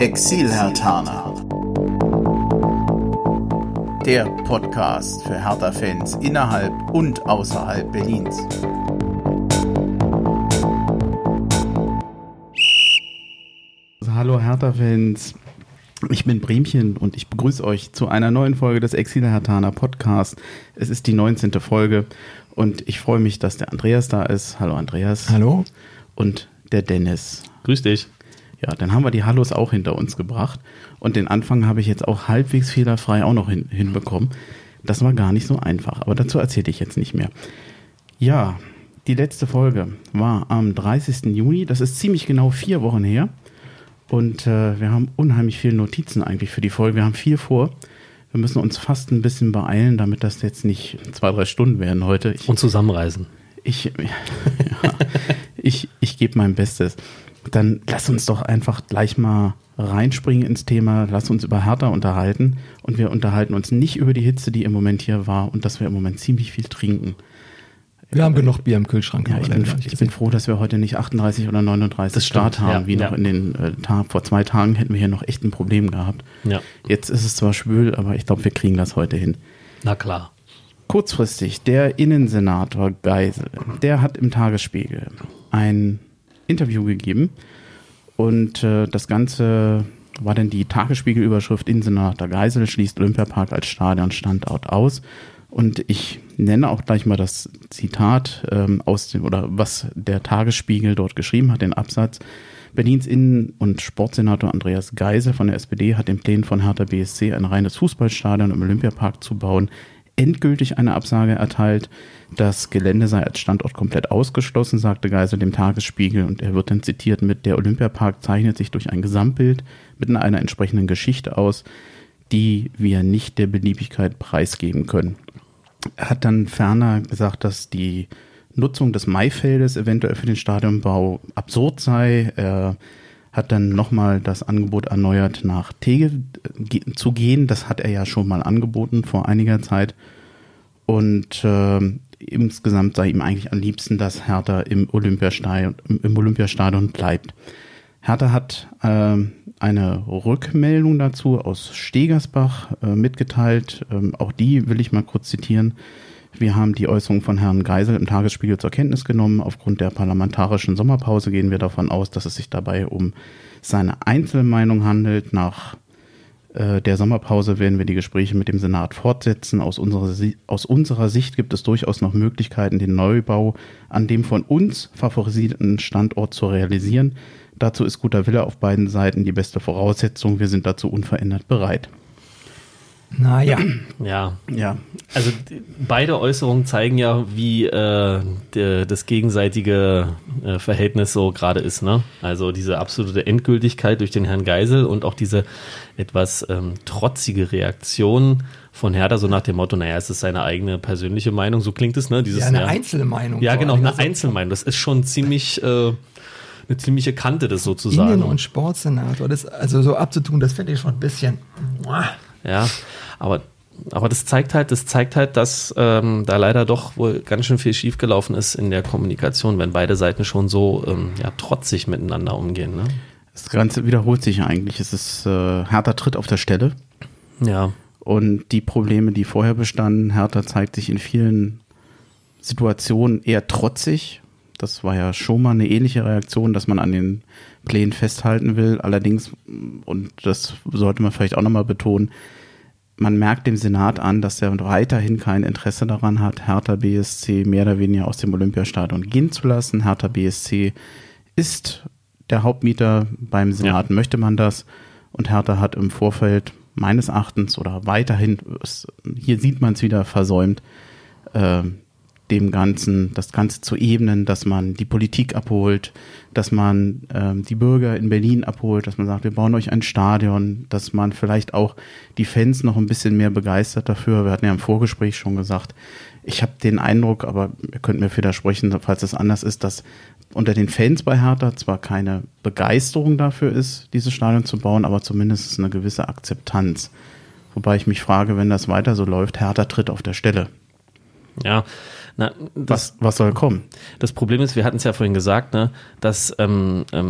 Exil-Herthaner. Der Podcast für Hertha-Fans innerhalb und außerhalb Berlins. Hallo Hertha-Fans, ich bin Bremchen und ich begrüße euch zu einer neuen Folge des Exil-Herthaner Podcast. Es ist die 19. Folge und ich freue mich, dass der Andreas da ist. Hallo Andreas. Hallo. Und der Dennis. Grüß dich. Ja, dann haben wir die Hallos auch hinter uns gebracht und den Anfang habe ich jetzt auch halbwegs fehlerfrei auch noch hinbekommen. Das war gar nicht so einfach, aber dazu erzähle ich jetzt nicht mehr. Ja, die letzte Folge war am 30. Juni, das ist ziemlich genau 4 Wochen her und wir haben unheimlich viele Notizen eigentlich für die Folge, wir haben viel vor. Wir müssen uns fast ein bisschen beeilen, damit das jetzt nicht 2-3 Stunden werden heute. Und zusammenreisen. Ich gebe mein Bestes. Dann lass uns doch einfach gleich mal reinspringen ins Thema, lass uns über Hertha unterhalten und wir unterhalten uns nicht über die Hitze, die im Moment hier war und dass wir im Moment ziemlich viel trinken. Wir haben genug Bier im Kühlschrank. Ja, ich bin froh, dass wir heute nicht 38 oder 39 Grad haben, wie noch in den vor 2 Tagen hätten wir hier noch echt ein Problem gehabt. Ja. Jetzt ist es zwar schwül, aber ich glaube, wir kriegen das heute hin. Na klar. Kurzfristig, der Innensenator Geisel, der hat im Tagesspiegel ein Interview gegeben und das Ganze war dann die Tagesspiegel-Überschrift: Innensenator Geisel schließt Olympiapark als Stadionstandort aus. Und ich nenne auch gleich mal das Zitat was der Tagesspiegel dort geschrieben hat, den Absatz. Berlins Innen- und Sportsenator Andreas Geisel von der SPD hat den Plänen von Hertha BSC ein reines Fußballstadion im Olympiapark zu bauen endgültig eine Absage erteilt. Das Gelände sei als Standort komplett ausgeschlossen, sagte Geisel dem Tagesspiegel, und er wird dann zitiert mit: Der Olympiapark zeichnet sich durch ein Gesamtbild mit einer entsprechenden Geschichte aus, die wir nicht der Beliebigkeit preisgeben können. Er hat dann ferner gesagt, dass die Nutzung des Maifeldes eventuell für den Stadionbau absurd sei. Er hat dann nochmal das Angebot erneuert, nach Tegel zu gehen. Das hat er ja schon mal angeboten vor einiger Zeit. Und insgesamt sei ihm eigentlich am liebsten, dass Hertha im Olympiastadion bleibt. Hertha hat eine Rückmeldung dazu aus Stegersbach mitgeteilt. Auch die will ich mal kurz zitieren. Wir haben die Äußerung von Herrn Geisel im Tagesspiegel zur Kenntnis genommen. Aufgrund der parlamentarischen Sommerpause gehen wir davon aus, dass es sich dabei um seine Einzelmeinung handelt. Nach der Sommerpause werden wir die Gespräche mit dem Senat fortsetzen. Aus unserer Sicht gibt es durchaus noch Möglichkeiten, den Neubau an dem von uns favorisierten Standort zu realisieren. Dazu ist guter Wille auf beiden Seiten die beste Voraussetzung. Wir sind dazu unverändert bereit. Naja. Ja. Also beide Äußerungen zeigen ja, wie das gegenseitige Verhältnis so gerade ist, ne? Also diese absolute Endgültigkeit durch den Herrn Geisel und auch diese etwas trotzige Reaktion von Hertha, so nach dem Motto, naja, es ist seine eigene persönliche Meinung, so klingt es, ne? Eine Einzelmeinung. Ja, genau, eine Einzelmeinung. Das ist schon ziemlich eine ziemliche Kante, das sozusagen. Innen- und Sportsenator, das also so abzutun, das finde ich schon ein bisschen. Ja, aber das zeigt halt, dass da leider doch wohl ganz schön viel schiefgelaufen ist in der Kommunikation, wenn beide Seiten schon so trotzig miteinander umgehen. Ne? Das Ganze wiederholt sich ja eigentlich. Es ist Hertha tritt auf der Stelle. Ja. Und die Probleme, die vorher bestanden, Hertha zeigt sich in vielen Situationen eher trotzig. Das war ja schon mal eine ähnliche Reaktion, dass man an den Plänen festhalten will. Allerdings, und das sollte man vielleicht auch nochmal betonen, man merkt dem Senat an, dass er weiterhin kein Interesse daran hat, Hertha BSC mehr oder weniger aus dem Olympiastadion gehen zu lassen. Hertha BSC ist der Hauptmieter beim Senat, möchte man das. Und Hertha hat im Vorfeld meines Erachtens oder weiterhin, hier sieht man es wieder, versäumt, das Ganze zu ebnen, dass man die Politik abholt, dass man die Bürger in Berlin abholt, dass man sagt, wir bauen euch ein Stadion, dass man vielleicht auch die Fans noch ein bisschen mehr begeistert dafür. Wir hatten ja im Vorgespräch schon gesagt, ich habe den Eindruck, aber ihr könnt mir widersprechen, falls es anders ist, dass unter den Fans bei Hertha zwar keine Begeisterung dafür ist, dieses Stadion zu bauen, aber zumindest eine gewisse Akzeptanz. Wobei ich mich frage, wenn das weiter so läuft, Hertha tritt auf der Stelle. Ja, was soll kommen? Das Problem ist, wir hatten es ja vorhin gesagt, ne, dass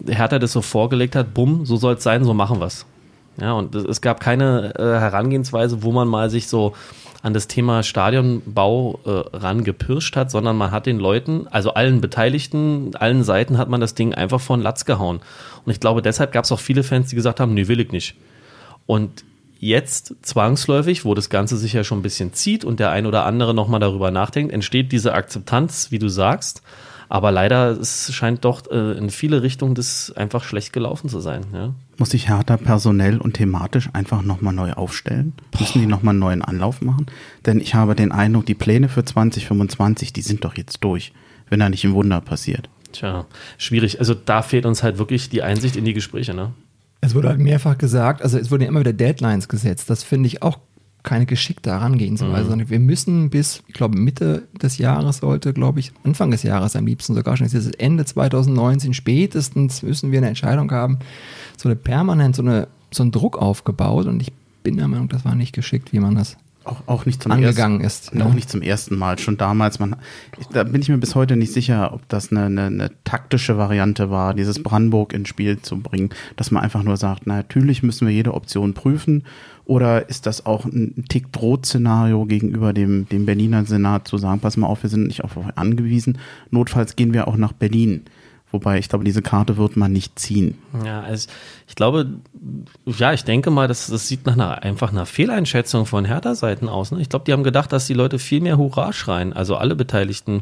Hertha das so vorgelegt hat, bumm, so soll es sein, so machen wir es. Ja, und es gab keine Herangehensweise, wo man mal sich so an das Thema Stadionbau rangepirscht hat, sondern man hat den Leuten, also allen Beteiligten, allen Seiten hat man das Ding einfach von Latz gehauen. Und ich glaube, deshalb gab es auch viele Fans, die gesagt haben, nee, will ich nicht. Und jetzt zwangsläufig, wo das Ganze sich ja schon ein bisschen zieht und der ein oder andere nochmal darüber nachdenkt, entsteht diese Akzeptanz, wie du sagst. Aber leider, es scheint doch in viele Richtungen das einfach schlecht gelaufen zu sein. Ja? Muss sich Hertha personell und thematisch einfach nochmal neu aufstellen? Müssen die nochmal einen neuen Anlauf machen? Denn ich habe den Eindruck, die Pläne für 2025, die sind doch jetzt durch, wenn da nicht ein Wunder passiert. Tja, schwierig. Also da fehlt uns halt wirklich die Einsicht in die Gespräche, ne? Es wurde halt mehrfach gesagt, also es wurden ja immer wieder Deadlines gesetzt. Das finde ich auch keine geschickte Herangehensweise, sondern wir müssen bis, ich glaube, Mitte des Jahres sollte, glaube ich, Anfang des Jahres am liebsten sogar schon, jetzt ist Ende 2019 spätestens, müssen wir eine Entscheidung haben, so eine permanent, so einen Druck aufgebaut und ich bin der Meinung, das war nicht geschickt, wie man das auch nicht zum angegangen ist. Auch nicht zum ersten Mal, schon damals. Da bin ich mir bis heute nicht sicher, ob das eine taktische Variante war, dieses Brandenburg ins Spiel zu bringen, dass man einfach nur sagt, na, natürlich müssen wir jede Option prüfen, oder ist das auch ein Tick-Droht-Szenario gegenüber dem Berliner Senat zu sagen, pass mal auf, wir sind nicht auf euch angewiesen, notfalls gehen wir auch nach Berlin. Wobei, ich glaube, diese Karte wird man nicht ziehen. Ja, also ich glaube, ich denke mal, das sieht nach einer Fehleinschätzung von Hertha-Seiten aus. Ne? Ich glaube, die haben gedacht, dass die Leute viel mehr Hurra schreien, also alle Beteiligten,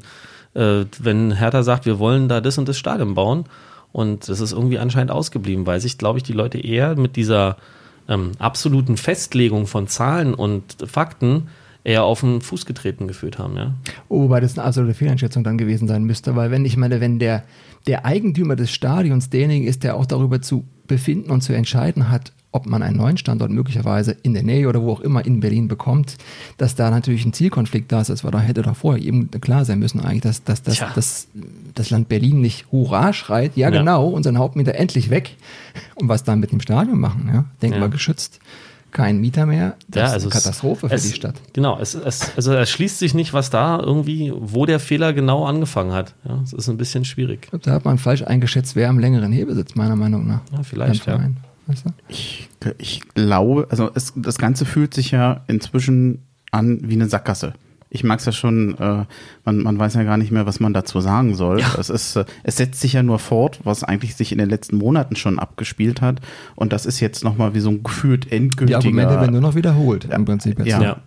wenn Hertha sagt, wir wollen da das und das Stadion bauen. Und das ist irgendwie anscheinend ausgeblieben, weil sich, glaube ich, die Leute eher mit dieser absoluten Festlegung von Zahlen und Fakten eher auf den Fuß getreten gefühlt haben, ja. Wobei das eine absolute Fehleinschätzung dann gewesen sein müsste, weil wenn der Eigentümer des Stadions derjenige ist, der auch darüber zu befinden und zu entscheiden hat, ob man einen neuen Standort möglicherweise in der Nähe oder wo auch immer in Berlin bekommt, dass da natürlich ein Zielkonflikt da ist, das hätte doch vorher eben klar sein müssen eigentlich, dass das Land Berlin nicht Hurra schreit, ja genau, unseren Hauptmieter endlich weg und was dann mit dem Stadion machen, ja, denkbar geschützt. Kein Mieter mehr, das ist eine Katastrophe für die Stadt. Genau, es schließt sich nicht, was da irgendwie, wo der Fehler genau angefangen hat. Ja, es ist ein bisschen schwierig. Ich glaube, da hat man falsch eingeschätzt, wer am längeren Hebel sitzt, meiner Meinung nach. Ja, vielleicht, ja. Weißt du? Ich glaube, also das Ganze fühlt sich ja inzwischen an wie eine Sackgasse. Ich mag es ja schon, man weiß ja gar nicht mehr, was man dazu sagen soll. Ja. Es setzt sich ja nur fort, was eigentlich sich in den letzten Monaten schon abgespielt hat. Und das ist jetzt nochmal wie so ein gefühlt endgültiger... Die Argumente werden nur noch wiederholt, im Prinzip. Jetzt. Ja.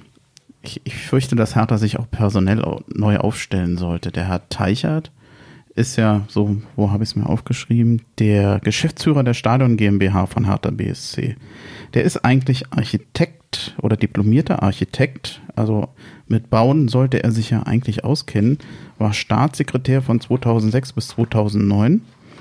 Ich fürchte, dass Hertha sich auch personell neu aufstellen sollte. Der Herr Teichert ist ja, so, wo habe ich es mir aufgeschrieben, der Geschäftsführer der Stadion GmbH von Hertha BSC. Der ist eigentlich Architekt oder diplomierter Architekt, also mit Bauen sollte er sich ja eigentlich auskennen, war Staatssekretär von 2006 bis 2009.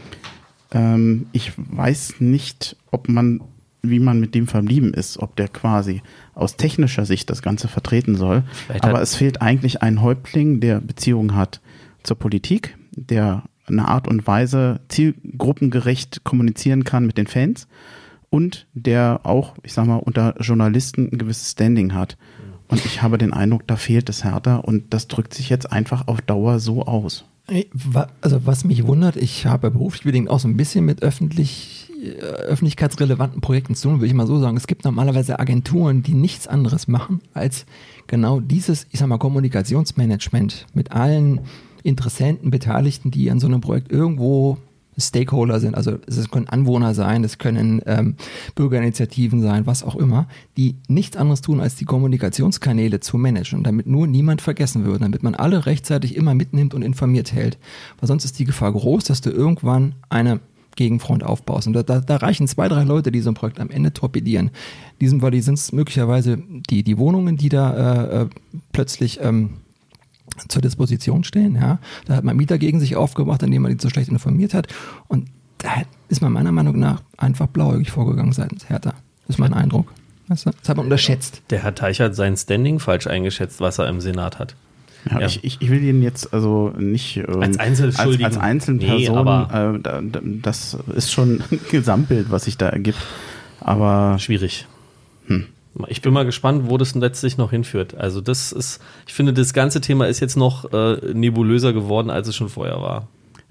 Ich weiß nicht, wie man mit dem verblieben ist, ob der quasi aus technischer Sicht das Ganze vertreten soll. Aber es fehlt eigentlich ein Häuptling, der Beziehungen hat zur Politik, der eine Art und Weise zielgruppengerecht kommunizieren kann mit den Fans und der auch, ich sag mal, unter Journalisten ein gewisses Standing hat. Und ich habe den Eindruck, da fehlt es Hertha und das drückt sich jetzt einfach auf Dauer so aus. Also was mich wundert, ich habe beruflich bedingt auch so ein bisschen mit öffentlichkeitsrelevanten Projekten zu tun, würde ich mal so sagen. Es gibt normalerweise Agenturen, die nichts anderes machen, als genau dieses, ich sag mal, Kommunikationsmanagement mit allen Interessenten, Beteiligten, die an so einem Projekt irgendwo Stakeholder sind, also es können Anwohner sein, es können Bürgerinitiativen sein, was auch immer, die nichts anderes tun, als die Kommunikationskanäle zu managen, damit nur niemand vergessen wird, damit man alle rechtzeitig immer mitnimmt und informiert hält. Weil sonst ist die Gefahr groß, dass du irgendwann eine Gegenfront aufbaust. Und da reichen 2, 3 Leute, die so ein Projekt am Ende torpedieren. In diesem Fall sind es möglicherweise die Wohnungen, die da plötzlich zur Disposition stehen. Ja. Da hat man Mieter gegen sich aufgebracht, indem man die so schlecht informiert hat. Und da ist man meiner Meinung nach einfach blauäugig vorgegangen seitens Hertha. Das ist mein Eindruck. Weißt du? Das hat man unterschätzt. Der Herr Teichert hat sein Standing falsch eingeschätzt, was er im Senat hat. Ja, ja. Ich will ihn jetzt also nicht als Einzelschuldigen. Als Einzelperson, das ist schon ein Gesamtbild, was sich da ergibt. Aber schwierig. Ich bin mal gespannt, wo das letztlich noch hinführt. Also ich finde, das ganze Thema ist jetzt noch nebulöser geworden, als es schon vorher war.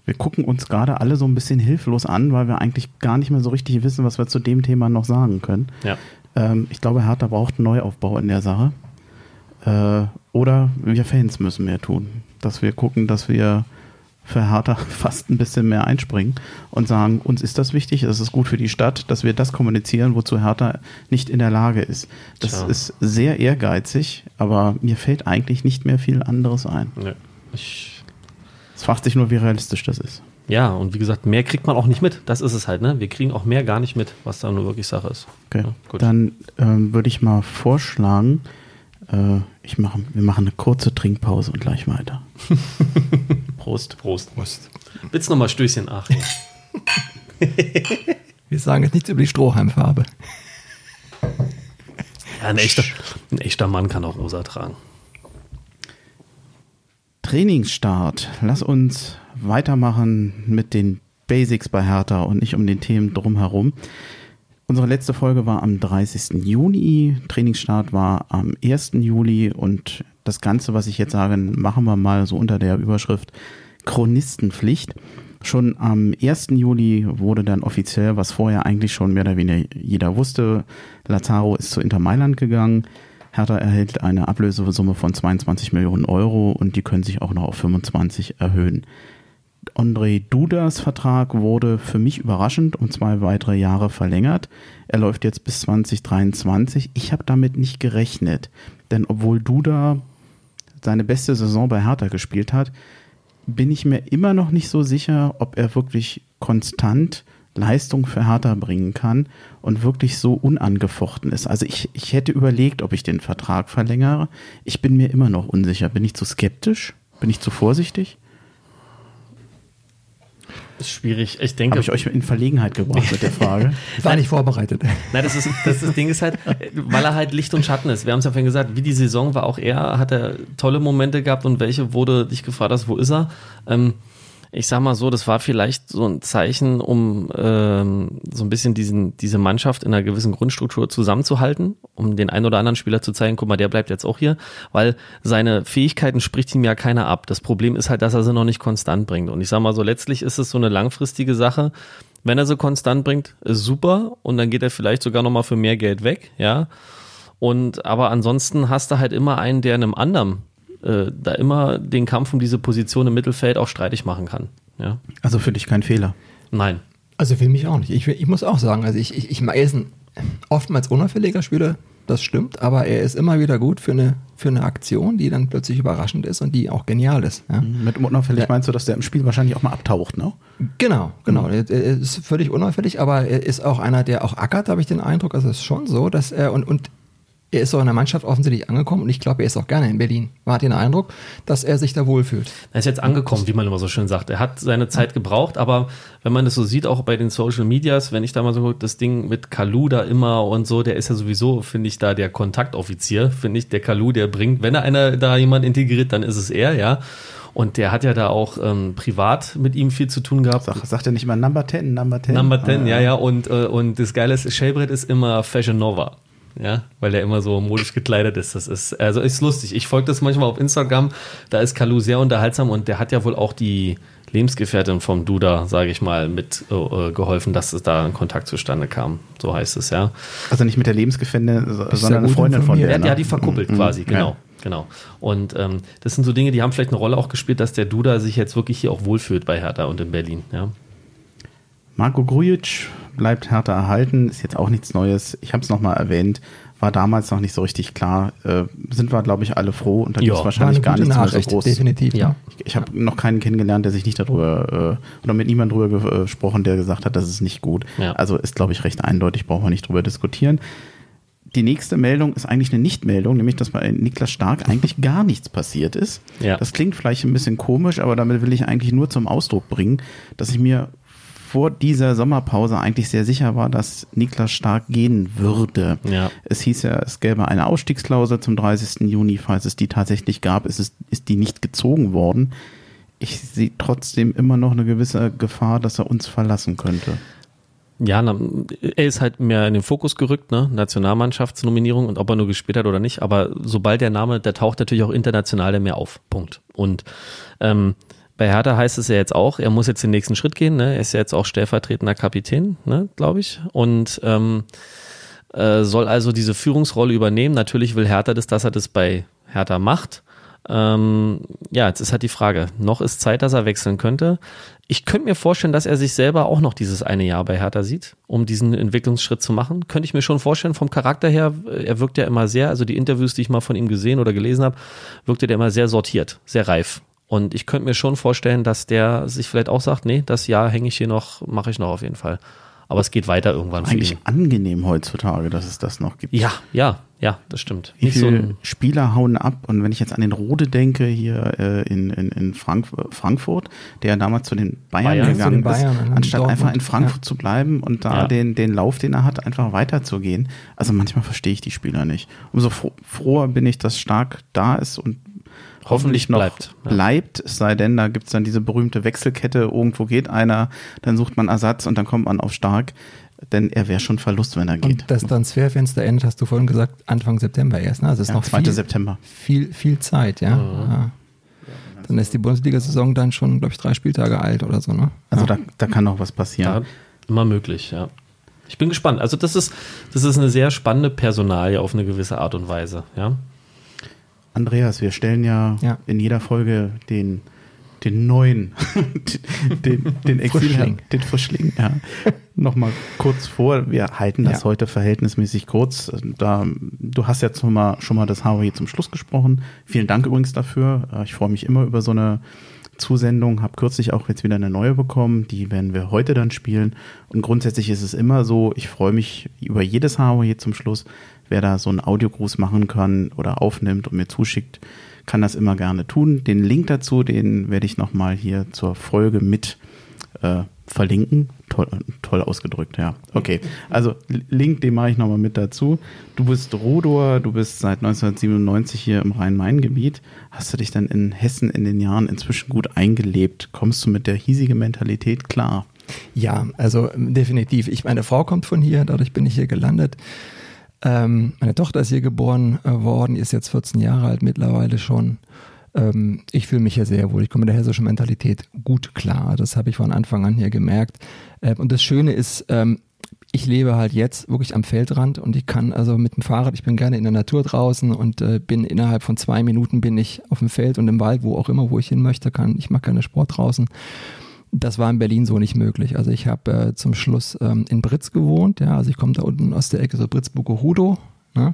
Wir gucken uns gerade alle so ein bisschen hilflos an, weil wir eigentlich gar nicht mehr so richtig wissen, was wir zu dem Thema noch sagen können. Ja. Ich glaube, Hertha braucht einen Neuaufbau in der Sache. Oder wir Fans müssen mehr tun. Dass wir gucken, dass wir für Hertha fast ein bisschen mehr einspringen und sagen, uns ist das wichtig, das ist gut für die Stadt, dass wir das kommunizieren, wozu Hertha nicht in der Lage ist. Das ist sehr ehrgeizig, aber mir fällt eigentlich nicht mehr viel anderes ein. Nee. Es fragt sich nur, wie realistisch das ist. Ja, und wie gesagt, mehr kriegt man auch nicht mit. Das ist es halt, ne? Wir kriegen auch mehr gar nicht mit, was da nur wirklich Sache ist. Okay, ja, gut. Dann würde ich mal vorschlagen, wir machen eine kurze Trinkpause und gleich weiter. Prost. Prost. Willst du nochmal Stößchen, Achim? Wir sagen jetzt nichts über die Strohhalmfarbe. Ja, ein echter Mann kann auch rosa tragen. Trainingsstart. Lass uns weitermachen mit den Basics bei Hertha und nicht um den Themen drumherum. Unsere letzte Folge war am 30. Juni. Trainingsstart war am 1. Juli und das Ganze, was ich jetzt sage, machen wir mal so unter der Überschrift Chronistenpflicht. Schon am 1. Juli wurde dann offiziell, was vorher eigentlich schon mehr oder weniger jeder wusste, Lazaro ist zu Inter Mailand gegangen. Hertha erhält eine Ablösesumme von 22 Millionen Euro und die können sich auch noch auf 25 erhöhen. Ondrej Dudas Vertrag wurde für mich überraschend um 2 weitere Jahre verlängert. Er läuft jetzt bis 2023. Ich habe damit nicht gerechnet, denn obwohl Duda seine beste Saison bei Hertha gespielt hat, bin ich mir immer noch nicht so sicher, ob er wirklich konstant Leistung für Hertha bringen kann und wirklich so unangefochten ist. Also ich hätte überlegt, ob ich den Vertrag verlängere. Ich bin mir immer noch unsicher. Bin ich zu skeptisch? Bin ich zu vorsichtig? Das ist schwierig. Ich denke, habe ich euch in Verlegenheit gebracht mit der Frage? War nicht vorbereitet. Nein, das Ding ist halt, weil er halt Licht und Schatten ist. Wir haben es ja vorhin gesagt, wie die Saison war auch er, hat er tolle Momente gehabt und welche wurde dich gefragt hast, wo ist er? Ich sag mal so, das war vielleicht so ein Zeichen, um so ein bisschen diese Mannschaft in einer gewissen Grundstruktur zusammenzuhalten, um den einen oder anderen Spieler zu zeigen, guck mal, der bleibt jetzt auch hier, weil seine Fähigkeiten spricht ihm ja keiner ab. Das Problem ist halt, dass er sie noch nicht konstant bringt. Und ich sag mal so, letztlich ist es so eine langfristige Sache. Wenn er sie konstant bringt, ist super und dann geht er vielleicht sogar nochmal für mehr Geld weg, ja. Aber ansonsten hast du halt immer einen, der einem anderen da immer den Kampf um diese Position im Mittelfeld auch streitig machen kann. Ja? Also für dich kein Fehler? Nein. Also für mich auch nicht. Ich muss auch sagen, also er ist ein oftmals unauffälliger Spieler, das stimmt, aber er ist immer wieder gut für eine Aktion, die dann plötzlich überraschend ist und die auch genial ist. Ja? Mit unauffällig meinst du, dass der im Spiel wahrscheinlich auch mal abtaucht, ne? Genau. Er ist völlig unauffällig, aber er ist auch einer, der auch ackert, habe ich den Eindruck. Also es ist schon so, dass er und er ist auch in der Mannschaft offensichtlich angekommen und ich glaube, er ist auch gerne in Berlin. Man hat den Eindruck, dass er sich da wohlfühlt. Er ist jetzt angekommen, wie man immer so schön sagt. Er hat seine Zeit gebraucht, aber wenn man das so sieht, auch bei den Social Medias, wenn ich da mal so gucke, das Ding mit Kalou da immer und so, der ist ja sowieso, finde ich, da der Kontaktoffizier, finde ich, der Kalou, der bringt, wenn er da jemand integriert, dann ist es er, ja. Und der hat ja da auch privat mit ihm viel zu tun gehabt. Sagt er nicht immer Number 10? Number 10, ja. Und das Geile ist, Shelbrett ist immer Fashion Nova. Ja, weil er immer so modisch gekleidet ist. Das ist lustig. Ich folge das manchmal auf Instagram. Da ist Kalou sehr unterhaltsam und der hat ja wohl auch die Lebensgefährtin vom Duda, sage ich mal, mit geholfen, dass es da ein Kontakt zustande kam. So heißt es, ja. Also nicht mit der Lebensgefährtin, sondern eine Freundin von der. Ja, die verkuppelt quasi, genau. Genau. Und das sind so Dinge, die haben vielleicht eine Rolle auch gespielt, dass der Duda sich jetzt wirklich hier auch wohlfühlt bei Hertha und in Berlin, ja. Marko Grujic bleibt Hertha erhalten, ist jetzt auch nichts Neues. Ich habe es nochmal erwähnt, war damals noch nicht so richtig klar. Sind wir, glaube ich, alle froh und da gibt es wahrscheinlich gar nichts mehr so groß. Definitiv. Ja. Ich habe noch keinen kennengelernt, der sich nicht darüber oder mit niemandem darüber gesprochen, der gesagt hat, das ist nicht gut. Ja. Also ist, glaube ich, recht eindeutig, brauchen wir nicht drüber diskutieren. Die nächste Meldung ist eigentlich eine Nichtmeldung, nämlich, dass bei Niklas Stark eigentlich gar nichts passiert ist. Ja. Das klingt vielleicht ein bisschen komisch, aber damit will ich eigentlich nur zum Ausdruck bringen, dass ich mir vor dieser Sommerpause eigentlich sehr sicher war, dass Niklas Stark gehen würde. Ja. Es hieß ja, es gäbe eine Ausstiegsklausel zum 30. Juni, falls es die tatsächlich gab, ist die nicht gezogen worden. Ich sehe trotzdem immer noch eine gewisse Gefahr, dass er uns verlassen könnte. Ja, er ist halt mehr in den Fokus gerückt, ne? Nationalmannschaftsnominierung und ob er nur gespielt hat oder nicht, aber sobald der taucht natürlich auch international mehr auf. Punkt. Und Bei Hertha heißt es ja jetzt auch, er muss jetzt den nächsten Schritt gehen. Ne? Er ist ja jetzt auch stellvertretender Kapitän, ne, glaube ich. Und soll also diese Führungsrolle übernehmen. Natürlich will Hertha dass er das bei Hertha macht. Jetzt ist halt die Frage, noch ist Zeit, dass er wechseln könnte. Ich könnte mir vorstellen, dass er sich selber auch noch dieses eine Jahr bei Hertha sieht, um diesen Entwicklungsschritt zu machen. Könnte ich mir schon vorstellen, vom Charakter her, er wirkt ja immer sehr, also die Interviews, die ich mal von ihm gesehen oder gelesen habe, wirkte der immer sehr sortiert, sehr reif. Und ich könnte mir schon vorstellen, dass der sich vielleicht auch sagt, nee, das Jahr hänge ich hier noch, mache ich noch auf jeden Fall. Aber es geht weiter irgendwann. Eigentlich angenehm heutzutage, dass es das noch gibt. Ja, das stimmt. Wie viele Spieler hauen ab? Und wenn ich jetzt an den Rode denke, hier in Frankfurt, der damals zu den Bayern gegangen ist, anstatt einfach in Frankfurt zu bleiben und da den Lauf, den er hat, einfach weiterzugehen. Also manchmal verstehe ich die Spieler nicht. Umso froher bin ich, dass Stark da ist und hoffentlich noch bleibt, es sei denn, da gibt es dann diese berühmte Wechselkette, irgendwo geht einer, dann sucht man Ersatz und dann kommt man auf Stark, denn er wäre schon Verlust, wenn er geht. Und das Transferfenster endet, hast du vorhin gesagt, Anfang September erst, ne? Also es ist noch 2. September. Viel Zeit, ja. Ja. Dann ist die Bundesliga-Saison dann schon, glaube ich, 3 Spieltage alt oder so, ne? Also da kann noch was passieren. Ja, immer möglich, ja. Ich bin gespannt. Also das ist eine sehr spannende Personalie auf eine gewisse Art und Weise, ja. Andreas, wir stellen ja in jeder Folge den neuen, den Exil, den Frischling, nochmal kurz vor. Wir halten das heute verhältnismäßig kurz. Du hast jetzt schon mal das HWE zum Schluss gesprochen. Vielen Dank übrigens dafür. Ich freue mich immer über so eine Zusendung, habe kürzlich auch jetzt wieder eine neue bekommen, die werden wir heute dann spielen und grundsätzlich ist es immer so, ich freue mich über jedes HWE zum Schluss, wer da so einen Audiogruß machen kann oder aufnimmt und mir zuschickt, kann das immer gerne tun. Den Link dazu, den werde ich nochmal hier zur Folge mit verlinken. Toll ausgedrückt, ja. Okay, also Link, den mache ich nochmal mit dazu. Du bist Rodor, du bist seit 1997 hier im Rhein-Main-Gebiet. Hast du dich dann in Hessen in den Jahren inzwischen gut eingelebt? Kommst du mit der hiesigen Mentalität klar? Ja, also definitiv. Meine Frau kommt von hier, dadurch bin ich hier gelandet. Meine Tochter ist hier geboren worden, ist jetzt 14 Jahre alt mittlerweile schon. Ich fühle mich hier sehr wohl. Ich komme mit der hessischen Mentalität gut klar. Das habe ich von Anfang an hier gemerkt. Und das Schöne ist, ich lebe halt jetzt wirklich am Feldrand und ich kann also mit dem Fahrrad, ich bin gerne in der Natur draußen und bin innerhalb von 2 Minuten bin ich auf dem Feld und im Wald, wo auch immer, wo ich hin möchte, ich mache gerne Sport draußen. Das war in Berlin so nicht möglich. Also ich habe zum Schluss in Britz gewohnt, ja, also ich komme da unten aus der Ecke, so Britz-Buckerudow, ne?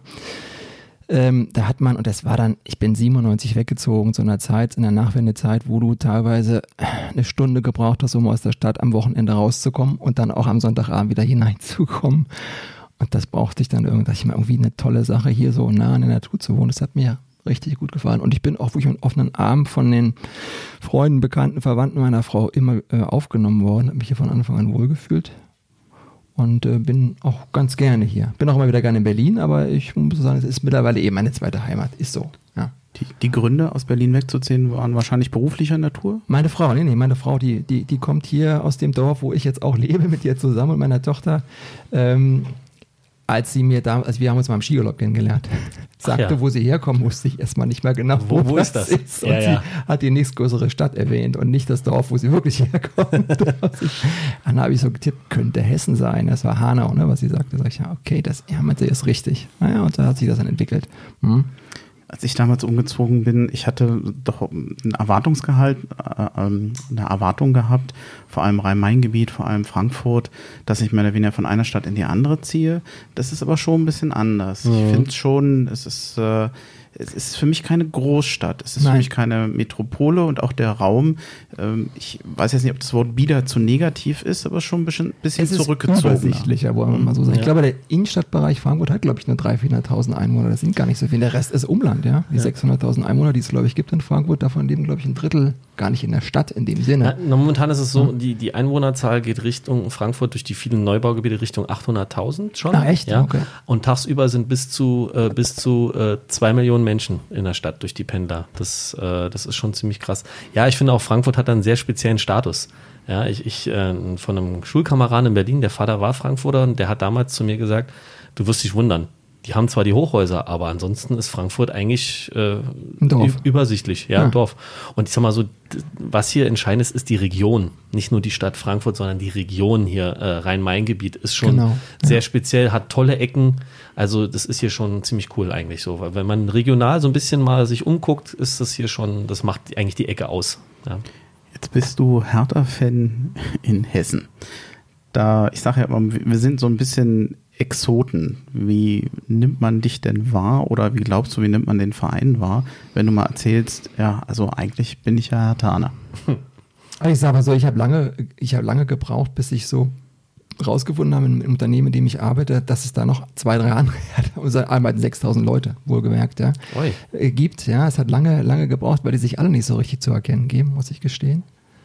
Da hat man, und das war dann, ich bin 97 weggezogen zu einer Zeit, in der Nachwendezeit, wo du teilweise 1 Stunde gebraucht hast, um aus der Stadt am Wochenende rauszukommen und dann auch am Sonntagabend wieder hineinzukommen. Und das brauchte ich dann irgendwie eine tolle Sache, hier so nah in der Natur zu wohnen. Das hat mir richtig gut gefallen. Und ich bin auch wirklich einen offenen Arm von den Freunden, Bekannten, Verwandten meiner Frau immer aufgenommen worden, habe mich hier von Anfang an wohlgefühlt. Und bin auch ganz gerne hier. Bin auch immer wieder gerne in Berlin, aber ich muss sagen, es ist mittlerweile eben meine zweite Heimat. Ist so, ja. Die Gründe, aus Berlin wegzuziehen, waren wahrscheinlich beruflicher Natur? Meine Frau, meine Frau, die kommt hier aus dem Dorf, wo ich jetzt auch lebe, mit ihr zusammen und meiner Tochter. Als wir haben uns mal im Skiurlaub kennengelernt, sagte, wo sie herkommen, wusste ich erstmal nicht mehr genau, wo ist das? Und sie hat die nächstgrößere Stadt erwähnt und nicht das Dorf, wo sie wirklich herkommt. Dann habe ich so getippt, könnte Hessen sein. Das war Hanau, ne, was sie sagte. Sag ich, ja, okay, das ist richtig. Naja, und da hat sich das dann entwickelt. Als ich damals umgezogen bin, ich hatte doch eine Erwartung gehabt, vor allem Rhein-Main-Gebiet, vor allem Frankfurt, dass ich mehr oder weniger von einer Stadt in die andere ziehe. Das ist aber schon ein bisschen anders. Ich finde schon, es ist für mich keine Großstadt, es ist für mich keine Metropole und auch der Raum, ich weiß jetzt nicht, ob das Wort bieder zu negativ ist, aber schon ein bisschen zurückgezogen. Übersichtlicher, wollen wir mal so sagen. Ja. Ich glaube, der Innenstadtbereich Frankfurt hat, glaube ich, nur 300.000, 400.000 Einwohner, das sind gar nicht so viel. Der Rest ist Umland, ja. Die 600.000 Einwohner, die es, glaube ich, gibt in Frankfurt, davon leben, glaube ich, 1/3 gar nicht in der Stadt in dem Sinne. Na, momentan ist es so, die Einwohnerzahl geht Richtung Frankfurt durch die vielen Neubaugebiete Richtung 800.000 schon. Ah, echt? Ja. Okay. Und tagsüber sind bis zu 2 Millionen Menschen in der Stadt durch die Pendler. Das ist schon ziemlich krass. Ja, ich finde auch, Frankfurt hat einen sehr speziellen Status. Ja, ich von einem Schulkameraden in Berlin, der Vater war Frankfurter und der hat damals zu mir gesagt, du wirst dich wundern, die haben zwar die Hochhäuser, aber ansonsten ist Frankfurt eigentlich Dorf. Übersichtlich. Ja, ein Dorf. Und ich sag mal so, was hier entscheidend ist die Region. Nicht nur die Stadt Frankfurt, sondern die Region hier, Rhein-Main-Gebiet, ist schon sehr speziell, hat tolle Ecken. Also das ist hier schon ziemlich cool eigentlich so. Weil wenn man regional so ein bisschen mal sich umguckt, ist das hier schon, das macht eigentlich die Ecke aus. Ja. Jetzt bist du Hertha-Fan in Hessen. Ich sage ja immer, wir sind so ein bisschen Exoten. Wie nimmt man dich denn wahr oder wie glaubst du, wie nimmt man den Verein wahr, wenn du mal erzählst, ja, also eigentlich bin ich ja Herthaner. Ich sage mal so, ich habe lange gebraucht, bis ich so rausgefunden habe im Unternehmen, in dem ich arbeite, dass es da noch 2, 3 andere, unser arbeiten 6.000 Leute, wohlgemerkt, ja, gibt. Ja, es hat lange gebraucht, weil die sich alle nicht so richtig zu erkennen geben, muss ich gestehen.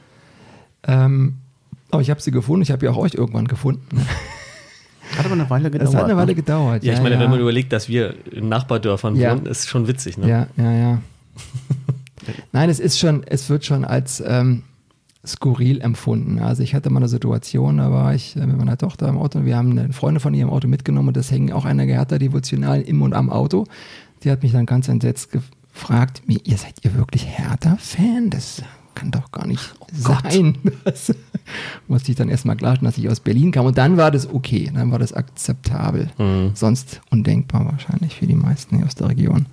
Aber ich habe sie gefunden, ich habe ja auch euch irgendwann gefunden. Hat aber eine Weile gedauert. Es hat eine Weile gedauert. Ja, ich meine, wenn man überlegt, dass wir in Nachbardörfern wohnen, ist schon witzig, ne? Ja. Nein, es wird schon als skurril empfunden. Also ich hatte mal eine Situation, da war ich mit meiner Tochter im Auto und wir haben eine Freundin von ihr im Auto mitgenommen und das hängen auch einer Hertha-Devotionalen im und am Auto. Die hat mich dann ganz entsetzt gefragt, ihr seid ihr wirklich Hertha-Fan? Das kann doch gar nicht sein. Das musste ich dann erstmal klarstellen, dass ich aus Berlin kam. Und dann war das okay, dann war das akzeptabel. Sonst undenkbar wahrscheinlich für die meisten hier aus der Region.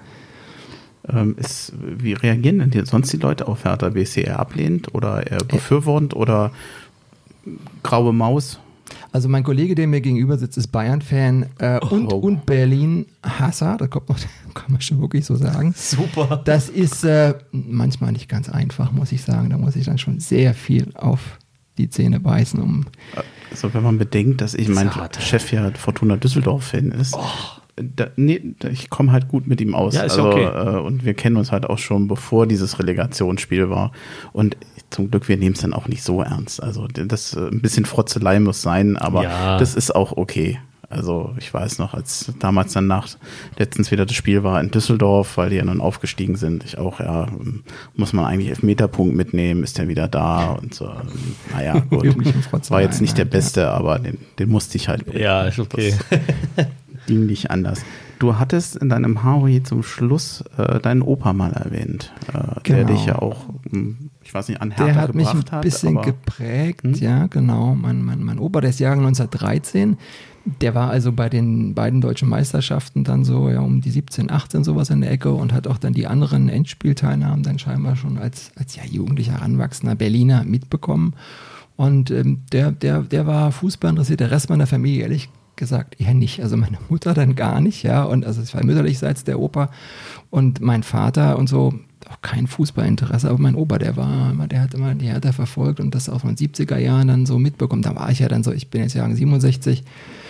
Wie reagieren denn sonst die Leute auf Hertha BSC? Eher ablehnend oder eher befürwortend oder graue Maus? Also mein Kollege, der mir gegenüber sitzt, ist Bayern-Fan und Berlin-Hasser. Das kann man schon wirklich so sagen. Super. Das ist manchmal nicht ganz einfach, muss ich sagen. Da muss ich dann schon sehr viel auf die Zähne beißen. Also wenn man bedenkt, dass mein Chef ja Fortuna Düsseldorf-Fan ist, ich komme halt gut mit ihm aus. Ja, ist okay. Und wir kennen uns halt auch schon, bevor dieses Relegationsspiel war. Und zum Glück, wir nehmen es dann auch nicht so ernst. Also das ein bisschen Frotzelei muss sein, aber das ist auch okay. Also ich weiß noch, als damals dann letztens wieder das Spiel war in Düsseldorf, weil die ja nun aufgestiegen sind, ich auch, muss man eigentlich Elfmeterpunkt mitnehmen, ist der wieder da und so. Naja, gut. War jetzt nicht der Beste, aber den musste ich halt bringen. Ja, ist okay. Das ging nicht anders. Du hattest in deinem Harvey zum Schluss deinen Opa mal erwähnt, der dich ja auch, ich weiß nicht, an Hertha gebracht hat. Der hat mich ein bisschen geprägt, ja, genau. Mein Opa, der ist Jahrgang 1913. Der war also bei den beiden deutschen Meisterschaften dann so um die 17, 18 sowas in der Ecke und hat auch dann die anderen Endspielteilnahmen dann scheinbar schon als jugendlicher, heranwachsender Berliner mitbekommen. Und der war Fußball interessiert, der Rest meiner Familie ehrlich gesagt eher nicht. Also meine Mutter dann gar nicht, ja. Und also es war mütterlichseits der Opa und mein Vater und so auch kein Fußballinteresse, aber mein Opa, der hat immer die Hertha verfolgt und das auch von den 70er Jahren dann so mitbekommen. Da war ich ja dann so, ich bin jetzt Jahrgang 67.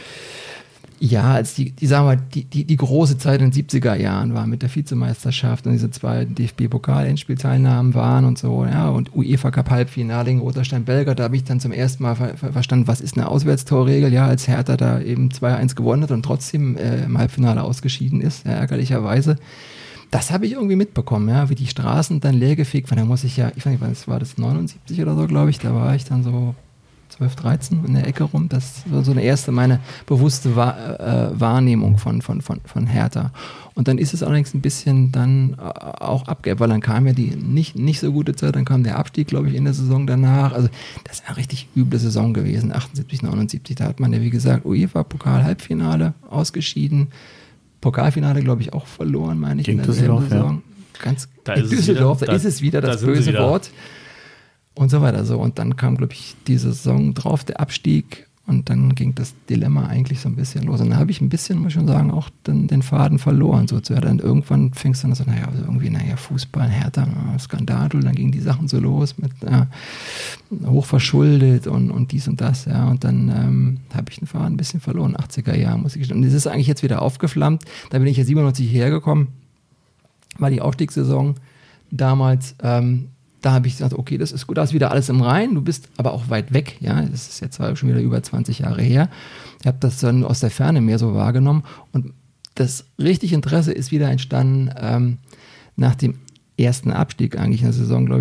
Ja, als die große Zeit in den 70er Jahren war mit der Vizemeisterschaft und diese 2 DFB-Pokal-Endspielteilnahmen waren und so, ja, und UEFA-Cup-Halbfinale gegen Roter Stern Belgrad, da habe ich dann zum ersten Mal verstanden, was ist eine Auswärtstorregel, ja, als Hertha da eben 2-1 gewonnen hat und trotzdem im Halbfinale ausgeschieden ist, ja, ärgerlicherweise. Das habe ich irgendwie mitbekommen, ja, wie die Straßen dann leergefegt waren. Da muss ich weiß nicht, war das 79 oder so, glaube ich, da war ich dann so 12, 13 in der Ecke rum. Das war so eine erste meine bewusste Wahrnehmung von Hertha. Und dann ist es allerdings ein bisschen dann auch abgeebbt, weil dann kam ja die nicht so gute Zeit, dann kam der Abstieg, glaube ich, in der Saison danach. Also das ist eine richtig üble Saison gewesen, 78, 79. Da hat man ja, wie gesagt, UEFA-Pokal-Halbfinale ausgeschieden. Pokalfinale, glaube ich, auch verloren, meine ich, gegen in derselben Saison. Ja. In Düsseldorf, da ist es wieder das böse Wort. Und so weiter. So. Und dann kam, glaube ich, die Saison drauf, der Abstieg. Und dann ging das Dilemma eigentlich so ein bisschen los. Und dann habe ich ein bisschen, muss ich schon sagen, auch den Faden verloren. So. Dann irgendwann fängst du dann so, Fußball, Hertha, Skandal. Dann gingen die Sachen so los mit hochverschuldet und dies und das. Ja. Und dann habe ich den Faden ein bisschen verloren, 80er Jahre, muss ich gestehen. Und es ist eigentlich jetzt wieder aufgeflammt. Da bin ich ja 97 hergekommen. War die Aufstiegssaison damals. Da habe ich gesagt, okay, das ist gut, da ist wieder alles im Reinen, du bist aber auch weit weg, ja, das ist jetzt schon wieder über 20 Jahre her. Ich habe das dann aus der Ferne mehr so wahrgenommen und das richtige Interesse ist wieder entstanden nach dem ersten Abstieg eigentlich in der Saison, glaube ich,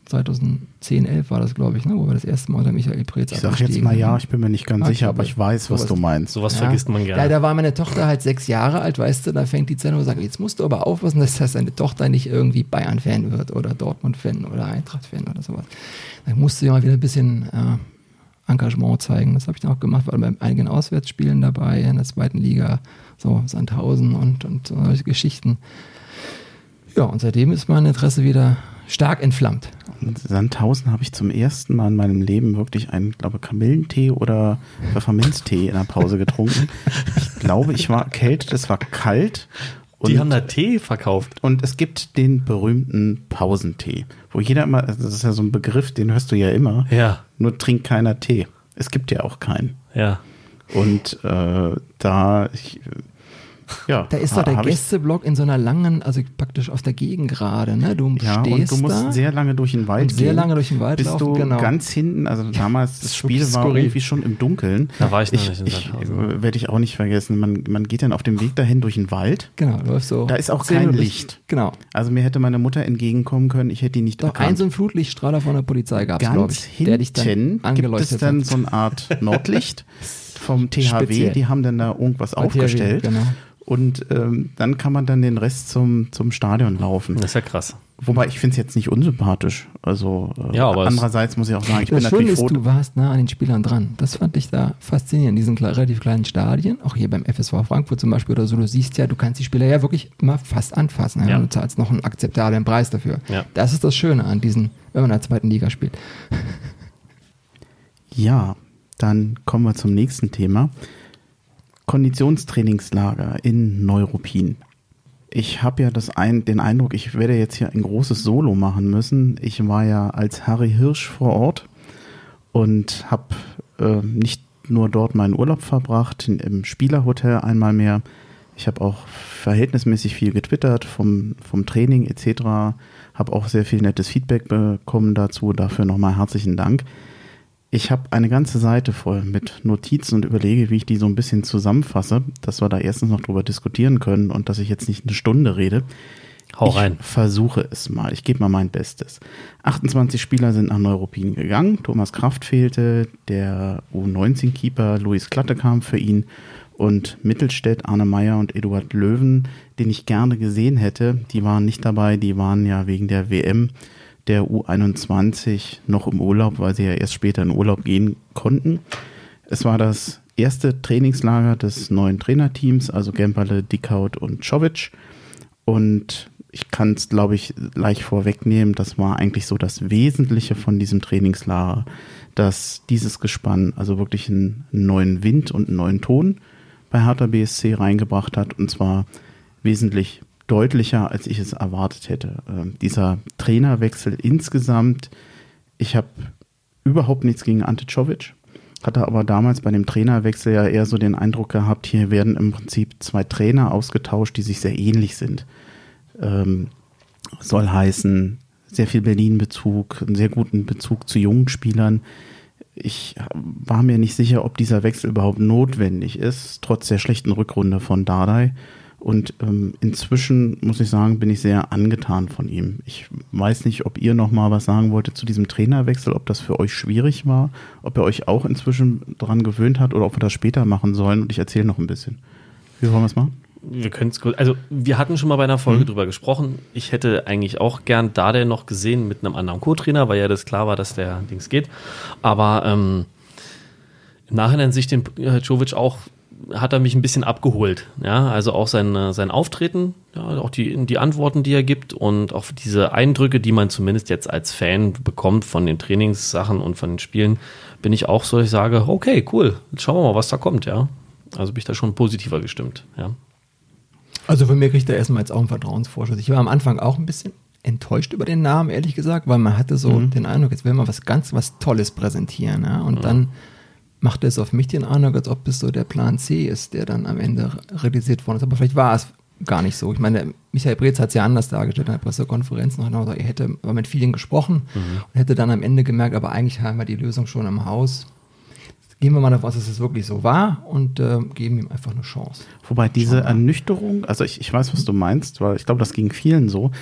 2010, 11 war das, glaube ich, ne, wo wir das erste Mal unter Michael Preetz Ich sage jetzt mal ja, ich bin mir nicht ganz sicher, aber ich weiß, was du meinst. Sowas vergisst man gerne. Ja, da war meine Tochter halt 6 Jahre alt, weißt du, da fängt die Zeit an und sagt, jetzt musst du aber aufpassen, dass deine Tochter nicht irgendwie Bayern-Fan wird oder Dortmund-Fan oder Eintracht-Fan oder sowas. Da musst du ja mal wieder ein bisschen Engagement zeigen. Das habe ich dann auch gemacht, war bei einigen Auswärtsspielen dabei, in der 2. Liga, so Sandhausen und solche Geschichten. Ja, und seitdem ist mein Interesse wieder stark entflammt. In Sandhausen habe ich zum ersten Mal in meinem Leben wirklich einen, glaube Kamillentee oder Pfefferminztee in der Pause getrunken. Ich glaube, ich war erkältet, es war kalt. Die haben da Tee verkauft. Und es gibt den berühmten Pausentee, wo jeder immer, das ist ja so ein Begriff, den hörst du ja immer, nur trinkt keiner Tee. Es gibt ja auch keinen. Ja. Und da ist doch der Gästeblock in so einer langen, also praktisch auf der Gegengrade, ne? Du stehst und du musst sehr lange durch den Wald gehen. Sehr lange durch den Wald bist laufen, du genau. ganz hinten, also damals, das Spiel war irgendwie schon im Dunkeln. Da war ich noch nicht in Sandhausen. Werde ich auch nicht vergessen. Man geht dann auf dem Weg dahin durch den Wald. Genau, läufst so. Da ist auch kein Licht. Genau. Also mir hätte meine Mutter entgegenkommen können, ich hätte die nicht erkannt. Ein so ein Flutlichtstrahler von der Polizei gab es, glaube ich. Der dich dann gibt es dann so eine Art Nordlicht vom THW, Speziell. Die haben dann da irgendwas aufgestellt. Genau. Und dann kann man dann den Rest zum Stadion laufen. Das ist ja krass. Wobei, ich finde es jetzt nicht unsympathisch. Also aber andererseits muss ich auch sagen, ich bin das natürlich Schöne froh. ist, du warst nah an den Spielern dran. Das fand ich da faszinierend, in diesen relativ kleinen Stadien, auch hier beim FSV Frankfurt zum Beispiel oder so, du siehst ja, du kannst die Spieler ja wirklich immer fast anfassen. Ja. Du zahlst noch einen akzeptablen Preis dafür. Ja. Das ist das Schöne an diesen, wenn man in der 2. Liga spielt. Ja, dann kommen wir zum nächsten Thema. Konditionstrainingslager in Neuruppin. Ich habe ja den Eindruck, ich werde jetzt hier ein großes Solo machen müssen. Ich war ja als Harry Hirsch vor Ort und habe nicht nur dort meinen Urlaub verbracht, im Spielerhotel einmal mehr. Ich habe auch verhältnismäßig viel getwittert vom Training etc. Habe auch sehr viel nettes Feedback bekommen dazu. Dafür nochmal herzlichen Dank. Ich habe eine ganze Seite voll mit Notizen und überlege, wie ich die so ein bisschen zusammenfasse, dass wir da erstens noch drüber diskutieren können und dass ich jetzt nicht eine Stunde rede. Hau rein. Ich versuche es mal. Ich gebe mal mein Bestes. 28 Spieler sind nach Neuruppin gegangen. Thomas Kraft fehlte, der U19-Keeper Luis Klatte kam für ihn und Mittelstädt, Arne Meyer und Eduard Löwen, den ich gerne gesehen hätte, die waren nicht dabei. Die waren ja wegen der WM der U21 noch im Urlaub, weil sie ja erst später in Urlaub gehen konnten. Es war das erste Trainingslager des neuen Trainerteams, also Gemperle, Dickhaut und Czovic. Und ich kann es, glaube ich, leicht vorwegnehmen, das war eigentlich so das Wesentliche von diesem Trainingslager, dass dieses Gespann also wirklich einen neuen Wind und einen neuen Ton bei Hertha BSC reingebracht hat, und zwar wesentlich deutlicher, als ich es erwartet hätte. Dieser Trainerwechsel insgesamt, ich habe überhaupt nichts gegen Ante Czovic, hatte aber damals bei dem Trainerwechsel ja eher so den Eindruck gehabt, hier werden im Prinzip 2 Trainer ausgetauscht, die sich sehr ähnlich sind. Soll heißen, sehr viel Berlin-Bezug, einen sehr guten Bezug zu jungen Spielern. Ich war mir nicht sicher, ob dieser Wechsel überhaupt notwendig ist, trotz der schlechten Rückrunde von Dardai. Und inzwischen, muss ich sagen, bin ich sehr angetan von ihm. Ich weiß nicht, ob ihr noch mal was sagen wolltet zu diesem Trainerwechsel, ob das für euch schwierig war, ob ihr euch auch inzwischen daran gewöhnt habt oder ob wir das später machen sollen. Und ich erzähle noch ein bisschen. Wie wollen wir es machen? Wir können es kurz. Also wir hatten schon mal bei einer Folge drüber gesprochen. Ich hätte eigentlich auch gern Dardai noch gesehen mit einem anderen Co-Trainer, weil ja das klar war, dass der Dings geht. Aber im Nachhinein sich den Czovic auch, hat er mich ein bisschen abgeholt. Ja, also auch sein Auftreten, ja, auch die Antworten, die er gibt und auch diese Eindrücke, die man zumindest jetzt als Fan bekommt von den Trainingssachen und von den Spielen, bin ich auch so, dass ich sage, okay, cool, jetzt schauen wir mal, was da kommt, ja. Also bin ich da schon positiver gestimmt, ja. Also von mir kriegt er erstmal jetzt auch einen Vertrauensvorschuss. Ich war am Anfang auch ein bisschen enttäuscht über den Namen, ehrlich gesagt, weil man hatte so den Eindruck, jetzt will man was Tolles präsentieren, ja, und dann macht es auf mich den Eindruck, als ob es so der Plan C ist, der dann am Ende realisiert worden ist. Aber vielleicht war es gar nicht so. Ich meine, Michael Preetz hat es ja anders dargestellt in der Pressekonferenz noch. Er hätte mit vielen gesprochen und hätte dann am Ende gemerkt, aber eigentlich haben wir die Lösung schon im Haus. Gehen wir mal davon aus, dass es wirklich so war und geben ihm einfach eine Chance. Wobei diese Ernüchterung, also ich weiß, was du meinst, weil ich glaube, das ging vielen so.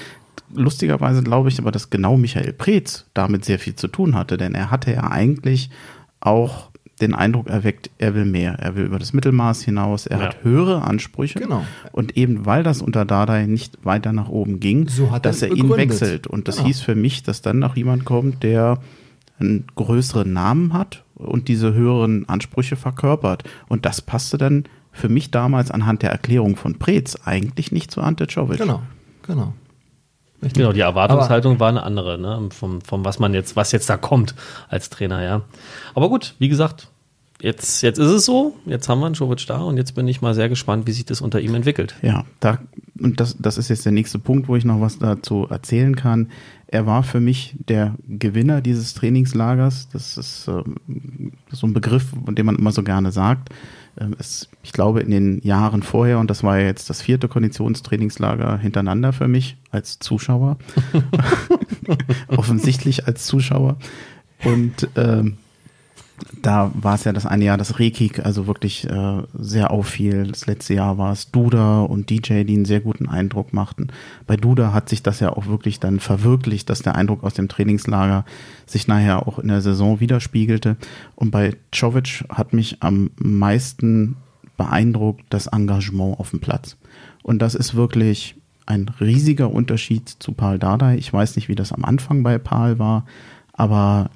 lustigerweise glaube ich aber, dass genau Michael Preetz damit sehr viel zu tun hatte, denn er hatte ja eigentlich auch den Eindruck erweckt, er will mehr. Er will über das Mittelmaß hinaus, er hat höhere Ansprüche. Genau. Und eben weil das unter Dardai nicht weiter nach oben ging, dass er ihn wechselt. Und das hieß für mich, dass dann noch jemand kommt, der einen größeren Namen hat und diese höheren Ansprüche verkörpert. Und das passte dann für mich damals anhand der Erklärung von Preetz eigentlich nicht zu Ante Czovic. Genau. Richtig. Genau, die Erwartungshaltung war eine andere, ne? Vom was jetzt da kommt als Trainer, ja. Aber gut, wie gesagt, jetzt ist es so, jetzt haben wir einen Czovic da und jetzt bin ich mal sehr gespannt, wie sich das unter ihm entwickelt. Ja, das ist jetzt der nächste Punkt, wo ich noch was dazu erzählen kann. Er war für mich der Gewinner dieses Trainingslagers. Das ist so ein Begriff, den man immer so gerne sagt. Ich glaube, in den Jahren vorher, und das war ja jetzt das 4. Konditionstrainingslager hintereinander für mich als Zuschauer, offensichtlich als Zuschauer. Und da war es ja das eine Jahr, das Rekik also wirklich sehr auffiel. Das letzte Jahr war es Duda und DJ, die einen sehr guten Eindruck machten. Bei Duda hat sich das ja auch wirklich dann verwirklicht, dass der Eindruck aus dem Trainingslager sich nachher auch in der Saison widerspiegelte. Und bei Czovic hat mich am meisten beeindruckt das Engagement auf dem Platz. Und das ist wirklich ein riesiger Unterschied zu Pál Dardai. Ich weiß nicht, wie das am Anfang bei Pál war, aber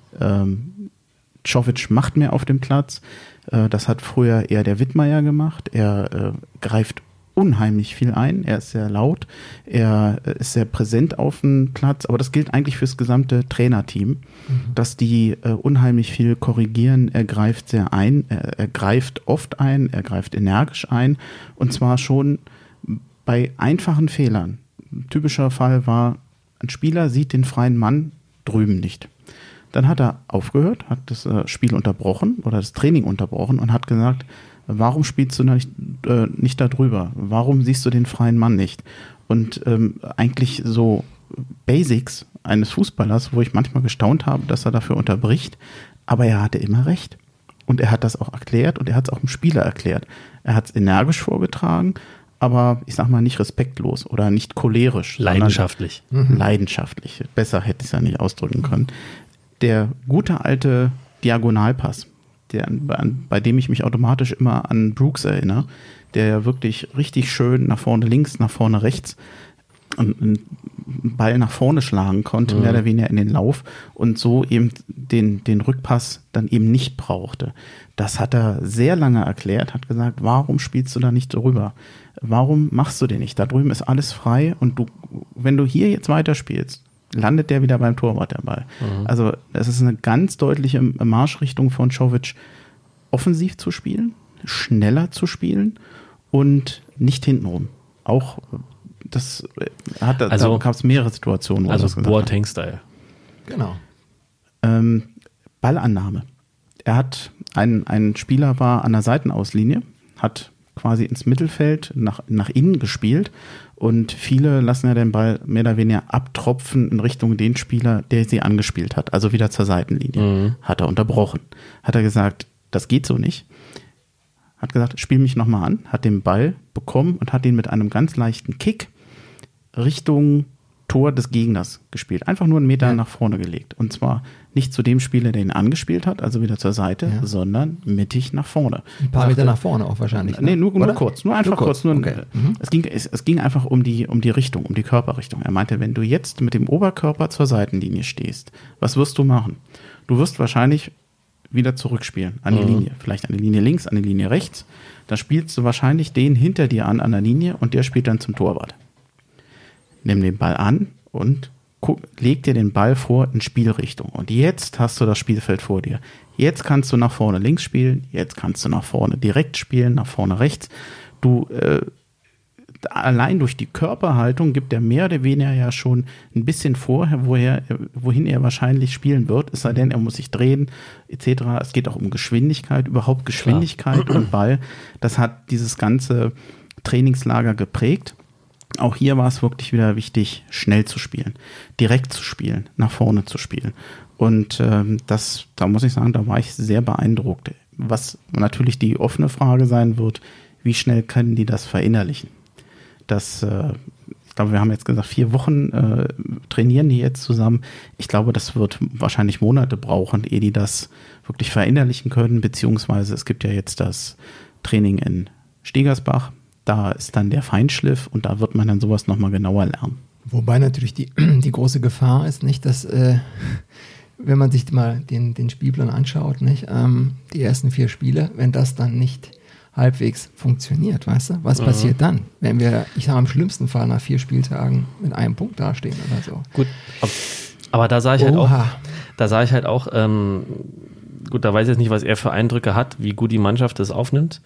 Czovic macht mehr auf dem Platz. Das hat früher eher der Wittmeier gemacht. Er greift unheimlich viel ein. Er ist sehr laut. Er ist sehr präsent auf dem Platz. Aber das gilt eigentlich fürs gesamte Trainerteam, dass die unheimlich viel korrigieren. Er greift sehr ein. Er greift oft ein. Er greift energisch ein. Und zwar schon bei einfachen Fehlern. Ein typischer Fall war, ein Spieler sieht den freien Mann drüben nicht. Dann hat er aufgehört, hat das Spiel unterbrochen oder das Training unterbrochen und hat gesagt, warum spielst du nicht da drüber? Warum siehst du den freien Mann nicht? Und eigentlich so Basics eines Fußballers, wo ich manchmal gestaunt habe, dass er dafür unterbricht, aber er hatte immer recht. Und er hat das auch erklärt und er hat es auch dem Spieler erklärt. Er hat es energisch vorgetragen, aber ich sag mal nicht respektlos oder nicht cholerisch. Leidenschaftlich. Leidenschaftlich. Besser hätte ich es ja nicht ausdrücken können. Der gute alte Diagonalpass, bei dem ich mich automatisch immer an Brooks erinnere, der ja wirklich richtig schön nach vorne links, nach vorne rechts einen Ball nach vorne schlagen konnte, mehr oder weniger in den Lauf und so eben den Rückpass dann eben nicht brauchte. Das hat er sehr lange erklärt, hat gesagt, warum spielst du da nicht drüber? Warum machst du den nicht? Da drüben ist alles frei und wenn du hier jetzt weiterspielst, landet der wieder beim Torwart, der Ball. Also es ist eine ganz deutliche Marschrichtung von Czovic, offensiv zu spielen, schneller zu spielen und nicht hintenrum. Auch da gab es mehrere Situationen. Also Boateng-Style. Genau. Ballannahme. Er hat ein Spieler war an der Seitenauslinie, hat quasi ins Mittelfeld nach innen gespielt und viele lassen ja den Ball mehr oder weniger abtropfen in Richtung den Spieler, der sie angespielt hat, also wieder zur Seitenlinie. Hat er unterbrochen. Hat er gesagt, das geht so nicht. Hat gesagt, spiel mich nochmal an, hat den Ball bekommen und hat ihn mit einem ganz leichten Kick Richtung Tor des Gegners gespielt. Einfach nur einen Meter nach vorne gelegt. Und zwar nicht zu dem Spieler, der ihn angespielt hat, also wieder zur Seite, sondern mittig nach vorne. Ein paar Meter nach vorne auch wahrscheinlich. Ne? Nee, nur kurz. Nur einfach kurz. Okay. Es ging einfach um die Richtung, um die Körperrichtung. Er meinte, wenn du jetzt mit dem Oberkörper zur Seitenlinie stehst, was wirst du machen? Du wirst wahrscheinlich wieder zurückspielen an die Linie. Vielleicht an die Linie links, an die Linie rechts. Da spielst du wahrscheinlich den hinter dir an der Linie und der spielt dann zum Torwart. Nimm den Ball an und leg dir den Ball vor in Spielrichtung. Und jetzt hast du das Spielfeld vor dir. Jetzt kannst du nach vorne links spielen, jetzt kannst du nach vorne direkt spielen, nach vorne rechts. Allein durch die Körperhaltung gibt er mehr oder weniger ja schon ein bisschen vor, wohin er wahrscheinlich spielen wird. Es sei denn, er muss sich drehen, etc. Es geht auch um Geschwindigkeit, überhaupt Geschwindigkeit und Ball. Das hat dieses ganze Trainingslager geprägt. Auch hier war es wirklich wieder wichtig, schnell zu spielen, direkt zu spielen, nach vorne zu spielen. Und da muss ich sagen, da war ich sehr beeindruckt. Was natürlich die offene Frage sein wird, wie schnell können die das verinnerlichen? Ich Ich glaube, wir haben jetzt gesagt, 4 Wochen trainieren die jetzt zusammen. Ich glaube, das wird wahrscheinlich Monate brauchen, ehe die das wirklich verinnerlichen können, beziehungsweise es gibt ja jetzt das Training in Stegersbach. Da ist dann der Feinschliff und da wird man dann sowas nochmal genauer lernen. Wobei natürlich die große Gefahr ist, nicht, dass, wenn man sich mal den Spielplan anschaut, nicht, die ersten 4 Spiele, wenn das dann nicht halbwegs funktioniert, weißt du? Was passiert dann, wenn wir, ich sage im schlimmsten Fall nach 4 Spieltagen mit einem Punkt dastehen oder so? Gut, aber da sah ich halt auch, gut, da weiß ich jetzt nicht, was er für Eindrücke hat, wie gut die Mannschaft das aufnimmt,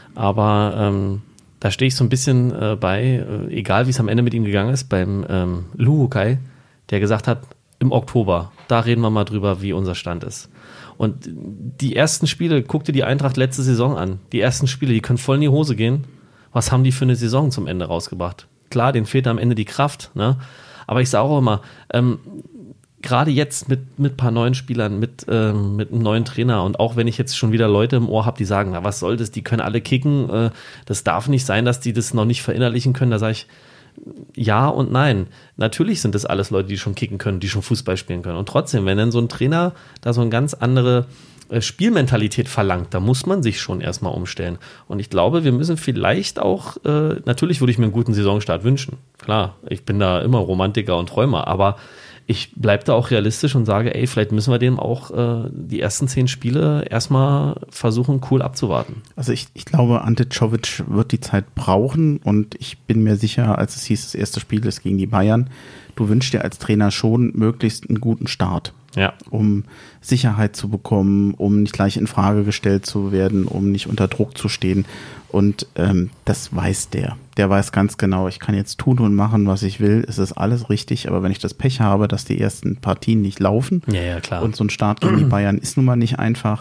aber da stehe ich so ein bisschen bei, egal wie es am Ende mit ihm gegangen ist, beim Luhukai, der gesagt hat, im Oktober, da reden wir mal drüber, wie unser Stand ist. Und die ersten Spiele, guck dir die Eintracht letzte Saison an, die ersten Spiele, die können voll in die Hose gehen. Was haben die für eine Saison zum Ende rausgebracht? Klar, denen fehlt am Ende die Kraft, ne? Aber ich sage auch immer, gerade jetzt mit ein paar neuen Spielern, mit einem neuen Trainer und auch wenn ich jetzt schon wieder Leute im Ohr habe, die sagen, na was soll das, die können alle kicken, das darf nicht sein, dass die das noch nicht verinnerlichen können, da sage ich, ja und nein. Natürlich sind das alles Leute, die schon kicken können, die schon Fußball spielen können. Und trotzdem, wenn dann so ein Trainer da so eine ganz andere Spielmentalität verlangt, da muss man sich schon erstmal umstellen. Und ich glaube, wir müssen vielleicht auch, natürlich würde ich mir einen guten Saisonstart wünschen. Klar, ich bin da immer Romantiker und Träumer, aber ich bleibe da auch realistisch und sage, ey, vielleicht müssen wir dem auch die ersten 10 Spiele erstmal versuchen, cool abzuwarten. Also ich glaube, Ante Czovic wird die Zeit brauchen und ich bin mir sicher, als es hieß, das erste Spiel ist gegen die Bayern, du wünschst dir als Trainer schon möglichst einen guten Start. Ja. Um Sicherheit zu bekommen, um nicht gleich in Frage gestellt zu werden, um nicht unter Druck zu stehen. Und das weiß der. Der weiß ganz genau, ich kann jetzt tun und machen, was ich will. Es ist alles richtig, aber wenn ich das Pech habe, dass die ersten Partien nicht laufen, ja, klar. Und so ein Start gegen die Bayern ist nun mal nicht einfach,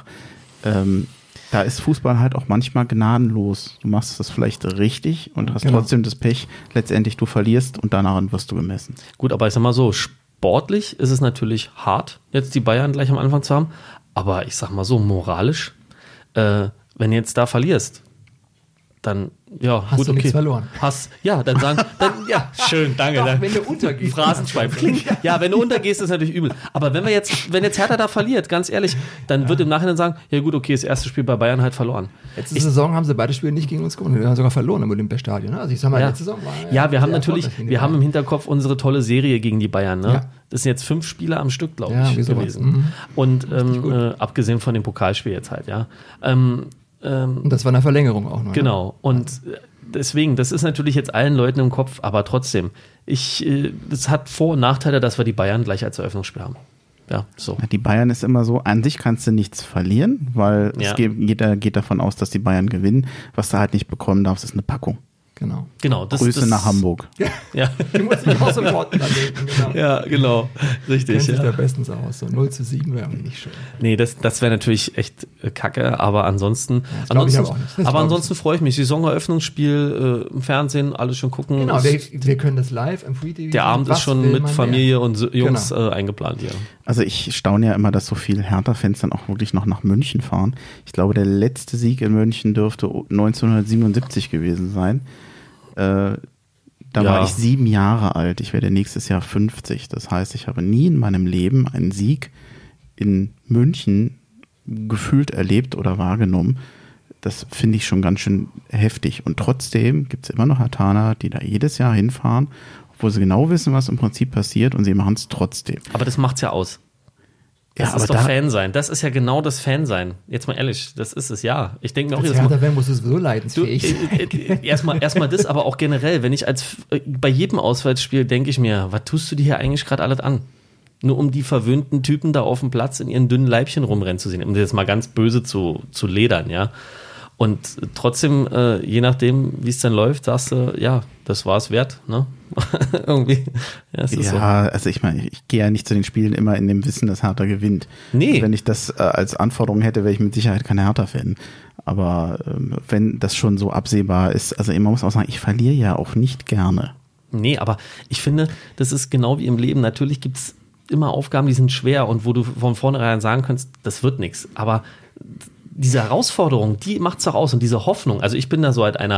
da ist Fußball halt auch manchmal gnadenlos. Du machst das vielleicht richtig und hast trotzdem das Pech. Letztendlich du verlierst und danach wirst du gemessen. Gut, aber ich sag mal so, sportlich ist es natürlich hart, jetzt die Bayern gleich am Anfang zu haben, aber ich sag mal so, moralisch, wenn du jetzt da verlierst, dann, ja, hast gut, du okay. nichts verloren. Dann sagen, ja, schön, danke. Doch, wenn du untergehst. Phrasenschwein. Ja, wenn du untergehst, ist natürlich übel. Aber wenn jetzt Hertha da verliert, ganz ehrlich, dann wird im Nachhinein sagen, ja gut, okay, das erste Spiel bei Bayern halt verloren. Letzte Saison haben sie beide Spiele nicht gegen uns gewonnen. Wir haben sogar verloren im Olympiastadion. Ne? Also ich sag mal, letzte Saison war ja, wir haben natürlich, wir haben im Hinterkopf unsere tolle Serie gegen die Bayern. Ne? Ja. Das sind jetzt 5 Spiele am Stück, glaube ich, gewesen. Und abgesehen von dem Pokalspiel jetzt halt, ja. Und das war eine Verlängerung auch noch. Genau. Und deswegen, das ist natürlich jetzt allen Leuten im Kopf, aber trotzdem, das hat Vor- und Nachteile, dass wir die Bayern gleich als Eröffnungsspiel haben. Ja, so. Die Bayern ist immer so, an sich kannst du nichts verlieren, weil jeder geht davon aus, dass die Bayern gewinnen. Was du halt nicht bekommen darfst, ist eine Packung. Genau. Grüße nach Hamburg. Ja. Du musst dich auch sofort überlegen. Genau. Ja, genau. Richtig. Kennt sich da bestens aus. So 0-7 wäre nicht schön. Nee, das wäre natürlich echt kacke, aber ansonsten freue ich mich. Saisoneröffnungsspiel im Fernsehen, alles schon gucken. Genau, wir können das live im Free TV. Der Abend ist schon mit Familie und Jungs eingeplant hier. Also ich staune ja immer, dass so viele Hertha-Fans dann auch wirklich noch nach München fahren. Ich glaube, der letzte Sieg in München dürfte 1977 gewesen sein. Da war ich 7 Jahre alt. Ich werde nächstes Jahr 50. Das heißt, ich habe nie in meinem Leben einen Sieg in München gefühlt erlebt oder wahrgenommen. Das finde ich schon ganz schön heftig. Und trotzdem gibt es immer noch Herthaner, die da jedes Jahr hinfahren, obwohl sie genau wissen, was im Prinzip passiert und sie machen es trotzdem. Aber das macht's ja aus. Das ist doch Fan sein. Das ist ja genau das Fan sein. Jetzt mal ehrlich, das ist es, ja. Ich denke mir auch jetzt mal. Wenn muss es so leidensfähig sein. Erstmal das, aber auch generell, wenn ich bei jedem Auswärtsspiel denke ich mir, was tust du dir hier eigentlich gerade alles an? Nur um die verwöhnten Typen da auf dem Platz in ihren dünnen Leibchen rumrennen zu sehen, um das jetzt mal ganz böse zu ledern, ja. Und trotzdem, je nachdem, wie es dann läuft, sagst du, ja, das war es wert, ne? Irgendwie. Ja, so. Also ich meine, ich gehe ja nicht zu den Spielen immer in dem Wissen, dass Hertha gewinnt. Nee. Wenn ich das als Anforderung hätte, wäre ich mit Sicherheit kein Hertha-Fan. Aber wenn das schon so absehbar ist, also man muss auch sagen, ich verliere ja auch nicht gerne. Nee, aber ich finde, das ist genau wie im Leben. Natürlich gibt es immer Aufgaben, die sind schwer und wo du von vornherein sagen kannst, das wird nichts. Aber diese Herausforderung, die macht's doch aus und diese Hoffnung. Also ich bin da so halt einer,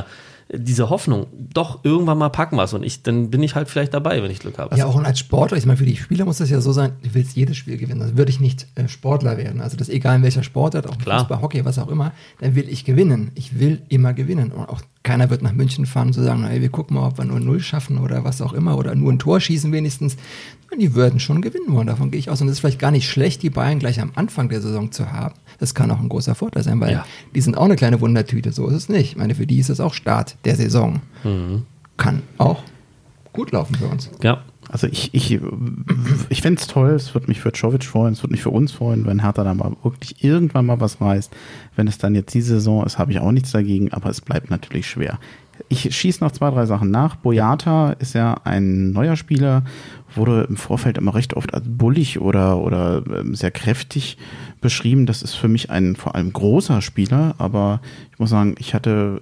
diese Hoffnung, doch irgendwann mal packen was und dann bin ich halt vielleicht dabei, wenn ich Glück habe. Ja, auch und als Sportler, ich meine, für die Spieler muss das ja so sein, du willst jedes Spiel gewinnen, dann würde ich nicht Sportler werden, also das egal in welcher Sportart, auch Fußball, Hockey, was auch immer, dann will ich gewinnen, ich will immer gewinnen und auch keiner wird nach München fahren und zu sagen, wir gucken mal, ob wir nur 0 schaffen oder was auch immer oder nur ein Tor schießen wenigstens. Die würden schon gewinnen wollen, davon gehe ich aus. Und es ist vielleicht gar nicht schlecht, die Bayern gleich am Anfang der Saison zu haben. Das kann auch ein großer Vorteil sein, weil die sind auch eine kleine Wundertüte, so ist es nicht. Ich meine, für die ist es auch Start der Saison. Kann auch gut laufen für uns. Ja. Also ich fände es toll, es würde mich für Czovic freuen, es würde mich für uns freuen, wenn Hertha da mal wirklich irgendwann mal was reißt. Wenn es dann jetzt diese Saison ist, habe ich auch nichts dagegen, aber es bleibt natürlich schwer. Ich schieße noch 2, 3 Sachen nach. Boyata ist ja ein neuer Spieler, wurde im Vorfeld immer recht oft als bullig oder sehr kräftig beschrieben. Das ist für mich ein vor allem großer Spieler, aber ich muss sagen, ich hatte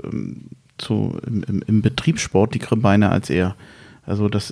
im Betriebssport dickere Beine als er. Also das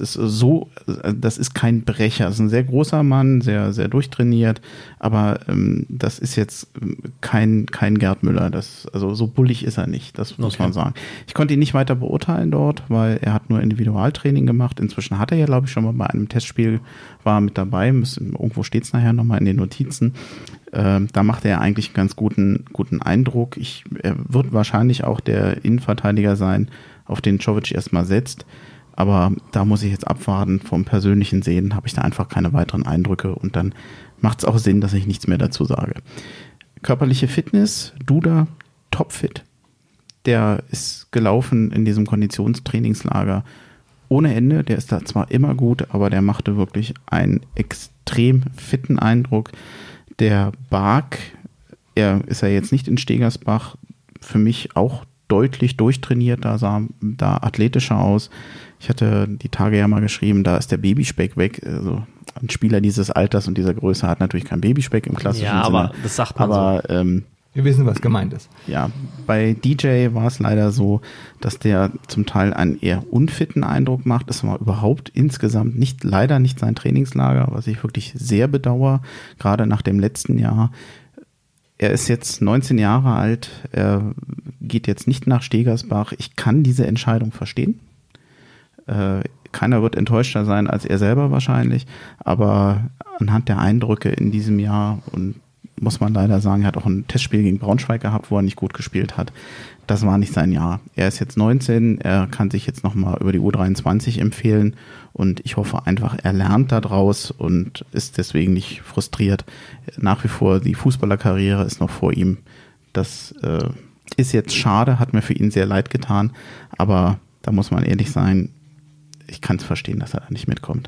ist kein Brecher. Das ist ein sehr großer Mann, sehr, sehr durchtrainiert, aber das ist jetzt kein Gerd Müller. Also so bullig ist er nicht, das muss man sagen. Ich konnte ihn nicht weiter beurteilen dort, weil er hat nur Individualtraining gemacht. Inzwischen hat er ja, glaube ich, schon mal bei einem Testspiel, war mit dabei. Irgendwo steht es nachher nochmal in den Notizen. Da macht er eigentlich einen ganz guten Eindruck. Er wird wahrscheinlich auch der Innenverteidiger sein, auf den Czovic erstmal setzt. Aber da muss ich jetzt abwarten. Vom persönlichen Sehen habe ich da einfach keine weiteren Eindrücke und dann macht es auch Sinn, dass ich nichts mehr dazu sage. Körperliche Fitness, Duda, topfit. Der ist gelaufen in diesem Konditionstrainingslager ohne Ende. Der ist da zwar immer gut, aber der machte wirklich einen extrem fitten Eindruck. Der Bark, er ist ja jetzt nicht in Stegersbach, für mich auch deutlich durchtrainiert, da sah da athletischer aus. Ich hatte die Tage ja mal geschrieben, da ist der Babyspeck weg. Also ein Spieler dieses Alters und dieser Größe hat natürlich kein Babyspeck im klassischen Sinne. Ja, aber das sagt man so. Wir wissen, was gemeint ist. Ja, bei DJ war es leider so, dass der zum Teil einen eher unfitten Eindruck macht. Es war überhaupt insgesamt leider nicht sein Trainingslager, was ich wirklich sehr bedauere, gerade nach dem letzten Jahr. Er ist jetzt 19 Jahre alt, er geht jetzt nicht nach Stegersbach. Ich kann diese Entscheidung verstehen. Keiner wird enttäuschter sein als er selber wahrscheinlich, aber anhand der Eindrücke in diesem Jahr, und muss man leider sagen, er hat auch ein Testspiel gegen Braunschweig gehabt, wo er nicht gut gespielt hat. Das war nicht sein Jahr. Er ist jetzt 19, er kann sich jetzt nochmal über die U23 empfehlen und ich hoffe einfach, er lernt daraus und ist deswegen nicht frustriert. Nach wie vor, die Fußballerkarriere ist noch vor ihm. Das ist jetzt schade, hat mir für ihn sehr leid getan, aber da muss man ehrlich sein, ich kann es verstehen, dass er da nicht mitkommt.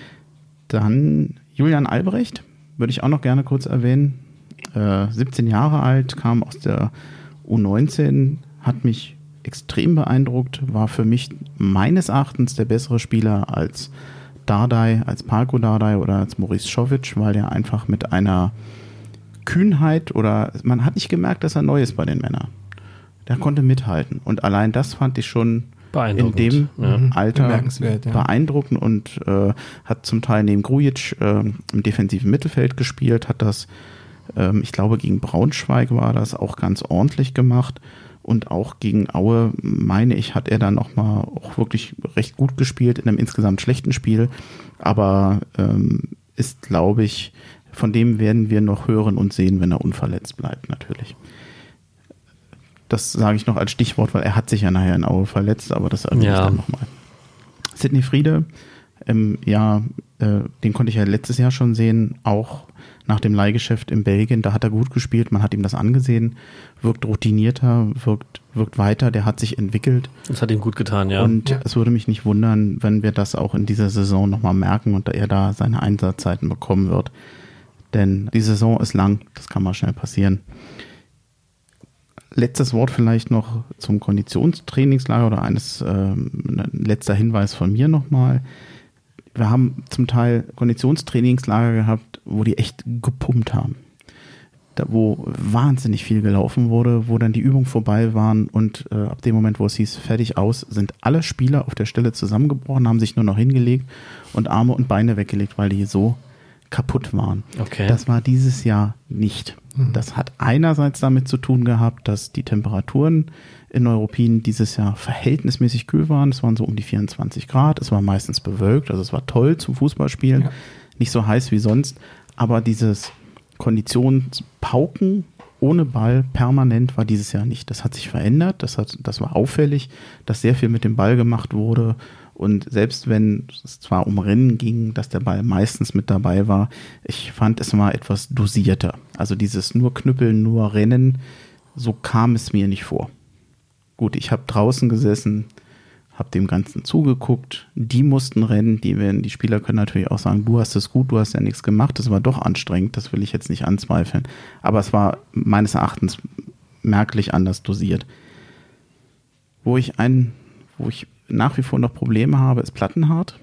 Dann Julian Albrecht, würde ich auch noch gerne kurz erwähnen. 17 Jahre alt, kam aus der U19, hat mich extrem beeindruckt, war für mich meines Erachtens der bessere Spieler als Dardai, als Palko Dardai oder als Maurice Czovic, weil er einfach mit einer Kühnheit oder man hat nicht gemerkt, dass er neu ist bei den Männern. Der konnte mithalten und allein das fand ich schon in dem Alter beeindruckend und hat zum Teil neben Grujic im defensiven Mittelfeld gespielt, hat das, ich glaube gegen Braunschweig war das, auch ganz ordentlich gemacht und auch gegen Aue, meine ich, hat er dann nochmal auch wirklich recht gut gespielt in einem insgesamt schlechten Spiel, aber ist, glaube ich, von dem werden wir noch hören und sehen, wenn er unverletzt bleibt, natürlich. Das sage ich noch als Stichwort, weil er hat sich ja nachher in Aue verletzt, aber das erwähne ich dann nochmal. Sidney Friede, den konnte ich ja letztes Jahr schon sehen, auch nach dem Leihgeschäft in Belgien, da hat er gut gespielt, man hat ihm das angesehen, wirkt routinierter, wirkt weiter, der hat sich entwickelt. Das hat ihm gut getan, ja. Und es würde mich nicht wundern, wenn wir das auch in dieser Saison nochmal merken und er da seine Einsatzzeiten bekommen wird. Denn die Saison ist lang, das kann mal schnell passieren. Letztes Wort vielleicht noch zum Konditionstrainingslager oder letzter Hinweis von mir nochmal. Wir haben zum Teil Konditionstrainingslager gehabt, wo die echt gepumpt haben. Wo wahnsinnig viel gelaufen wurde, wo dann die Übungen vorbei waren und ab dem Moment, wo es hieß, fertig aus, sind alle Spieler auf der Stelle zusammengebrochen, haben sich nur noch hingelegt und Arme und Beine weggelegt, weil die so kaputt waren. Okay. Das war dieses Jahr nicht. Das hat einerseits damit zu tun gehabt, dass die Temperaturen in Neuruppin dieses Jahr verhältnismäßig kühl waren. Es waren so um die 24 Grad. Es war meistens bewölkt, also es war toll zum Fußballspielen. Ja. Nicht so heiß wie sonst, aber dieses Konditionspauken ohne Ball permanent war dieses Jahr nicht. Das hat sich verändert. Das war auffällig, dass sehr viel mit dem Ball gemacht wurde. Und selbst wenn es zwar um Rennen ging, dass der Ball meistens mit dabei war, ich fand, es war etwas dosierter. Also dieses nur Knüppeln, nur Rennen, so kam es mir nicht vor. Gut, ich habe draußen gesessen, habe dem Ganzen zugeguckt. Die mussten rennen, die Spieler können natürlich auch sagen, du hast es gut, du hast ja nichts gemacht. Das war doch anstrengend, das will ich jetzt nicht anzweifeln. Aber es war meines Erachtens merklich anders dosiert. Wo ich nach wie vor noch Probleme habe, ist Plattenhardt.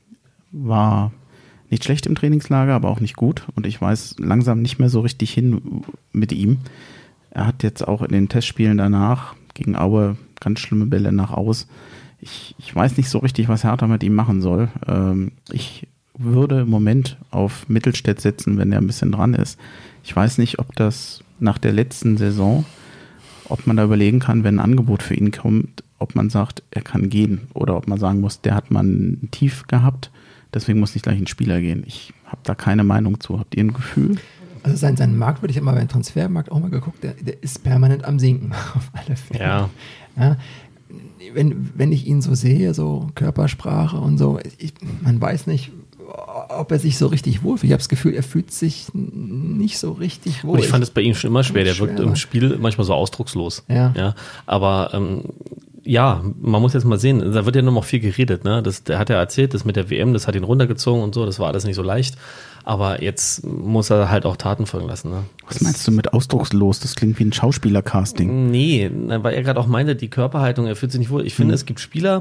War nicht schlecht im Trainingslager, aber auch nicht gut. Und ich weiß langsam nicht mehr so richtig hin mit ihm. Er hat jetzt auch in den Testspielen danach gegen Aue ganz schlimme Bälle nach aus. Ich weiß nicht so richtig, was Hertha mit ihm machen soll. Ich würde im Moment auf Mittelstädt setzen, wenn er ein bisschen dran ist. Ich weiß nicht, ob das nach der letzten Saison, ob man da überlegen kann, wenn ein Angebot für ihn kommt, ob man sagt, er kann gehen oder ob man sagen muss, der hat mal ein Tief gehabt, deswegen muss nicht gleich ein Spieler gehen. Ich habe da keine Meinung zu. Habt ihr ein Gefühl? Also seinen Markt würde ich immer beim Transfermarkt auch mal geguckt, der ist permanent am Sinken, auf alle Fälle. Ja. Wenn ich ihn so sehe, so Körpersprache und so, man weiß nicht, ob er sich so richtig wohlfühlt. Ich habe das Gefühl, er fühlt sich nicht so richtig wohl. Und ich fand es bei ihm schon immer schwer. Der wirkt im Spiel manchmal so ausdruckslos. Ja. Aber ja, man muss jetzt mal sehen, da wird ja noch viel geredet. Ne? Der hat ja erzählt, das mit der WM, das hat ihn runtergezogen und so, das war alles nicht so leicht. Aber jetzt muss er halt auch Taten folgen lassen. Ne? Was meinst du mit ausdruckslos? Das klingt wie ein Schauspieler-Casting. Nee, weil er gerade auch meinte, die Körperhaltung, er fühlt sich nicht wohl. Ich finde, es gibt Spieler,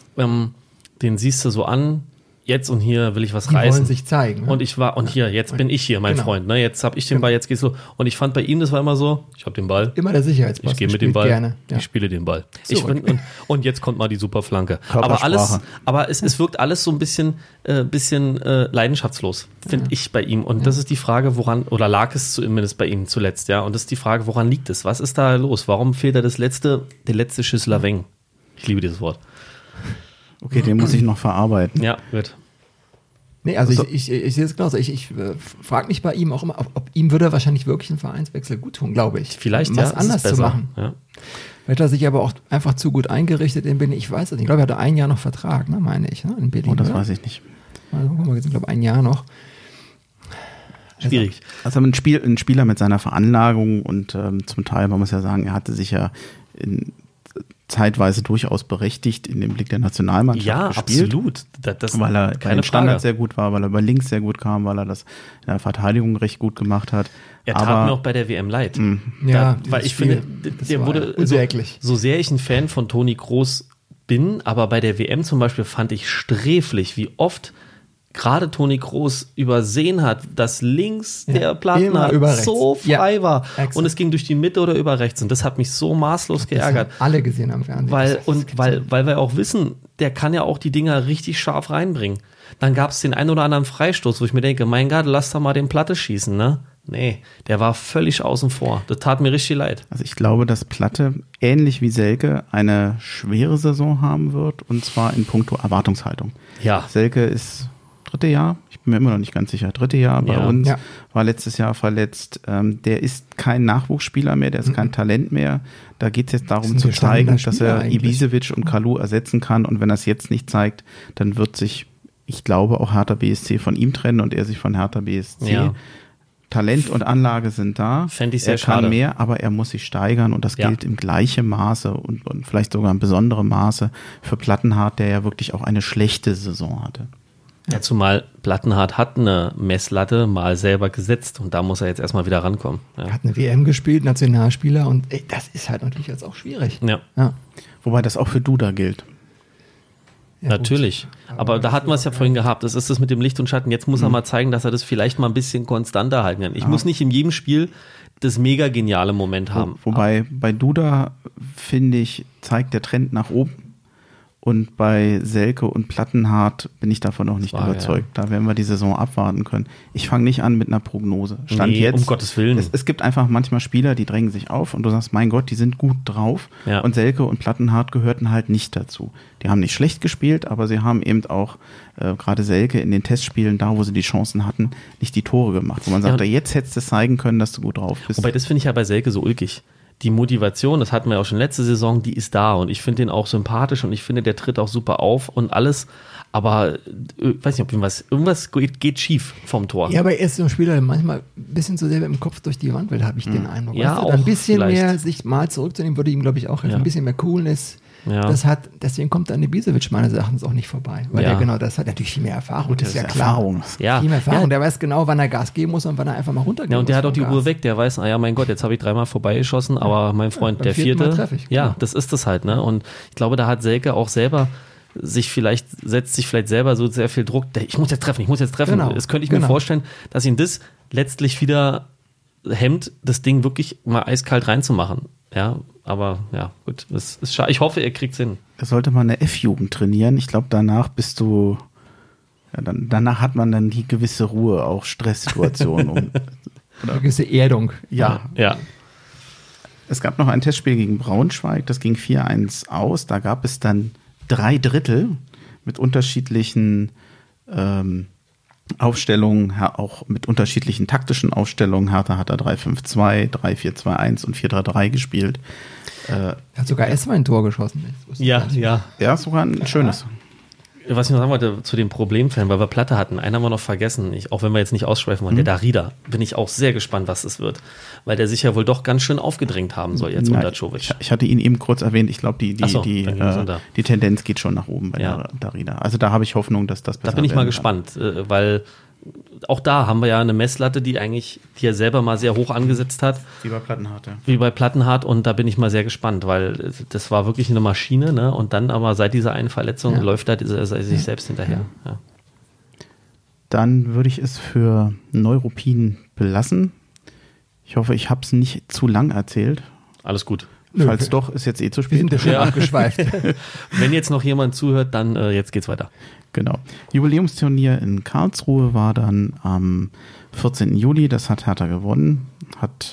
den siehst du so an, jetzt und hier will ich was reißen. Die wollen sich zeigen. Ne? Und jetzt bin ich hier, mein Freund. Ne? Jetzt habe ich den Ball, jetzt geht's los. Und ich fand bei ihm, das war immer so, ich habe den Ball. Immer der Sicherheitspass. Ich gehe mit dem Ball. Gerne. Ja. Ich spiele den Ball. Und jetzt kommt mal die super Flanke. Aber es wirkt alles so ein bisschen leidenschaftslos, finde ich bei ihm. Und das ist die Frage, lag es zumindest bei ihm zuletzt, ja. Und das ist die Frage, woran liegt es? Was ist da los? Warum fehlt da der letzte Schüssler Weng? Ich liebe dieses Wort. Okay, den muss ich noch verarbeiten. Ja, wird. Nee, also ich sehe es genauso. Ich frage mich bei ihm auch immer, ob ihm würde wahrscheinlich wirklich ein Vereinswechsel gut tun, glaube ich. Vielleicht was anders zu machen. Ja. Vielleicht hat er sich aber auch einfach zu gut eingerichtet in Berlin. Ich weiß es nicht. Ich glaube, er hatte ein Jahr noch Vertrag, ne, meine ich, ne, in Berlin. Oh, das weiß ich nicht. Also, guck mal, ich glaube, ein Jahr noch. Schwierig. Also ein Spieler mit seiner Veranlagung und zum Teil, man muss ja sagen, er hatte sich ja zeitweise durchaus berechtigt in dem Blick der Nationalmannschaft gespielt. Ja, absolut. Weil er bei den Standards sehr gut war, weil er über links sehr gut kam, weil er das in der Verteidigung recht gut gemacht hat. Er tat mir auch bei der WM leid. Weil ich finde, der wurde so sehr ich ein Fan von Toni Kroos bin, aber bei der WM zum Beispiel fand ich sträflich, wie oft gerade Toni Kroos übersehen hat, dass links der Plattenhardt so frei war. Exakt. Und es ging durch die Mitte oder über rechts. Und das hat mich so maßlos geärgert. Das haben alle gesehen am Fernsehen. Weil wir auch wissen, der kann ja auch die Dinger richtig scharf reinbringen. Dann gab es den einen oder anderen Freistoß, wo ich mir denke, mein Gott, lass da mal den Platte schießen, ne? Nee, der war völlig außen vor. Das tat mir richtig leid. Also ich glaube, dass Platte, ähnlich wie Selke, eine schwere Saison haben wird. Und zwar in puncto Erwartungshaltung. Ja. Selke ist 3. Jahr, ich bin mir immer noch nicht ganz sicher, 3. Jahr bei uns, war letztes Jahr verletzt. Der ist kein Nachwuchsspieler mehr, der ist kein Talent mehr. Da geht es jetzt darum zu zeigen, dass er Ibisevic und Kalou ersetzen kann. Und wenn er es jetzt nicht zeigt, dann wird sich, ich glaube, auch Hertha BSC von ihm trennen und er sich von Hertha BSC. Ja. Talent und Anlage sind da. Fände ich sehr schade. Er kann mehr, aber er muss sich steigern und das gilt im gleichen Maße und vielleicht sogar in besonderem Maße für Plattenhardt, der ja wirklich auch eine schlechte Saison hatte. Ja, zumal Plattenhardt hat eine Messlatte mal selber gesetzt und da muss er jetzt erstmal wieder rankommen. Ja. Er hat eine WM gespielt, Nationalspieler und das ist halt natürlich jetzt auch schwierig. Ja. Wobei das auch für Duda gilt. Ja, natürlich. Aber da hatten wir es ja vorhin gehabt. Das ist das mit dem Licht und Schatten. Jetzt muss er mal zeigen, dass er das vielleicht mal ein bisschen konstanter halten kann. Ich muss nicht in jedem Spiel das mega geniale Moment haben. Wobei bei Duda, finde ich, zeigt der Trend nach oben. Und bei Selke und Plattenhardt bin ich davon noch nicht überzeugt. Ja. Da werden wir die Saison abwarten können. Ich fange nicht an mit einer Prognose. Stand jetzt. Um Gottes Willen. Es gibt einfach manchmal Spieler, die drängen sich auf und du sagst, mein Gott, die sind gut drauf. Ja. Und Selke und Plattenhardt gehörten halt nicht dazu. Die haben nicht schlecht gespielt, aber sie haben eben auch gerade Selke in den Testspielen, da wo sie die Chancen hatten, nicht die Tore gemacht. Wo man sagt, jetzt hättest du zeigen können, dass du gut drauf bist. Wobei, das finde ich ja bei Selke so ulkig. Die Motivation, das hatten wir ja auch schon letzte Saison, die ist da und ich finde den auch sympathisch und ich finde, der tritt auch super auf und alles, aber ich weiß nicht, ob irgendwas geht schief vom Tor. Ja, aber er ist so ein Spieler, der manchmal ein bisschen so selber im Kopf durch die Wand will, habe ich den Eindruck. Ja, weißt du, auch ein bisschen vielleicht. mehr sich mal zurückzunehmen, würde ihm, glaube ich, auch helfen. Ein bisschen mehr Coolness. Ja. Deswegen kommt dann Ibisevic meines Erachtens auch nicht vorbei. Weil das hat natürlich viel mehr Erfahrung. Das ist ja klar. Viel mehr Erfahrung. Der weiß genau, wann er Gas geben muss und wann er einfach mal runtergehen muss. Ja, und der hat auch die Ruhe weg. Der weiß, mein Gott, jetzt habe ich 3-mal vorbeigeschossen, aber mein Freund, der vierte. Genau. Das ist das halt, ne? Und ich glaube, da hat Selke auch selber setzt sich vielleicht selber so sehr viel Druck. Ich muss jetzt treffen. Genau. Das könnte ich mir vorstellen, dass ihn das letztlich wieder hemmt, das Ding wirklich mal eiskalt reinzumachen. Ja, aber ja, gut, das ist schade. Ich hoffe, er kriegt es hin. Da sollte man eine F-Jugend trainieren. Ich glaube, danach bist du, danach hat man dann die gewisse Ruhe, auch Stresssituationen. Eine gewisse Erdung. Ja. Es gab noch ein Testspiel gegen Braunschweig, das ging 4-1 aus. Da gab es dann 3 Drittel mit unterschiedlichen Aufstellungen, auch mit unterschiedlichen taktischen Aufstellungen. Hertha hat da 3-5-2, 3-4-2-1 und 4-3-3 gespielt. Er hat sogar erstmal ein Tor geschossen. Ja, sogar ein schönes. Was ich noch sagen wollte zu den Problemfällen, weil wir Platte hatten, einen haben wir noch vergessen, auch wenn wir jetzt nicht ausschweifen wollen, der Darida, bin ich auch sehr gespannt, was es wird, weil der sich ja wohl doch ganz schön aufgedrängt haben soll jetzt unter Czovic. Ich hatte ihn eben kurz erwähnt, ich glaube, die Tendenz geht schon nach oben bei der Darida. Also da habe ich Hoffnung, dass das besser wird. Da bin ich mal gespannt, weil auch da haben wir ja eine Messlatte, die er selber mal sehr hoch angesetzt hat. Wie bei Plattenhardt und da bin ich mal sehr gespannt, weil das war wirklich eine Maschine, ne? Und dann aber seit dieser einen Verletzung läuft er sich selbst hinterher. Ja. Dann würde ich es für Neuruppin belassen. Ich hoffe, ich habe es nicht zu lang erzählt. Alles gut. Falls doch, ist jetzt zu spät. Wir sind ja schon abgeschweift. Wenn jetzt noch jemand zuhört, dann jetzt geht's weiter. Genau. Jubiläumsturnier in Karlsruhe war dann am 14. Juli. Das hat Hertha gewonnen. Hat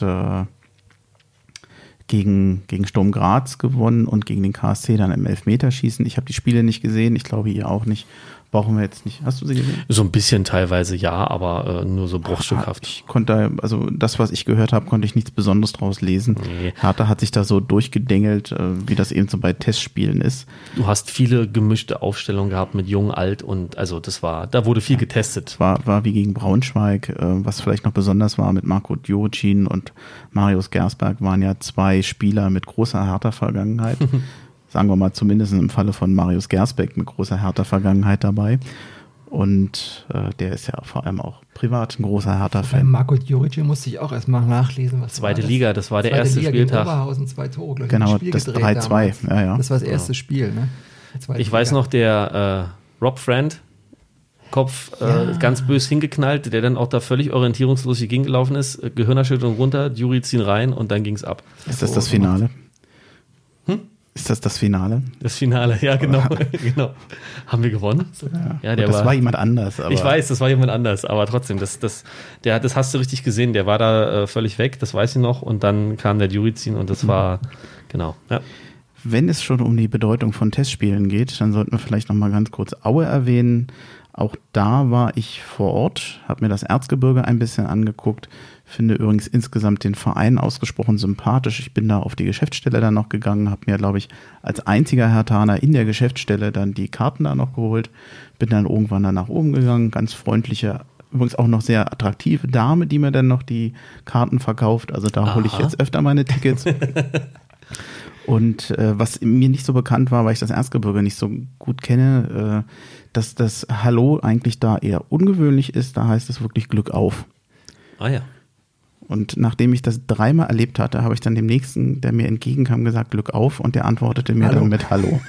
gegen Sturm Graz gewonnen und gegen den KSC dann im Elfmeterschießen. Ich habe die Spiele nicht gesehen. Ich glaube, ihr auch nicht. Brauchen wir jetzt nicht. Hast du sie gesehen? So ein bisschen teilweise ja, aber nur so bruchstückhaft. Ich konnte, also das, was ich gehört habe, konnte ich nichts Besonderes draus lesen. Nee. Hertha hat sich da so durchgedengelt, wie das eben so bei Testspielen ist. Du hast viele gemischte Aufstellungen gehabt mit Jung, Alt und also da wurde viel getestet. War wie gegen Braunschweig, was vielleicht noch besonders war mit Marco Djuricin und Marius Gersberg waren ja 2 Spieler mit großer Hertha-Vergangenheit. Sagen wir mal zumindest im Falle von Marius Gersbeck mit großer Hertha-Vergangenheit dabei. Und der ist ja vor allem auch privat ein großer Hertha-Fan. Marco Djuricin musste ich auch erstmal nachlesen. Zweite Liga, das war der erste Spieltag. Oberhausen 2 Tore, glaube ich. Genau, das 3-2. Ja. Das war das erste Spiel. Ne? Ich weiß noch, der Rob Friend, Kopf ganz bös hingeknallt, der dann auch da völlig orientierungslos hier gelaufen ist, Gehirnerschütterung runter, Djuricin rein und dann ging es ab. Ist das Finale? Ist das Finale? Das Finale, ja, genau. genau. Haben wir gewonnen? Ja, das war jemand anders. Aber ich weiß, das war jemand anders, aber trotzdem, das hast du richtig gesehen. Der war da völlig weg, das weiß ich noch. Und dann kam der Djuricin und das war, genau. Ja. Wenn es schon um die Bedeutung von Testspielen geht, dann sollten wir vielleicht noch mal ganz kurz Aue erwähnen. Auch da war ich vor Ort, habe mir das Erzgebirge ein bisschen angeguckt, finde übrigens insgesamt den Verein ausgesprochen sympathisch. Ich bin da auf die Geschäftsstelle dann noch gegangen, habe mir, glaube ich, als einziger Herthaner in der Geschäftsstelle dann die Karten da noch geholt, bin dann irgendwann da nach oben gegangen, ganz freundliche, übrigens auch noch sehr attraktive Dame, die mir dann noch die Karten verkauft, also da hole ich jetzt öfter meine Tickets. Und was mir nicht so bekannt war, weil ich das Erzgebirge nicht so gut kenne, dass das Hallo eigentlich da eher ungewöhnlich ist, da heißt es wirklich Glück auf. Ah ja. Und nachdem ich das 3-mal erlebt hatte, habe ich dann dem Nächsten, der mir entgegenkam, gesagt Glück auf und der antwortete mir dann mit Hallo.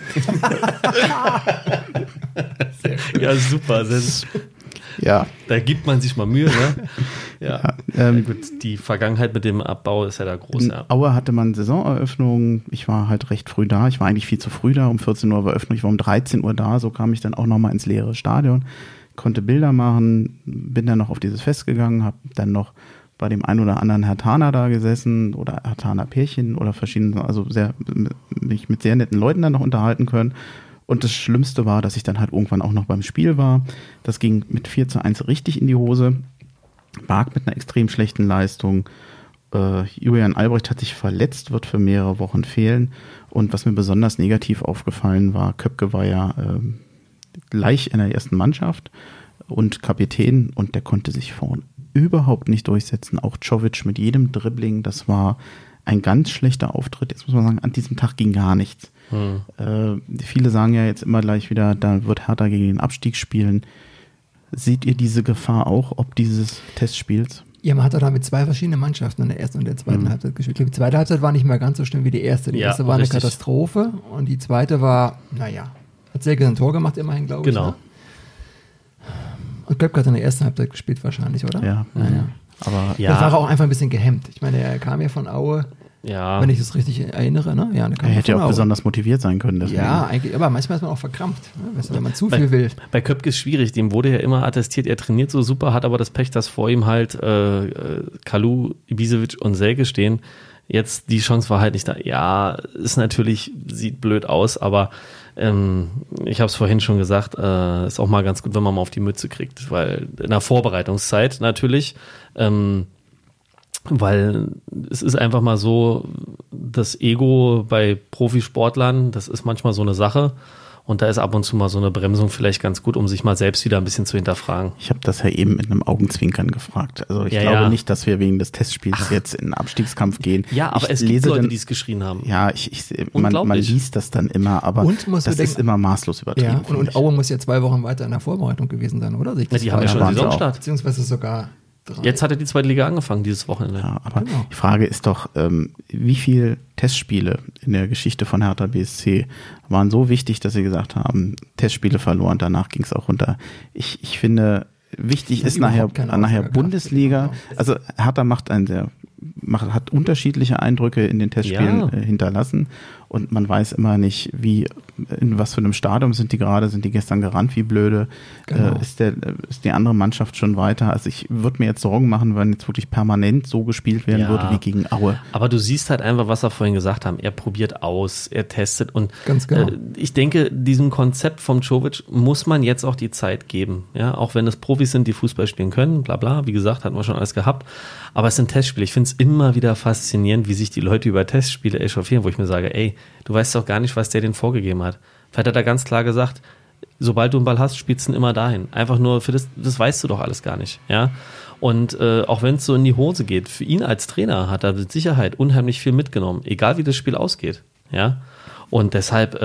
Ja, super. Ja. Da gibt man sich mal Mühe, ne? Ja, gut, die Vergangenheit mit dem Abbau ist ja da groß. In Aue hatte man Saisoneröffnung. Ich war halt recht früh da. Ich war eigentlich viel zu früh da. Um 14 Uhr war Eröffnung. Ich war um 13 Uhr da. So kam ich dann auch nochmal ins leere Stadion. Konnte Bilder machen. Bin dann noch auf dieses Fest gegangen. Habe dann noch bei dem einen oder anderen Herthaner da gesessen oder Herthaner Pärchen oder verschiedene, also mich mit sehr netten Leuten dann noch unterhalten können. Und das Schlimmste war, dass ich dann halt irgendwann auch noch beim Spiel war. Das ging mit 4:1 richtig in die Hose. Barg mit einer extrem schlechten Leistung. Julian Albrecht hat sich verletzt, wird für mehrere Wochen fehlen. Und was mir besonders negativ aufgefallen war, Köpke war ja gleich in der ersten Mannschaft und Kapitän und der konnte sich vorne überhaupt nicht durchsetzen. Auch Czovic mit jedem Dribbling, das war ein ganz schlechter Auftritt. Jetzt muss man sagen, an diesem Tag ging gar nichts. Viele sagen ja jetzt immer gleich wieder, da wird Hertha gegen den Abstieg spielen. Seht ihr diese Gefahr auch, ob dieses Testspiels? Ja, man hat doch da mit zwei verschiedenen Mannschaften in der ersten und der zweiten Halbzeit gespielt. Die zweite Halbzeit war nicht mehr ganz so schlimm wie die erste. Die erste war eine Katastrophe und die zweite war, hat Selke ein Tor gemacht immerhin, glaube ich. Genau. Ne? Und Köpke hat in der ersten Halbzeit gespielt wahrscheinlich, oder? Ja. Aber das war auch einfach ein bisschen gehemmt. Ich meine, er kam ja von Aue, wenn ich das richtig erinnere. Ne? Ja, er hätte ja auch besonders motiviert sein können. Deswegen. Ja, eigentlich, aber manchmal ist man auch verkrampft, ne? Wenn man zu viel will. Bei Köpke ist schwierig, dem wurde ja immer attestiert, er trainiert so super, hat aber das Pech, dass vor ihm halt Kalou, Ibisevic und Selke stehen. Jetzt die Chance war halt nicht da. Ja, ist natürlich, sieht blöd aus, aber ich habe es vorhin schon gesagt, ist auch mal ganz gut, wenn man mal auf die Mütze kriegt, weil in der Vorbereitungszeit natürlich, weil es ist einfach mal so, das Ego bei Profisportlern, das ist manchmal so eine Sache. Und da ist ab und zu mal so eine Bremsung vielleicht ganz gut, um sich mal selbst wieder ein bisschen zu hinterfragen. Ich habe das ja eben mit einem Augenzwinkern gefragt. Also ich glaube nicht, dass wir wegen des Testspiels jetzt in den Abstiegskampf gehen. Ja, aber es gibt Leute, die es geschrien haben. Ja, man liest das dann immer, aber das ist immer maßlos übertrieben. Ja, und Aue muss ja 2 Wochen weiter in der Vorbereitung gewesen sein, oder? Die haben ja schon Saisonstart. Beziehungsweise sogar 3. Jetzt hat die zweite Liga angefangen, dieses Wochenende. Ja, aber die Frage ist doch, wie viele Testspiele in der Geschichte von Hertha BSC waren so wichtig, dass sie gesagt haben, Testspiele verloren, danach ging es auch runter. Ich finde, wichtig ist nachher Bundesliga. Also Hertha hat unterschiedliche Eindrücke in den Testspielen hinterlassen und man weiß immer nicht, in was für einem Stadium sind die gerade, sind die gestern gerannt, wie blöde, ist die andere Mannschaft schon weiter. Also ich würde mir jetzt Sorgen machen, wenn jetzt wirklich permanent so gespielt werden würde wie gegen Aue. Aber du siehst halt einfach, was wir vorhin gesagt haben, er probiert aus, er testet und ganz genau. Ich denke, diesem Konzept vom Czovic muss man jetzt auch die Zeit geben, ja, auch wenn es Profis sind, die Fußball spielen können, bla bla, wie gesagt, hatten wir schon alles gehabt, aber es sind Testspiele. Ich finde es immer wieder faszinierend, wie sich die Leute über Testspiele echauffieren, wo ich mir sage, ey, du weißt doch gar nicht, was der denen vorgegeben hat. Vielleicht hat er ganz klar gesagt, sobald du einen Ball hast, spielst du ihn immer dahin. Einfach nur für das weißt du doch alles gar nicht, ja. Und auch wenn es so in die Hose geht, für ihn als Trainer hat er mit Sicherheit unheimlich viel mitgenommen, egal wie das Spiel ausgeht, ja. Und deshalb,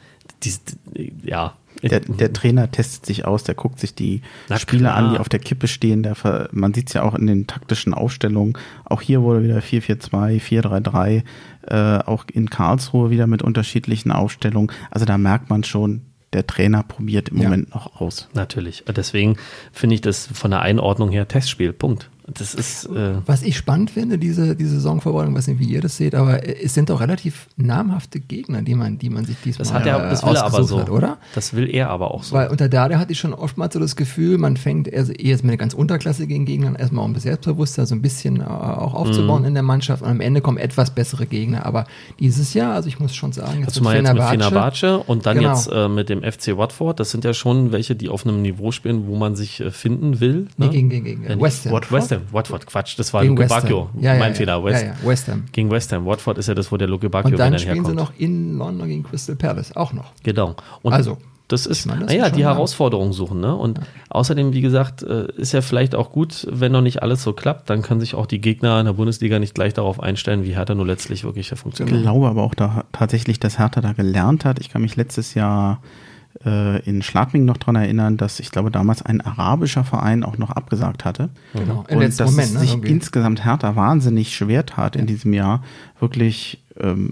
Der Trainer testet sich aus, der guckt sich die Spieler an, die auf der Kippe stehen. Man sieht es ja auch in den taktischen Aufstellungen. Auch hier wurde wieder 4-4-2, 4-3-3, auch in Karlsruhe wieder mit unterschiedlichen Aufstellungen. Also da merkt man schon, der Trainer probiert im Moment noch aus. Natürlich. Deswegen finde ich das von der Einordnung her Testspiel. Punkt. Das ist, was ich spannend finde, diese Saisonvorbereitung, weiß nicht, wie ihr das seht, aber es sind doch relativ namhafte Gegner, die man sich diesmal das will er aber so, hat, oder? Das will er aber auch so. Weil unter Dardai hatte ich schon oftmals so das Gefühl, man fängt eher mit einer ganz unterklassigen Gegnern erstmal um das Selbstbewusstsein so ein bisschen auch aufzubauen in der Mannschaft und am Ende kommen etwas bessere Gegner, aber dieses Jahr, also ich muss schon sagen, jetzt mit Fenerbahce und dann jetzt mit dem FC Watford, das sind ja schon welche, die auf einem Niveau spielen, wo man sich finden will. Ne? Nee, gegen West Ham. Watford, Quatsch, das war Luke Bacchio, mein Fehler. West Ham. Gegen West Ham. Watford ist ja das, wo der Luke Bacchio dann spielen sie noch in London gegen Crystal Palace, auch noch. Genau. Und also, das ist, die Herausforderung suchen, ne? Und außerdem, wie gesagt, ist ja vielleicht auch gut, wenn noch nicht alles so klappt, dann können sich auch die Gegner in der Bundesliga nicht gleich darauf einstellen, wie Hertha nur letztlich wirklich funktioniert. Ich glaube aber auch tatsächlich, dass Hertha da gelernt hat. Ich kann mich letztes Jahr in Schladming noch dran erinnern, dass ich glaube damals ein arabischer Verein auch noch abgesagt hatte. Genau. Und dass es sich insgesamt Hertha wahnsinnig schwer tat in diesem Jahr, wirklich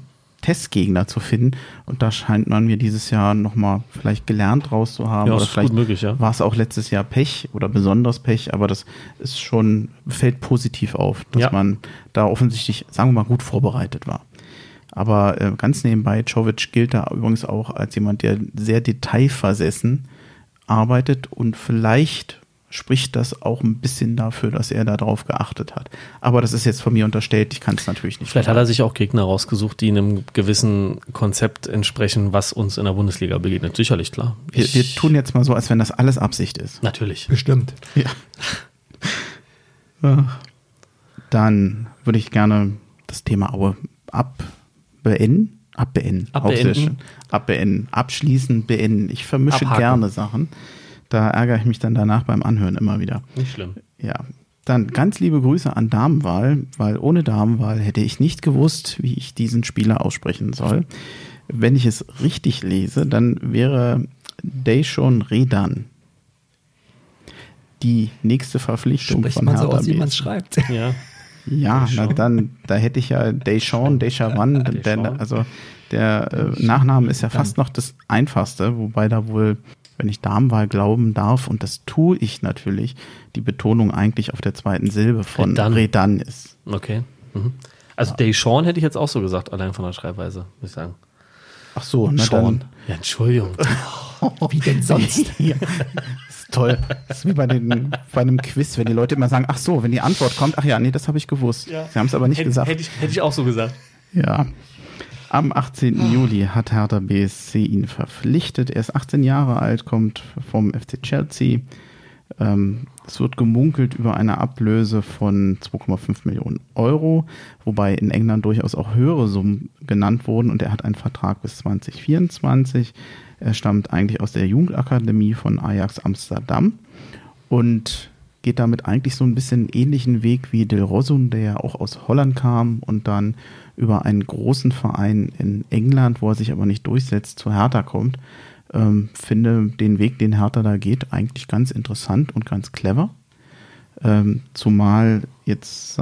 Testgegner zu finden. Und da scheint man mir dieses Jahr nochmal vielleicht gelernt draus zu haben. Ja, oder ist vielleicht gut möglich, ja. war es auch letztes Jahr Pech oder besonders Pech, aber das ist schon, fällt positiv auf, dass man da offensichtlich, sagen wir mal, gut vorbereitet war. Aber ganz nebenbei, Čović gilt da übrigens auch als jemand, der sehr detailversessen arbeitet und vielleicht spricht das auch ein bisschen dafür, dass er da drauf geachtet hat. Aber das ist jetzt von mir unterstellt, ich kann es natürlich nicht. Vielleicht hat er sich auch Gegner rausgesucht, die einem gewissen Konzept entsprechen, was uns in der Bundesliga begegnet. Sicherlich, klar. Wir tun jetzt mal so, als wenn das alles Absicht ist. Natürlich. Bestimmt. Ja. Dann würde ich gerne das Thema Aue abbeenden. Abschließen, beenden. Ich vermische gerne Sachen. Da ärgere ich mich dann danach beim Anhören immer wieder. Nicht schlimm. Ja. Dann ganz liebe Grüße an Damenwahl, weil ohne Damenwahl hätte ich nicht gewusst, wie ich diesen Spieler aussprechen soll. Wenn ich es richtig lese, dann wäre Dejan Redan die nächste Verpflichtung Spricht von man Hertha so aus, wie man es BSC. schreibt. Ja. Ja, da hätte ich ja Dejan, also der Nachname ist ja fast noch das Einfachste, wobei da wohl, wenn ich Damenwahl glauben darf, und das tue ich natürlich, die Betonung eigentlich auf der zweiten Silbe von Redan ist. Okay. Mhm. Also Dejan hätte ich jetzt auch so gesagt, allein von der Schreibweise, muss ich sagen. Ach so, na dann. Ja, Entschuldigung. Wie denn sonst? Ja. Toll. Das ist wie bei einem Quiz, wenn die Leute immer sagen, ach so, wenn die Antwort kommt, ach ja, nee, das habe ich gewusst. Ja. Sie haben es aber nicht gesagt. Hätte ich auch so gesagt. Ja. Am 18. Juli hat Hertha BSC ihn verpflichtet. Er ist 18 Jahre alt, kommt vom FC Chelsea. Es wird gemunkelt über eine Ablöse von 2,5 Millionen Euro, wobei in England durchaus auch höhere Summen genannt wurden, und er hat einen Vertrag bis 2024. Er stammt eigentlich aus der Jugendakademie von Ajax Amsterdam und geht damit eigentlich so ein bisschen ähnlichen Weg wie Dilrosun, der ja auch aus Holland kam und dann über einen großen Verein in England, wo er sich aber nicht durchsetzt, zu Hertha kommt. Finde den Weg, den Hertha da geht, eigentlich ganz interessant und ganz clever. Zumal jetzt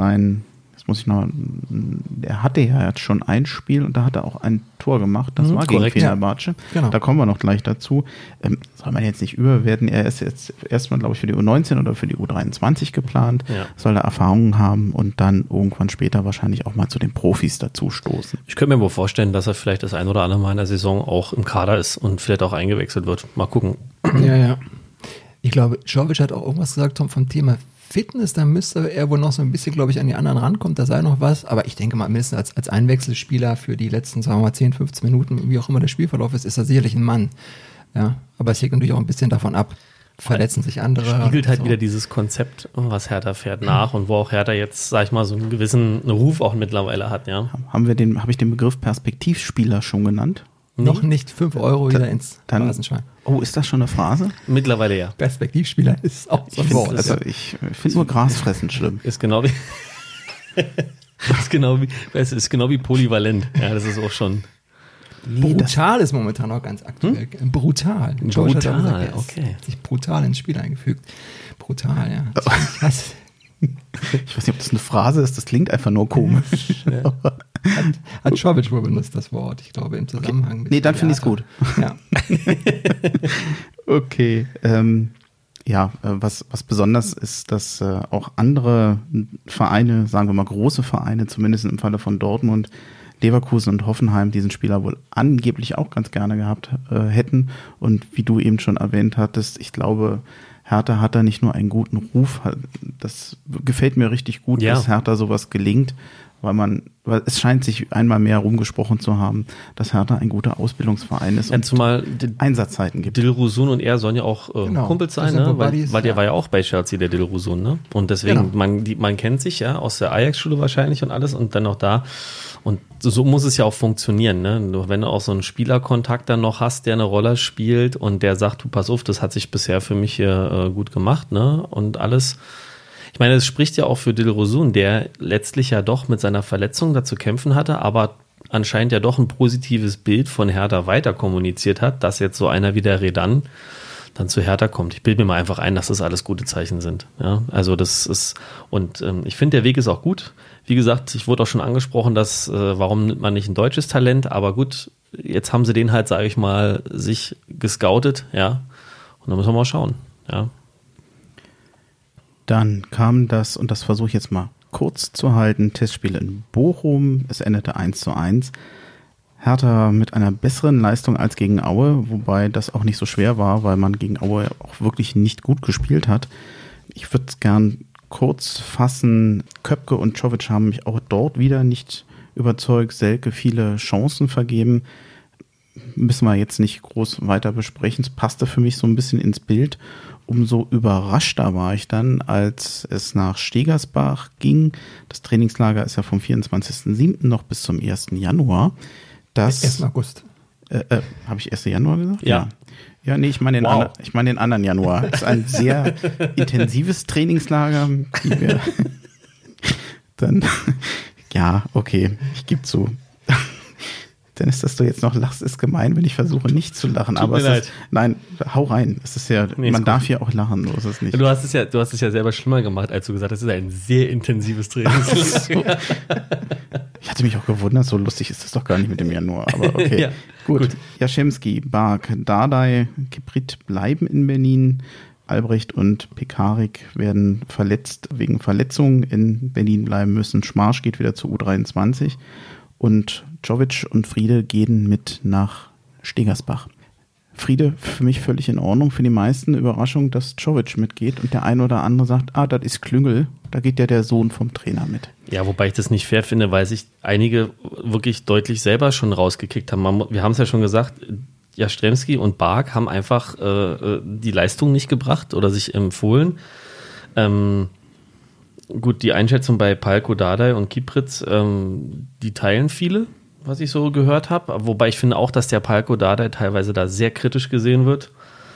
er hatte ja jetzt schon ein Spiel und da hat er auch ein Tor gemacht, das war gegen Fenerbahce. Ja, genau. Da kommen wir noch gleich dazu. Soll man jetzt nicht überwerten, er ist jetzt erstmal, glaube ich, für die U19 oder für die U23 geplant, soll da Erfahrungen haben und dann irgendwann später wahrscheinlich auch mal zu den Profis dazu stoßen. Ich könnte mir wohl vorstellen, dass er vielleicht das ein oder andere Mal in der Saison auch im Kader ist und vielleicht auch eingewechselt wird. Mal gucken. Ja. Ich glaube, Čović hat auch irgendwas gesagt vom Thema Fitness, da müsste er wohl noch so ein bisschen, glaube ich, an die anderen rankommen, da sei noch was, aber ich denke mal, mindestens als Einwechselspieler für die letzten, sagen wir mal, 10, 15 Minuten, wie auch immer der Spielverlauf ist er sicherlich ein Mann. Ja, aber es hängt natürlich auch ein bisschen davon ab, verletzen sich andere. Spiegelt halt wieder dieses Konzept, was Hertha fährt, nach und wo auch Hertha jetzt, sag ich mal, so einen gewissen Ruf auch mittlerweile hat, ja. Habe ich den Begriff Perspektivspieler schon genannt? Noch nicht 5 Euro wieder ins Phrasenschwein. Oh, ist das schon eine Phrase? Mittlerweile ja. Perspektivspieler ist auch so ein Wort. Also ich finde nur Grasfressen schlimm. Ist genau wie polyvalent. Ja, das ist auch schon. Brutal ist momentan auch ganz aktuell. Brutal. Brutal, okay. Hat sich brutal ins Spiel eingefügt. Brutal, ja. Ich weiß nicht, ob das eine Phrase ist, das klingt einfach nur komisch. Ja. Hat Čović wohl benutzt, das Wort, ich glaube, im Zusammenhang mit. Nee, dann finde ich es gut. Ja. Okay. Was besonders ist, dass auch andere Vereine, sagen wir mal große Vereine, zumindest im Falle von Dortmund, Leverkusen und Hoffenheim diesen Spieler wohl angeblich auch ganz gerne gehabt hätten. Und wie du eben schon erwähnt hattest, ich glaube, Hertha hat da nicht nur einen guten Ruf, das gefällt mir richtig gut, dass Hertha sowas gelingt, weil es scheint sich einmal mehr rumgesprochen zu haben, dass Hertha ein guter Ausbildungsverein ist und zumal Einsatzzeiten gibt. Dilrosun und er sollen ja auch Kumpels sein, ne? Weil der war ja auch bei Chelsea, der Dilrosun, ne? Und deswegen, man kennt sich ja aus der Ajax-Schule wahrscheinlich und alles und dann noch da. Und so muss es ja auch funktionieren, ne? Wenn du auch so einen Spielerkontakt dann noch hast, der eine Rolle spielt und der sagt, du pass auf, das hat sich bisher für mich hier gut gemacht, ne? Und alles. Ich meine, es spricht ja auch für Dilrosun, der letztlich ja doch mit seiner Verletzung da zu kämpfen hatte, aber anscheinend ja doch ein positives Bild von Hertha weiter kommuniziert hat, dass jetzt so einer wie der Redan dann zu Hertha kommt. Ich bilde mir mal einfach ein, dass das alles gute Zeichen sind. Ja, also das ist, und ich finde, der Weg ist auch gut. Wie gesagt, ich wurde auch schon angesprochen, dass, warum nimmt man nicht ein deutsches Talent, aber gut, jetzt haben sie den halt, sage ich mal, sich gescoutet, ja, und dann müssen wir mal schauen, ja. Dann kam das, und das versuche ich jetzt mal kurz zu halten, Testspiel in Bochum, es endete 1:1. Hertha mit einer besseren Leistung als gegen Aue, wobei das auch nicht so schwer war, weil man gegen Aue auch wirklich nicht gut gespielt hat. Ich würde es gern kurz fassen. Köpke und Czovic haben mich auch dort wieder nicht überzeugt. Selke viele Chancen vergeben. Müssen wir jetzt nicht groß weiter besprechen. Es passte für mich so ein bisschen ins Bild. Umso überraschter war ich dann, als es nach Stegersbach ging. Das Trainingslager ist ja vom 24.07. noch bis zum 1. Januar. 1. August. Habe ich 1. Januar gesagt? Ja. Ja, nee, ich meine den anderen Januar. Das ist ein sehr intensives Trainingslager. Die wir dann, ja, okay, ich gebe zu. Dennis, dass du jetzt noch lachst, ist gemein, wenn ich versuche nicht zu lachen. Tut mir leid. Nein, hau rein. Es ist ja, nee, man darf hier auch lachen, so ist es nicht. Du hast es ja selber schlimmer gemacht, als du gesagt hast, es ist ein sehr intensives Trainingslager. Ich hatte mich auch gewundert, so lustig ist das doch gar nicht mit dem Januar. Aber okay, ja, gut. Jaschemski, Bark, Dardai, Kiprit bleiben in Berlin. Albrecht und Pekarik werden wegen Verletzungen in Berlin bleiben müssen. Schmarsch geht wieder zur U23. Und Czovic und Friede gehen mit nach Stegersbach. Friede für mich völlig in Ordnung, für die meisten Überraschung, dass Czovic mitgeht und der eine oder andere sagt, das ist Klüngel, da geht ja der Sohn vom Trainer mit. Ja, wobei ich das nicht fair finde, weil sich einige wirklich deutlich selber schon rausgekickt haben. Wir haben es ja schon gesagt, Jastrzemski und Bark haben einfach die Leistung nicht gebracht oder sich empfohlen. Gut, die Einschätzung bei Palko, Dardai und Kipritz, die teilen viele, was ich so gehört habe. Wobei ich finde auch, dass der Palko Dardai teilweise da sehr kritisch gesehen wird.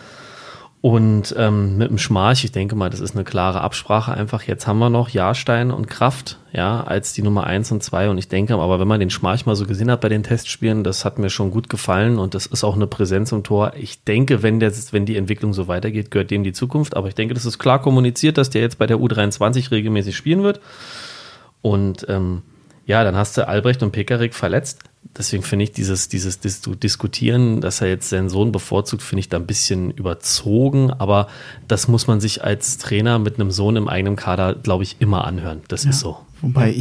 Und mit dem Schmarch, ich denke mal, das ist eine klare Absprache einfach. Jetzt haben wir noch Jahrstein und Kraft, ja, als die Nummer 1 und 2. Und ich denke, aber wenn man den Schmarch mal so gesehen hat bei den Testspielen, das hat mir schon gut gefallen und das ist auch eine Präsenz im Tor. Ich denke, wenn die Entwicklung so weitergeht, gehört dem die Zukunft. Aber ich denke, das ist klar kommuniziert, dass der jetzt bei der U23 regelmäßig spielen wird. Und dann hast du Albrecht und Pekarik verletzt. Deswegen finde ich dieses Diskutieren, dass er jetzt seinen Sohn bevorzugt, finde ich da ein bisschen überzogen. Aber das muss man sich als Trainer mit einem Sohn im eigenen Kader, glaube ich, immer anhören. Das ist so. Wobei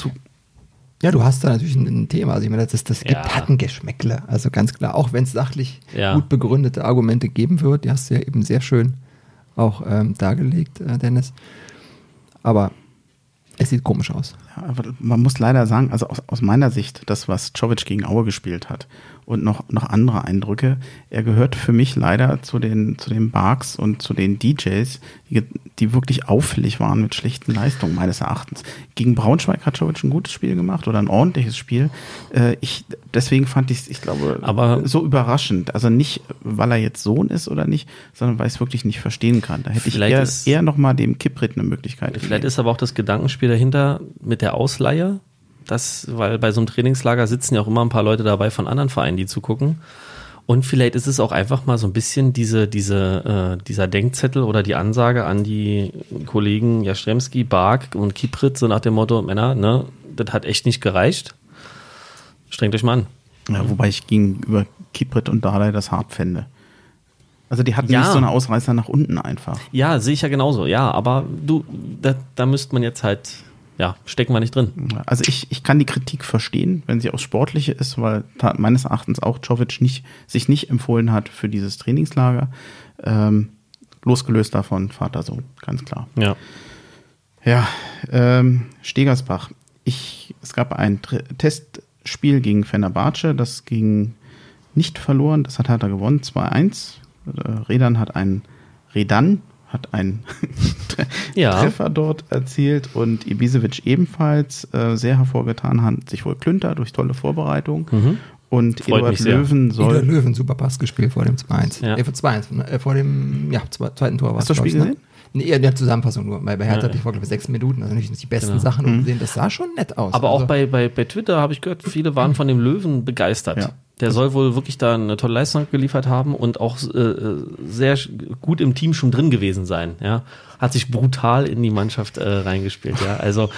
Ja, du hast da natürlich ein Thema. Also ich meine, das hat ein Geschmäckle. Also ganz klar, auch wenn es sachlich gut begründete Argumente geben wird, die hast du ja eben sehr schön auch dargelegt, Dennis. Aber es sieht komisch aus. Ja, aber man muss leider sagen, also aus meiner Sicht, das, was Czovic gegen Aue gespielt hat und noch andere Eindrücke, er gehört für mich leider zu den Barks und zu den DJs, die wirklich auffällig waren mit schlechten Leistungen, meines Erachtens. Gegen Braunschweig hat Czovic ein gutes Spiel gemacht oder ein ordentliches Spiel. Deswegen fand ich es, ich glaube, so überraschend. Also nicht, weil er jetzt Sohn ist oder nicht, sondern weil ich es wirklich nicht verstehen kann. Da hätte ich eher noch mal dem Kiprit eine Möglichkeit gegeben. Vielleicht ist aber auch das Gedankenspiel dahinter mit der Ausleihe, weil bei so einem Trainingslager sitzen ja auch immer ein paar Leute dabei von anderen Vereinen, die zugucken. Und vielleicht ist es auch einfach mal so ein bisschen dieser Denkzettel oder die Ansage an die Kollegen Jastrzemski, Bark und Kiprit, so nach dem Motto, Männer, ne, das hat echt nicht gereicht. Strengt euch mal an. Ja, wobei ich gegenüber Kiprit und Dardai das hart fände. Also die hatten nicht so eine Ausreißer nach unten einfach. Ja, sehe ich ja genauso. Ja, aber da müsste man jetzt halt, stecken wir nicht drin. Also ich kann die Kritik verstehen, wenn sie aufs Sportliche ist, weil meines Erachtens auch Czovic sich nicht empfohlen hat für dieses Trainingslager. Losgelöst davon Vater-Sohn, ganz klar. Ja. Ja, Stegersbach. Es gab ein Testspiel gegen Fenerbahce, das ging nicht verloren, das hat Hertha gewonnen, 2-1. Redan hat einen Treffer dort erzielt und Ibisevic ebenfalls sehr hervorgetan, hat sich wohl Klünter durch tolle Vorbereitung. Und Eduard Löwen super Pass gespielt vor dem 2-1. Ja. Vor 2-1, vor dem zweiten Tor war es. Hast du das Spiel gesehen? Nee, der Zusammenfassung nur, weil bei Hertha hatte ich vor 6 Minuten, also nicht die besten Sachen gesehen, das sah schon nett aus. Aber auch bei Twitter habe ich gehört, viele waren von dem Löwen begeistert. Der soll wohl wirklich da eine tolle Leistung geliefert haben und auch sehr gut im Team schon drin gewesen sein. Ja, hat sich brutal in die Mannschaft reingespielt. Ja, also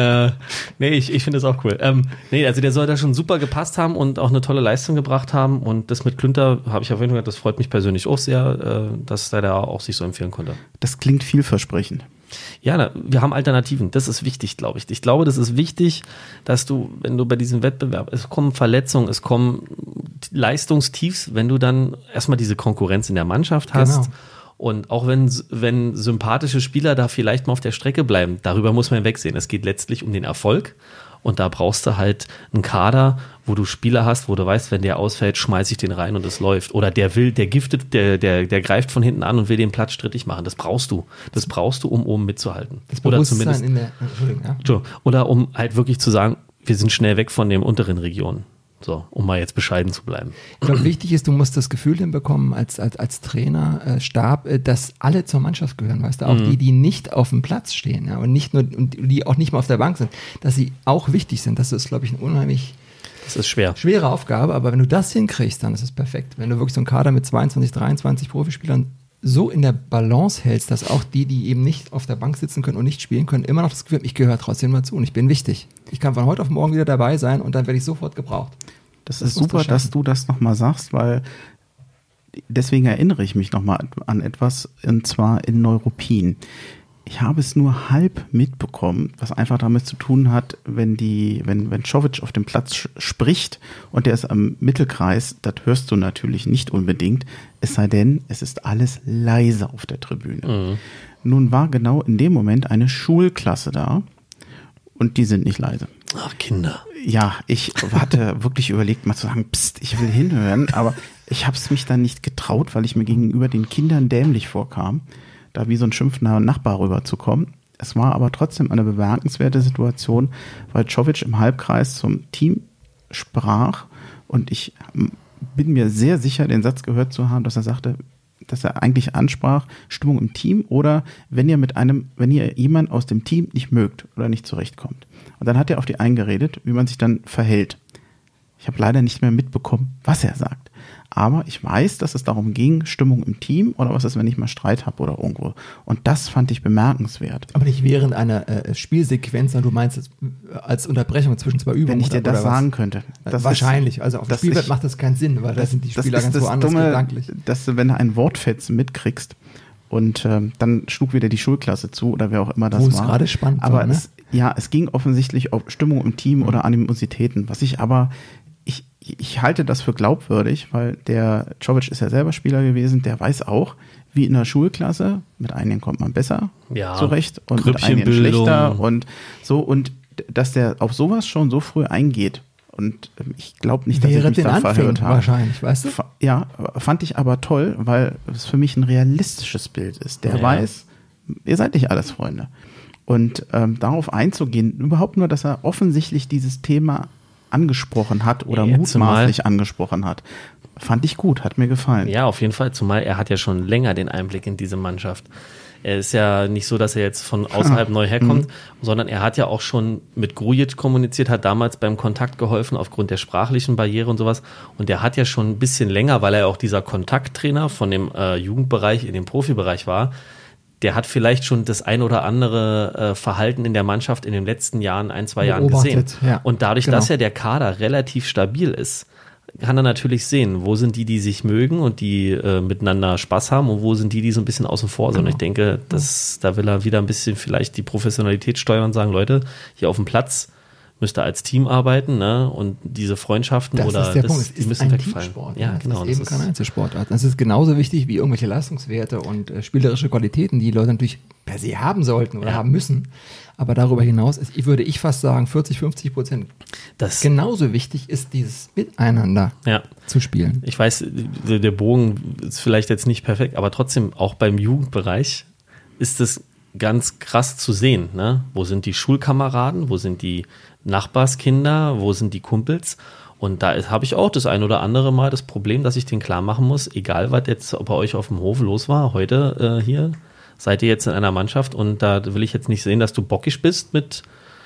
ich finde das auch cool. Also der soll da schon super gepasst haben und auch eine tolle Leistung gebracht haben. Und das mit Klünter habe ich auf jeden Fall, das freut mich persönlich auch sehr, dass der da auch sich so empfehlen konnte. Das klingt vielversprechend. Ja, wir haben Alternativen. Das ist wichtig, glaube ich. Ich glaube, das ist wichtig, dass du, wenn du bei diesem Wettbewerb, es kommen Verletzungen, es kommen Leistungstiefs, wenn du dann erstmal diese Konkurrenz in der Mannschaft hast. Genau. Und auch wenn sympathische Spieler da vielleicht mal auf der Strecke bleiben, darüber muss man wegsehen. Es geht letztlich um den Erfolg. Und da brauchst du halt einen Kader, wo du Spieler hast, wo du weißt, wenn der ausfällt, schmeiß ich den rein und es läuft. Oder der giftet, der greift von hinten an und will den Platz strittig machen. Das brauchst du. Das brauchst du, um oben mitzuhalten. Das Bewusstsein Oder um halt wirklich zu sagen, wir sind schnell weg von den unteren Regionen. So, um mal jetzt bescheiden zu bleiben. Ich glaube, wichtig ist, du musst das Gefühl hinbekommen als Trainer, Stab, dass alle zur Mannschaft gehören, weißt du, auch die nicht auf dem Platz stehen, ja, und die auch nicht mal auf der Bank sind, dass sie auch wichtig sind. Das ist, glaube ich, eine unheimlich schwere Aufgabe, aber wenn du das hinkriegst, dann ist es perfekt. Wenn du wirklich so einen Kader mit 22, 23 Profispielern so in der Balance hältst, dass auch die eben nicht auf der Bank sitzen können und nicht spielen können, immer noch das Gefühl haben, ich gehöre trotzdem mal zu und ich bin wichtig. Ich kann von heute auf morgen wieder dabei sein und dann werde ich sofort gebraucht. Das ist super, dass du das nochmal sagst, weil deswegen erinnere ich mich nochmal an etwas, und zwar in Neuruppin. Ich habe es nur halb mitbekommen, was einfach damit zu tun hat, wenn Czovic auf dem Platz spricht und der ist am Mittelkreis, das hörst du natürlich nicht unbedingt, es sei denn, es ist alles leise auf der Tribüne. Mhm. Nun war genau in dem Moment eine Schulklasse da und die sind nicht leise. Ach, Kinder. Ja, ich hatte wirklich überlegt, mal zu sagen, pst, ich will hinhören, aber ich habe es mich dann nicht getraut, weil ich mir gegenüber den Kindern dämlich vorkam, da wie so ein schimpfender Nachbar rüberzukommen. Es war aber trotzdem eine bemerkenswerte Situation, weil Czovic im Halbkreis zum Team sprach und ich bin mir sehr sicher, den Satz gehört zu haben, dass er sagte, dass er eigentlich ansprach, Stimmung im Team oder wenn ihr jemanden aus dem Team nicht mögt oder nicht zurechtkommt. Und dann hat er auf die eingeredet, wie man sich dann verhält. Ich habe leider nicht mehr mitbekommen, was er sagt. Aber ich weiß, dass es darum ging, Stimmung im Team oder was ist, wenn ich mal Streit habe oder irgendwo. Und das fand ich bemerkenswert. Aber nicht während einer Spielsequenz, sondern du meinst es als Unterbrechung zwischen zwei Übungen. Wenn ich dir das sagen könnte. Wahrscheinlich. Also auf dem Spielfeld macht das keinen Sinn, weil da sind die Spieler ganz woanders gedanklich. Dass du, wenn du einen Wortfetzen mitkriegst und dann schlug wieder die Schulklasse zu oder wer auch immer das war. Wo es gerade spannend aber war, ne? Es ging offensichtlich auf Stimmung im Team oder Animositäten, was ich aber ich halte das für glaubwürdig, weil der Czovic ist ja selber Spieler gewesen, der weiß auch, wie in der Schulklasse, mit einigen kommt man besser zurecht und mit einigen schlechter und so, und dass der auf sowas schon so früh eingeht. Und ich glaube nicht, dass ich mich da verhört habe. Wahrscheinlich, weißt du? Ja, fand ich aber toll, weil es für mich ein realistisches Bild ist. Der weiß, ihr seid nicht alles Freunde. Und darauf einzugehen, überhaupt nur, dass er offensichtlich dieses Thema angesprochen hat oder mutmaßlich angesprochen hat. Fand ich gut, hat mir gefallen. Ja, auf jeden Fall, zumal er hat ja schon länger den Einblick in diese Mannschaft. Er ist ja nicht so, dass er jetzt von außerhalb neu herkommt, sondern er hat ja auch schon mit Grujic kommuniziert, hat damals beim Kontakt geholfen aufgrund der sprachlichen Barriere und sowas. Und der hat ja schon ein bisschen länger, weil er auch dieser Kontakttrainer von dem Jugendbereich in den Profibereich war, der hat vielleicht schon das ein oder andere Verhalten in der Mannschaft in den letzten Jahren, 1-2 Jahren gesehen. Ja, und dadurch, dass ja der Kader relativ stabil ist, kann er natürlich sehen, wo sind die sich mögen und die miteinander Spaß haben und wo sind die so ein bisschen außen vor sind. Und ich denke, da will er wieder ein bisschen vielleicht die Professionalität steuern und sagen, Leute, hier auf dem Platz müsst ihr als Team arbeiten, ne? Und diese Freundschaften das oder ist der Punkt. Es ist ein Teamsport. Ja, genau. Das ist eben kein Einzelsportart. Das ist genauso wichtig wie irgendwelche Leistungswerte und spielerische Qualitäten, die Leute natürlich per se haben sollten oder haben müssen. Aber darüber hinaus würde ich fast sagen, 40-50% genauso wichtig ist, dieses Miteinander zu spielen. Ich weiß, der Bogen ist vielleicht jetzt nicht perfekt, aber trotzdem auch beim Jugendbereich ist es ganz krass zu sehen, ne? Wo sind die Schulkameraden, wo sind die Nachbarskinder, wo sind die Kumpels? Und da habe ich auch das ein oder andere Mal das Problem, dass ich denen klar machen muss, egal was jetzt bei euch auf dem Hof los war, heute hier seid ihr jetzt in einer Mannschaft und da will ich jetzt nicht sehen, dass du bockig bist mit,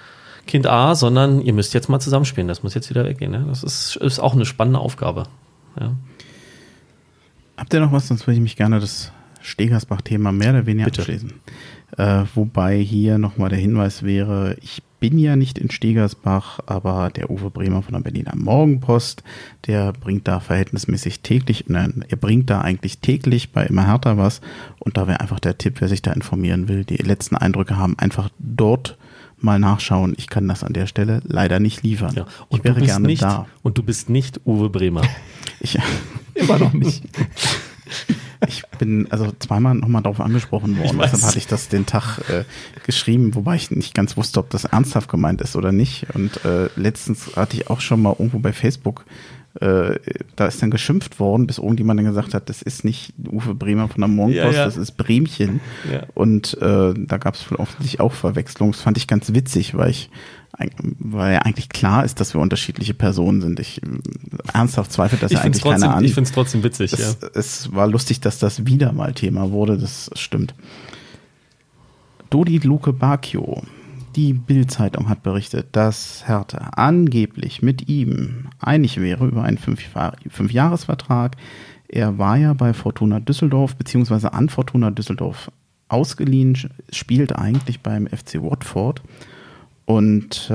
Kind A, sondern ihr müsst jetzt mal zusammenspielen. Das muss jetzt wieder weggehen. Ne? Das ist auch eine spannende Aufgabe. Ja. Habt ihr noch was? Sonst würde ich mich gerne das Stegersbach-Thema mehr oder weniger abschließen. Wobei hier nochmal der Hinweis wäre, ich bin ja nicht in Stegersbach, aber der Uwe Bremer von der Berliner Morgenpost, der bringt da verhältnismäßig täglich, er bringt da eigentlich täglich bei Immer Hertha was, und da wäre einfach der Tipp, wer sich da informieren will, die letzten Eindrücke haben, einfach dort mal nachschauen. Ich kann das an der Stelle leider nicht liefern. Ja, und ich wäre gerne da. Und du bist nicht Uwe Bremer. Immer noch nicht. Ich bin also zweimal nochmal darauf angesprochen worden, deshalb hatte ich das den Tag geschrieben, wobei ich nicht ganz wusste, ob das ernsthaft gemeint ist oder nicht. Und letztens hatte ich auch schon mal irgendwo bei Facebook, da ist dann geschimpft worden, bis irgendjemand dann gesagt hat, das ist nicht Uwe Bremer von der Morgenpost, das ist Bremchen. Ja. Und da gab es offensichtlich auch Verwechslung. Das fand ich ganz witzig, weil ja eigentlich klar ist, dass wir unterschiedliche Personen sind. Ich ernsthaft zweifle, dass eigentlich keiner an. Ich finde es trotzdem witzig, Es war lustig, dass das wieder mal Thema wurde, das stimmt. Dodi Luke Bacchio, die Bild-Zeitung hat berichtet, dass Hertha angeblich mit ihm einig wäre über einen 5-Jahres-Vertrag. Er war ja bei Fortuna Düsseldorf, beziehungsweise an Fortuna Düsseldorf ausgeliehen, spielt eigentlich beim FC Watford. Und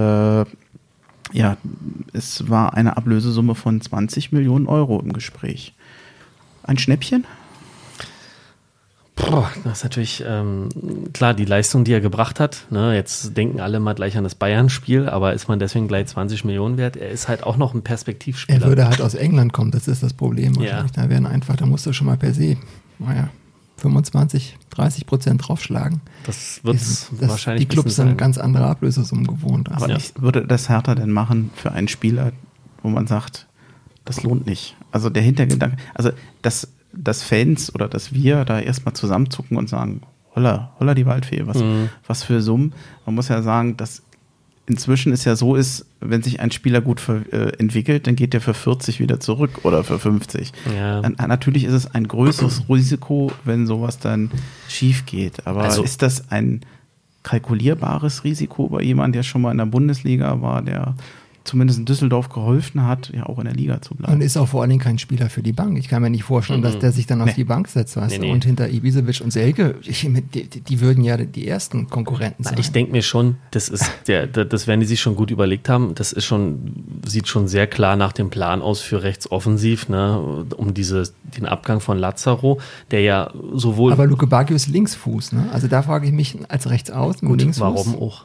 es war eine Ablösesumme von 20 Millionen Euro im Gespräch. Ein Schnäppchen? Das ist natürlich, klar, die Leistung, die er gebracht hat. Ne, jetzt denken alle mal gleich an das Bayern-Spiel, aber ist man deswegen gleich 20 Millionen wert? Er ist halt auch noch ein Perspektivspieler. Er würde halt aus England kommen, das ist das Problem. Ja. Da musst du schon mal per se, 25-30% draufschlagen. Das wird wahrscheinlich die Clubs sind ganz andere Ablösesummen gewohnt. Aber würde das Hertha denn machen für einen Spieler, wo man sagt, das lohnt nicht? Also der Hintergedanke, also dass Fans oder dass wir da erstmal zusammenzucken und sagen, holla die Waldfee, was für Summen. Man muss ja sagen, dass inzwischen es ja so ist, wenn sich ein Spieler gut entwickelt, dann geht der für 40 wieder zurück oder für 50. Ja. Natürlich ist es ein größeres Risiko, wenn sowas dann schief geht. Aber ist das ein kalkulierbares Risiko bei jemandem, der schon mal in der Bundesliga war, der zumindest in Düsseldorf geholfen hat, ja auch in der Liga zu bleiben? Und ist auch vor allen Dingen kein Spieler für die Bank. Ich kann mir nicht vorstellen, dass der sich dann auf die Bank setzt. Weißt du? Und hinter Ibisevic und Selke, die würden ja die ersten Konkurrenten sein. Ich denke mir schon, das werden die sich schon gut überlegt haben. Das ist sieht schon sehr klar nach dem Plan aus für rechtsoffensiv, ne, um den Abgang von Lazaro, der ja sowohl... Aber Luke Bacchio ist Linksfuß, ne? Also da frage ich mich als Rechtsaußen. Gut, Linksfuß. Warum auch?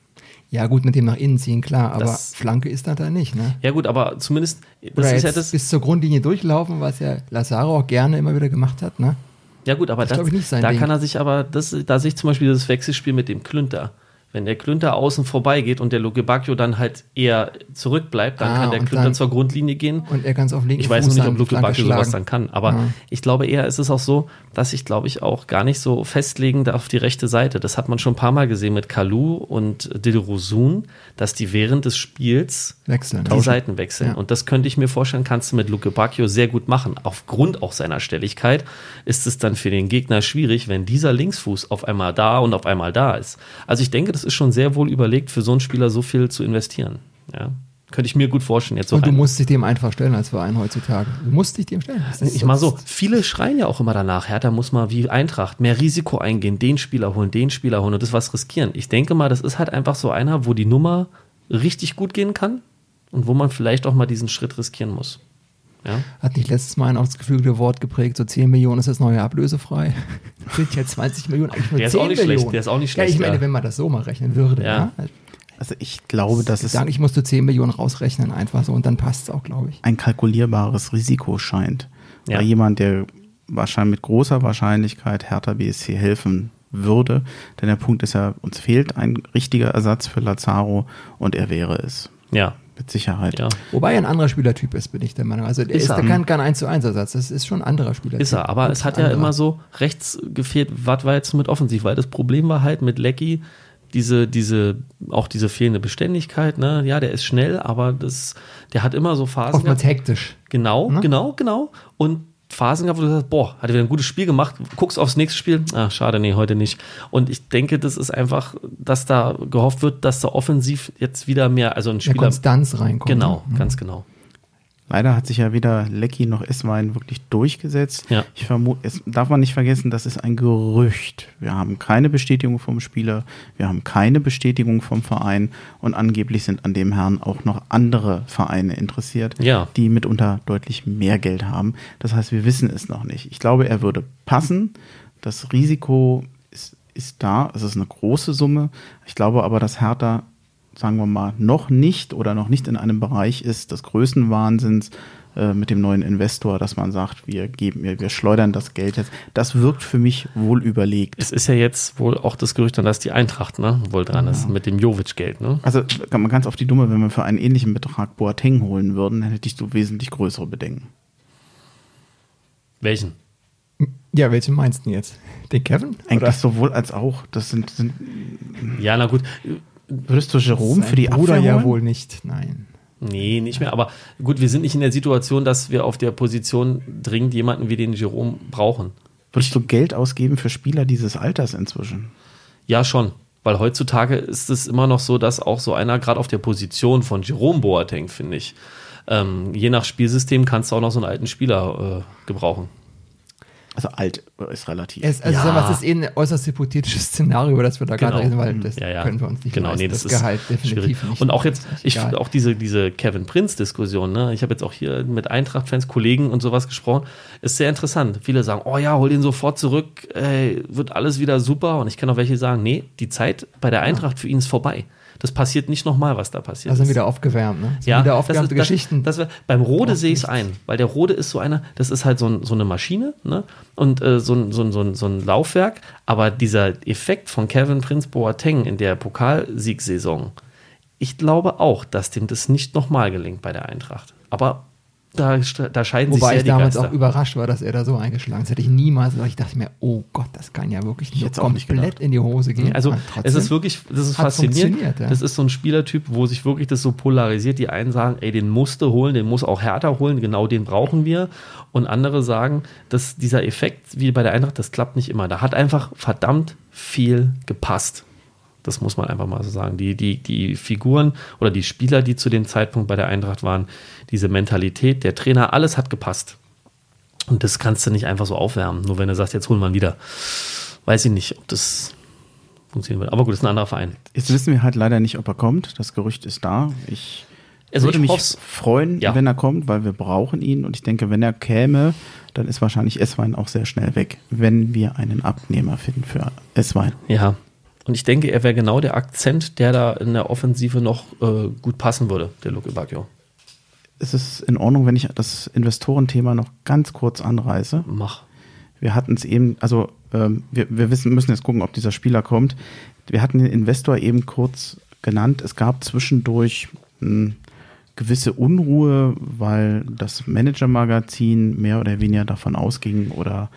Ja gut, mit dem nach innen ziehen, klar, aber Flanke ist da nicht, ne? Ja gut, aber zumindest das ist ja das bis zur Grundlinie durchlaufen, was ja Lazaro auch gerne immer wieder gemacht hat, ne? Ja gut, aber da kann er sich aber, da sehe ich zum Beispiel das Wechselspiel mit dem Klünter. Wenn der Klünter außen vorbeigeht und der Luke Bacchio dann halt eher zurückbleibt, dann kann der Klünter zur Grundlinie gehen. Und er ganz auf linken Ich weiß noch nicht, ob Luke Bacchio sowas dann kann, aber ich glaube eher, ist es auch so, dass sich, glaube ich, auch gar nicht so festlegen darf auf die rechte Seite. Das hat man schon ein paar Mal gesehen mit Kalou und Dilrosun, dass die während des Spiels die Seiten wechseln. Ja. Und das könnte ich mir vorstellen, kannst du mit Luke Bacchio sehr gut machen. Aufgrund auch seiner Stelligkeit ist es dann für den Gegner schwierig, wenn dieser Linksfuß auf einmal da und auf einmal da ist. Also ich denke, das ist schon sehr wohl überlegt, für so einen Spieler so viel zu investieren. Ja. Könnte ich mir gut vorstellen. Jetzt so und du musst dich dem einfach stellen als Verein heutzutage. Du musst dich dem stellen. Ich mal so, viele schreien ja auch immer danach, Hertha muss mal wie Eintracht mehr Risiko eingehen, den Spieler holen und das was riskieren. Ich denke mal, das ist halt einfach so einer, wo die Nummer richtig gut gehen kann und wo man vielleicht auch mal diesen Schritt riskieren muss. Ja? Hat nicht letztes Mal ein auch das geflügelte Wort geprägt, so 10 Millionen ist das neue ablösefrei. Sind jetzt 20 Millionen, eigentlich nur 10 Millionen. Der ist auch nicht schlecht. Ja, ich meine, wenn man das so mal rechnen würde. Ja. Also ich glaube, dass es... Ich musste 10 Millionen rausrechnen einfach so und dann passt es auch, glaube ich. Ein kalkulierbares Risiko scheint. Ja. Bei jemand, der wahrscheinlich mit großer Wahrscheinlichkeit Hertha BSC helfen würde. Denn der Punkt ist ja, uns fehlt ein richtiger Ersatz für Lazaro und er wäre es. Ja. Mit Sicherheit. Ja. Wobei er ein anderer Spielertyp ist, bin ich der Meinung. Also der kann kein 1:1 Ersatz. Das ist schon ein anderer Spielertyp. Ist er, aber es hat ja immer so rechts gefehlt. Was war jetzt mit offensiv? Weil das Problem war halt mit Lecky diese fehlende Beständigkeit. Ne? Ja, der ist schnell, aber der hat immer so Phasen. Oftmals hektisch. Genau. Und Phasen gehabt, wo du sagst, boah, hat er wieder ein gutes Spiel gemacht, guckst aufs nächste Spiel, schade, nee, heute nicht. Und ich denke, das ist einfach, dass da gehofft wird, dass da offensiv jetzt wieder mehr, also ein Spieler... Konstanz reinkommt. Genau, ganz genau. Leider hat sich ja weder Lecky noch Esswein wirklich durchgesetzt. Ja. Ich vermute, es darf man nicht vergessen, das ist ein Gerücht. Wir haben keine Bestätigung vom Spieler, wir haben keine Bestätigung vom Verein und angeblich sind an dem Herrn auch noch andere Vereine interessiert, die mitunter deutlich mehr Geld haben. Das heißt, wir wissen es noch nicht. Ich glaube, er würde passen. Das Risiko ist da. Es ist eine große Summe. Ich glaube aber, dass Hertha, sagen wir mal, noch nicht in einem Bereich ist des Größenwahnsinns mit dem neuen Investor, dass man sagt, wir schleudern das Geld jetzt. Das wirkt für mich wohl überlegt. Es ist ja jetzt wohl auch das Gerücht, dass die Eintracht wohl dran ist mit dem Jovic-Geld. Ne? Also man ganz auf die Dumme, wenn wir für einen ähnlichen Betrag Boateng holen würden, dann hätte ich so wesentlich größere Bedenken. Welchen? Ja, welchen meinst du jetzt? Den Kevin? Eigentlich oder? Sowohl als auch. Das sind ja, na gut. Würdest du Jerome für die Abwehr holen? Ja wohl nicht, nein. Nee, nicht mehr. Aber gut, wir sind nicht in der Situation, dass wir auf der Position dringend jemanden wie den Jerome brauchen. Würdest du Geld ausgeben für Spieler dieses Alters inzwischen? Ja, schon. Weil heutzutage ist es immer noch so, dass auch so einer gerade auf der Position von Jerome Boateng, finde ich, je nach Spielsystem kannst du auch noch so einen alten Spieler gebrauchen. Also alt ist relativ. Es ist ein äußerst hypothetisches Szenario, das wir da gerade reden, weil das können wir uns nicht leisten. Nee, das Gehalt definitiv schwierig. nicht. Und auch jetzt, auch diese Kevin Prince-Diskussion, ne? Ich habe jetzt auch hier mit Eintracht-Fans, Kollegen und sowas gesprochen, ist sehr interessant. Viele sagen, oh ja, hol den sofort zurück, wird alles wieder super. Und ich kenne auch welche, die sagen, nee, die Zeit bei der Eintracht für ihn ist vorbei. Das passiert nicht nochmal, was da passiert ist. Da sind wieder aufgewärmt, ne? Wieder aufgewärmte Geschichten. Beim Rode sehe ich es ein, weil der Rode ist so einer, das ist halt so eine Maschine, ne? Und so ein Laufwerk, aber dieser Effekt von Kevin Prince Boateng in der Pokalsiegsaison, ich glaube auch, dass dem das nicht nochmal gelingt bei der Eintracht. Aber da scheiden sich sehr die Geister. Wobei ich damals auch überrascht war, dass er da so eingeschlagen ist. Das hätte ich niemals gedacht. Ich dachte mir, oh Gott, das kann ja wirklich nur komplett in die Hose gehen. Also es ist wirklich, das ist faszinierend. Ja. Das ist so ein Spielertyp, wo sich wirklich das so polarisiert. Die einen sagen, ey, den musst du holen, den muss auch Hertha holen, genau den brauchen wir. Und andere sagen, dass dieser Effekt, wie bei der Eintracht, das klappt nicht immer. Da hat einfach verdammt viel gepasst. Das muss man einfach mal so sagen. Die Figuren oder die Spieler, die zu dem Zeitpunkt bei der Eintracht waren, diese Mentalität, der Trainer, alles hat gepasst. Und das kannst du nicht einfach so aufwärmen. Nur wenn du sagst, jetzt holen wir ihn wieder. Weiß ich nicht, ob das funktionieren wird. Aber gut, das ist ein anderer Verein. Jetzt wissen wir halt leider nicht, ob er kommt. Das Gerücht ist da. Ich würde mich freuen, wenn er kommt, weil wir brauchen ihn. Und ich denke, wenn er käme, dann ist wahrscheinlich Esswein auch sehr schnell weg, wenn wir einen Abnehmer finden für Esswein. Ja. Und ich denke, er wäre genau der Akzent, der da in der Offensive noch gut passen würde, der Luke Bacchio. Ist es in Ordnung, wenn ich das Investorenthema noch ganz kurz anreiße? Mach. Wir hatten es eben, also wir müssen jetzt gucken, ob dieser Spieler kommt. Wir hatten den Investor eben kurz genannt. Es gab zwischendurch gewisse Unruhe, weil das Manager-Magazin mehr oder weniger davon ausging oder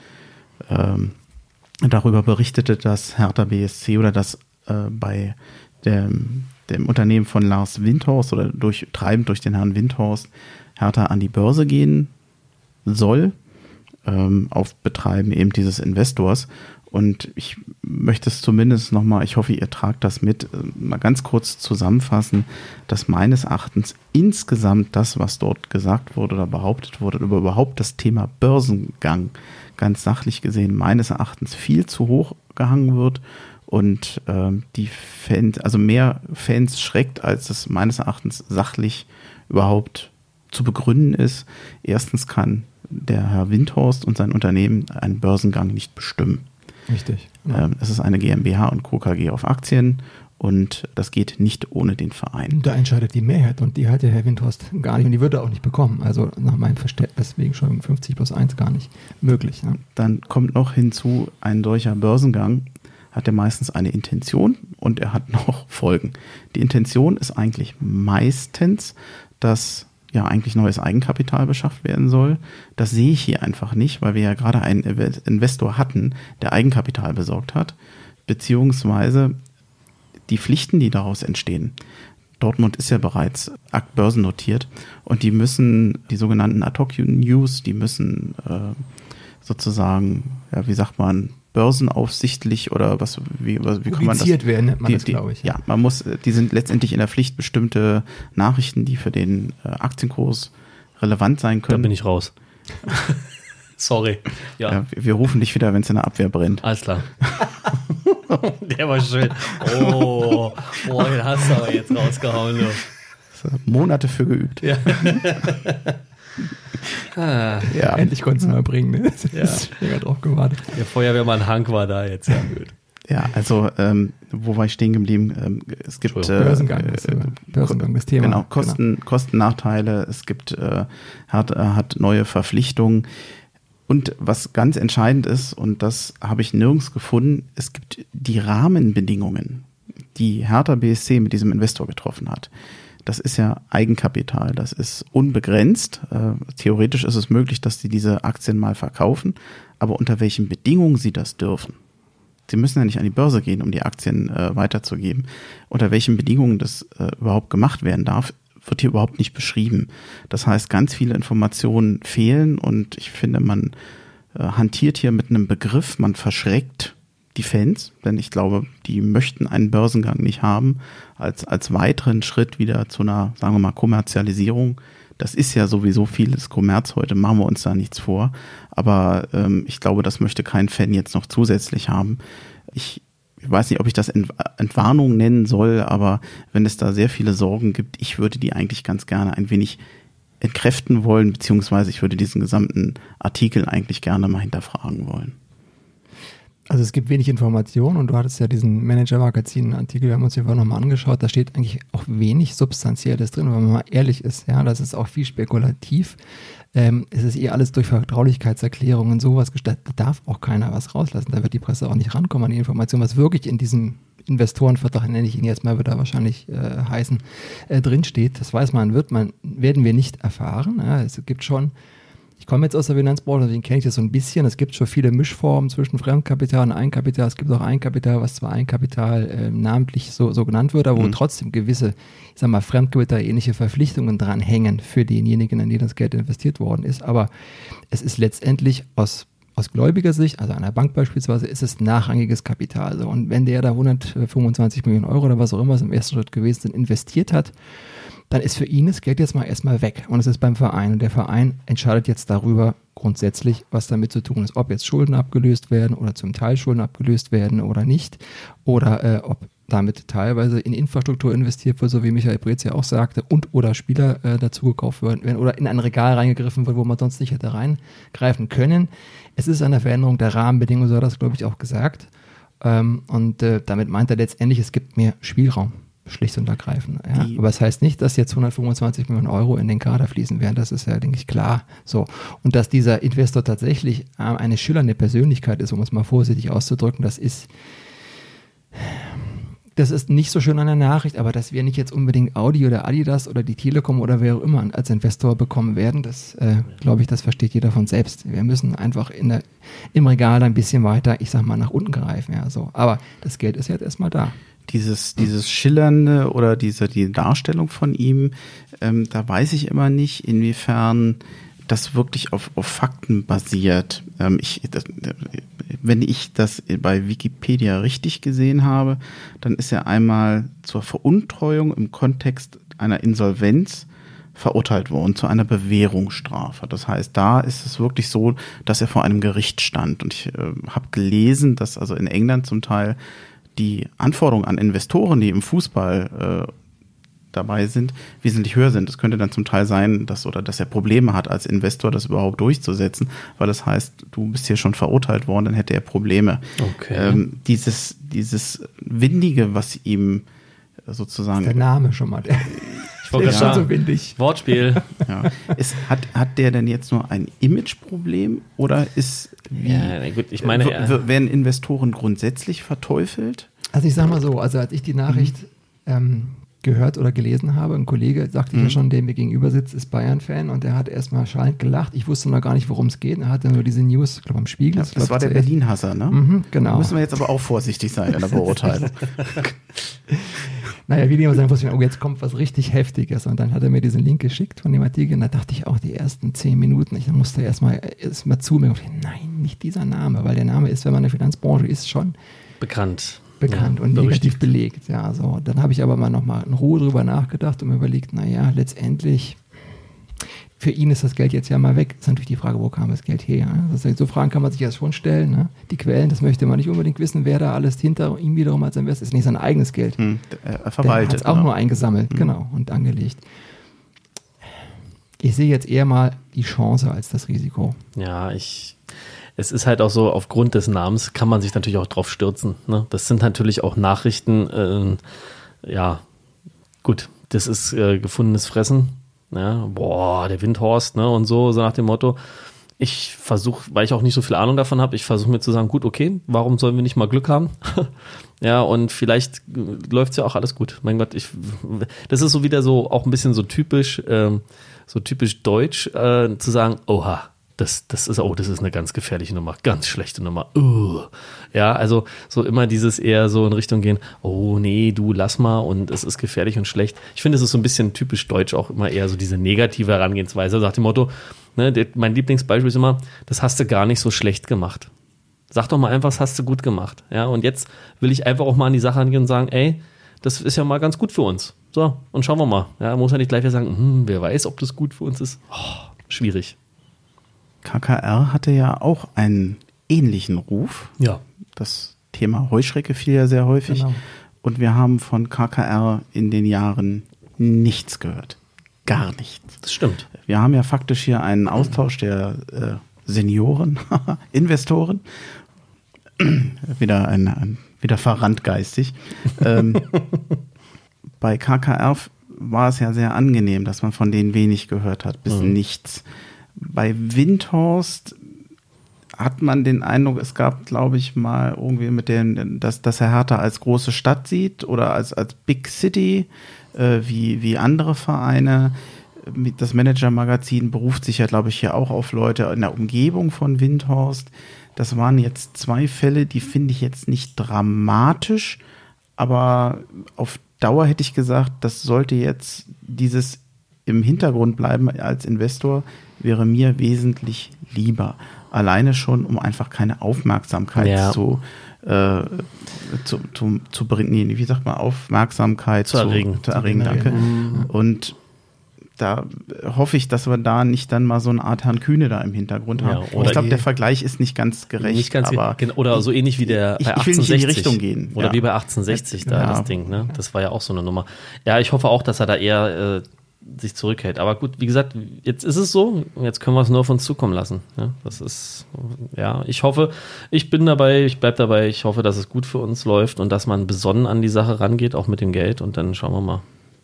darüber berichtete, dass Hertha BSC oder dass bei dem Unternehmen von Lars Windhorst oder treibend durch den Herrn Windhorst Hertha an die Börse gehen soll, auf Betreiben eben dieses Investors. Und ich möchte es zumindest nochmal, ich hoffe, ihr tragt das mit, mal ganz kurz zusammenfassen, dass meines Erachtens insgesamt das, was dort gesagt wurde oder behauptet wurde, über überhaupt das Thema Börsengang, ganz sachlich gesehen, meines Erachtens viel zu hoch gehangen wird und die Fans, also mehr Fans schreckt, als es meines Erachtens sachlich überhaupt zu begründen ist. Erstens kann der Herr Windhorst und sein Unternehmen einen Börsengang nicht bestimmen. Richtig. Ja. Es ist eine GmbH und Co. KG auf Aktien und das geht nicht ohne den Verein. Da entscheidet die Mehrheit und die hat der Herr Windhorst gar nicht und die würde er auch nicht bekommen. Also nach meinem Verständnis wegen schon 50+1 gar nicht möglich. Ne? Dann kommt noch hinzu, ein solcher Börsengang hat er meistens eine Intention und er hat noch Folgen. Die Intention ist eigentlich meistens, dass ja eigentlich neues Eigenkapital beschafft werden soll. Das sehe ich hier einfach nicht, weil wir ja gerade einen Investor hatten, der Eigenkapital besorgt hat, beziehungsweise die Pflichten, die daraus entstehen. Dortmund ist ja bereits börsennotiert und die müssen, die sogenannten Ad-Hoc-News, die müssen sozusagen, ja, wie sagt man, börsenaufsichtlich oder wie kann man das? Publiziert werden, nennt man das, glaube ich. Ja, die sind letztendlich in der Pflicht, bestimmte Nachrichten, die für den Aktienkurs relevant sein können. Da bin ich raus. Sorry. Ja, wir rufen dich wieder, wenn es in der Abwehr brennt. Alles klar. Der war schön. Oh, den hast du aber jetzt rausgehauen. Monate für geübt. Ja. Ja. Endlich konntest du mal bringen. Ne? Ja. Ich länger drauf gewartet. Der Feuerwehrmann Hank war da jetzt. Ja, gut. Ja, also wo war ich stehen geblieben? Es gibt Börsengang, das Thema. Genau, Kosten, Nachteile. Es gibt hat neue Verpflichtungen. Und was ganz entscheidend ist, und das habe ich nirgends gefunden, es gibt die Rahmenbedingungen, die Hertha BSC mit diesem Investor getroffen hat. Das ist ja Eigenkapital, das ist unbegrenzt. Theoretisch ist es möglich, dass sie diese Aktien mal verkaufen, aber unter welchen Bedingungen sie das dürfen. Sie müssen ja nicht an die Börse gehen, um die Aktien weiterzugeben. Unter welchen Bedingungen das überhaupt gemacht werden darf, wird hier überhaupt nicht beschrieben. Das heißt, ganz viele Informationen fehlen und ich finde, man hantiert hier mit einem Begriff, man verschreckt die Fans, denn ich glaube, die möchten einen Börsengang nicht haben, als weiteren Schritt wieder zu einer, sagen wir mal, Kommerzialisierung. Das ist ja sowieso vieles Kommerz heute, machen wir uns da nichts vor, aber ich glaube, das möchte kein Fan jetzt noch zusätzlich haben. Ich weiß nicht, ob ich das Entwarnung nennen soll, aber wenn es da sehr viele Sorgen gibt, ich würde die eigentlich ganz gerne ein wenig entkräften wollen, beziehungsweise ich würde diesen gesamten Artikel eigentlich gerne mal hinterfragen wollen. Also es gibt wenig Informationen und du hattest ja diesen Manager-Magazin-Artikel, wir haben uns den vorhin nochmal angeschaut, da steht eigentlich auch wenig Substanzielles drin, wenn man mal ehrlich ist, ja, das ist auch viel spekulativ. Es ist alles durch Vertraulichkeitserklärungen sowas gestattet, da darf auch keiner was rauslassen, da wird die Presse auch nicht rankommen an die Information, was wirklich in diesem Investorenvertrag, nenne ich ihn jetzt mal, wird er wahrscheinlich heißen, drinsteht. Das werden wir nicht erfahren. Ja, es gibt schon, ich komme jetzt aus der Finanzbranche, deswegen kenne ich das so ein bisschen. Es gibt schon viele Mischformen zwischen Fremdkapital und Eigenkapital. Es gibt auch Eigenkapital, was zwar Eigenkapital namentlich so genannt wird, aber wo trotzdem gewisse, ich sag mal, Fremdkapital-ähnliche Verpflichtungen dran hängen für denjenigen, an die das Geld investiert worden ist. Aber es ist letztendlich aus gläubiger Sicht, also einer Bank beispielsweise, ist es nachrangiges Kapital. So. Und wenn der da 125 Millionen Euro oder was auch immer es im ersten Schritt gewesen sind, investiert hat, dann ist für ihn das Geld jetzt mal erstmal weg. Und es ist beim Verein. Und der Verein entscheidet jetzt darüber grundsätzlich, was damit zu tun ist. Ob jetzt Schulden abgelöst werden oder zum Teil Schulden abgelöst werden oder nicht. Oder ob damit teilweise in Infrastruktur investiert wird, so wie Michael Preetz ja auch sagte, und oder Spieler dazu gekauft werden oder in ein Regal reingegriffen wird, wo man sonst nicht hätte reingreifen können. Es ist eine Veränderung der Rahmenbedingungen, so hat er das, glaube ich, auch gesagt. Und damit meint er letztendlich, es gibt mehr Spielraum. Schlicht und ergreifend. Ja. Aber es heißt nicht, dass jetzt 125 Millionen Euro in den Kader fließen werden. Das ist ja, denke ich, klar. So. Und dass dieser Investor tatsächlich eine schillernde Persönlichkeit ist, um es mal vorsichtig auszudrücken, das ist nicht so schön an der Nachricht, aber dass wir nicht jetzt unbedingt Audi oder Adidas oder die Telekom oder wer auch immer als Investor bekommen werden, das glaube ich, das versteht jeder von selbst. Wir müssen einfach im Regal ein bisschen weiter, ich sag mal, nach unten greifen. Ja, so. Aber das Geld ist jetzt erstmal da. Dieses Schillernde oder die Darstellung von ihm, da weiß ich immer nicht, inwiefern das wirklich auf Fakten basiert. Wenn ich das bei Wikipedia richtig gesehen habe, dann ist er einmal zur Veruntreuung im Kontext einer Insolvenz verurteilt worden, zu einer Bewährungsstrafe. Das heißt, da ist es wirklich so, dass er vor einem Gericht stand. Und ich habe gelesen, dass also in England zum Teil die Anforderungen an Investoren, die im Fußball dabei sind, wesentlich höher sind. Es könnte dann zum Teil sein, dass er Probleme hat als Investor, das überhaupt durchzusetzen, weil das heißt, du bist hier schon verurteilt worden, dann hätte er Probleme. Okay. Dieses Windige, was ihm sozusagen... Der Name schon mal. Ich wollte schon so windig. Wortspiel. Ja. Hat der denn jetzt nur ein Imageproblem oder ist gut, ich meine, werden Investoren grundsätzlich verteufelt? Also ich sag mal so, als ich die Nachricht gehört oder gelesen habe, ein Kollege, sagte ich ja schon, der mir gegenüber sitzt, ist Bayern-Fan und der hat erstmal schallend gelacht. Ich wusste noch gar nicht, worum es geht. Er hatte nur diese News, ich glaube am Spiegel. Ja, das war der Berlin-Hasser, ne? Genau. Da müssen wir jetzt aber auch vorsichtig sein in der Beurteilung. Naja, wie immer sagen, oh, jetzt kommt was richtig Heftiges. Und dann hat er mir diesen Link geschickt von dem Artikel. Und da dachte ich auch die ersten 10 Minuten, ich musste erst mal zu mir und nein, nicht dieser Name, weil der Name ist, wenn man in der Finanzbranche ist, schon bekannt und negativ belegt. Ja, so. Dann habe ich aber mal nochmal in Ruhe drüber nachgedacht und mir überlegt, naja, letztendlich für ihn ist das Geld jetzt ja mal weg. Das ist natürlich die Frage, wo kam das Geld her? So Fragen kann man sich ja schon stellen. Ne? Die Quellen, das möchte man nicht unbedingt wissen, wer da alles hinter ihm wiederum als Investor ist. Nicht sein eigenes Geld. Er verwaltet. Er hat es auch nur eingesammelt, genau, und angelegt. Ich sehe jetzt eher mal die Chance als das Risiko. Ja, es ist halt auch so, aufgrund des Namens kann man sich natürlich auch drauf stürzen. Ne? Das sind natürlich auch Nachrichten, ja, gut, das ist gefundenes Fressen. Ja, boah, der Windhorst, ne, und so nach dem Motto. Ich versuche, weil ich auch nicht so viel Ahnung davon habe, ich versuche mir zu sagen, gut, okay, warum sollen wir nicht mal Glück haben? Ja, und vielleicht läuft es ja auch alles gut. Mein Gott, das ist so wieder so, auch ein bisschen so typisch deutsch, zu sagen, oha, das ist eine ganz gefährliche Nummer, ganz schlechte Nummer. Ja, also so immer dieses eher so in Richtung gehen, oh nee, du lass mal und es ist gefährlich und schlecht. Ich finde, es ist so ein bisschen typisch deutsch auch immer eher so diese negative Herangehensweise. Nach dem Motto, ne, mein Lieblingsbeispiel ist immer, das hast du gar nicht so schlecht gemacht. Sag doch mal einfach, das hast du gut gemacht. Ja, und jetzt will ich einfach auch mal an die Sache angehen und sagen, ey, das ist ja mal ganz gut für uns. So, und schauen wir mal. Ja, muss ja nicht gleich wieder sagen, wer weiß, ob das gut für uns ist. Schwierig. KKR hatte ja auch einen ähnlichen Ruf. Ja. Das Thema Heuschrecke fiel ja sehr häufig. Genau. Und wir haben von KKR in den Jahren nichts gehört. Gar nichts. Das stimmt. Wir haben ja faktisch hier einen Austausch der Senioren, Investoren. Wieder verrannt geistig. Bei KKR war es ja sehr angenehm, dass man von denen wenig gehört hat, bis nichts. Bei Windhorst hat man den Eindruck, es gab, glaube ich, mal irgendwie dass er Hertha als große Stadt sieht oder als Big City, wie andere Vereine. Das Manager-Magazin beruft sich ja, glaube ich, hier auch auf Leute in der Umgebung von Windhorst. Das waren jetzt 2 Fälle, die finde ich jetzt nicht dramatisch, aber auf Dauer hätte ich gesagt, das sollte jetzt dieses im Hintergrund bleiben als Investor, wäre mir wesentlich lieber. Alleine schon, um einfach keine Aufmerksamkeit zu bringen. Wie sagt man, Aufmerksamkeit zu erregen. Danke. Und da hoffe ich, dass wir da nicht dann mal so eine Art Herrn Kühne da im Hintergrund haben. Ja, ich glaube, der Vergleich ist nicht ganz gerecht. Nicht ganz aber oder so ähnlich wie der bei 1860. Ich will nicht in die Richtung gehen. Oder wie bei 1860 das Ding. Ne? Das war ja auch so eine Nummer. Ja, ich hoffe auch, dass er da eher sich zurückhält. Aber gut, wie gesagt, jetzt ist es so. Jetzt können wir es nur auf uns zukommen lassen. Ja, das ist, ich hoffe, ich bin dabei, ich bleibe dabei. Ich hoffe, dass es gut für uns läuft und dass man besonnen an die Sache rangeht, auch mit dem Geld. Und dann schauen wir mal.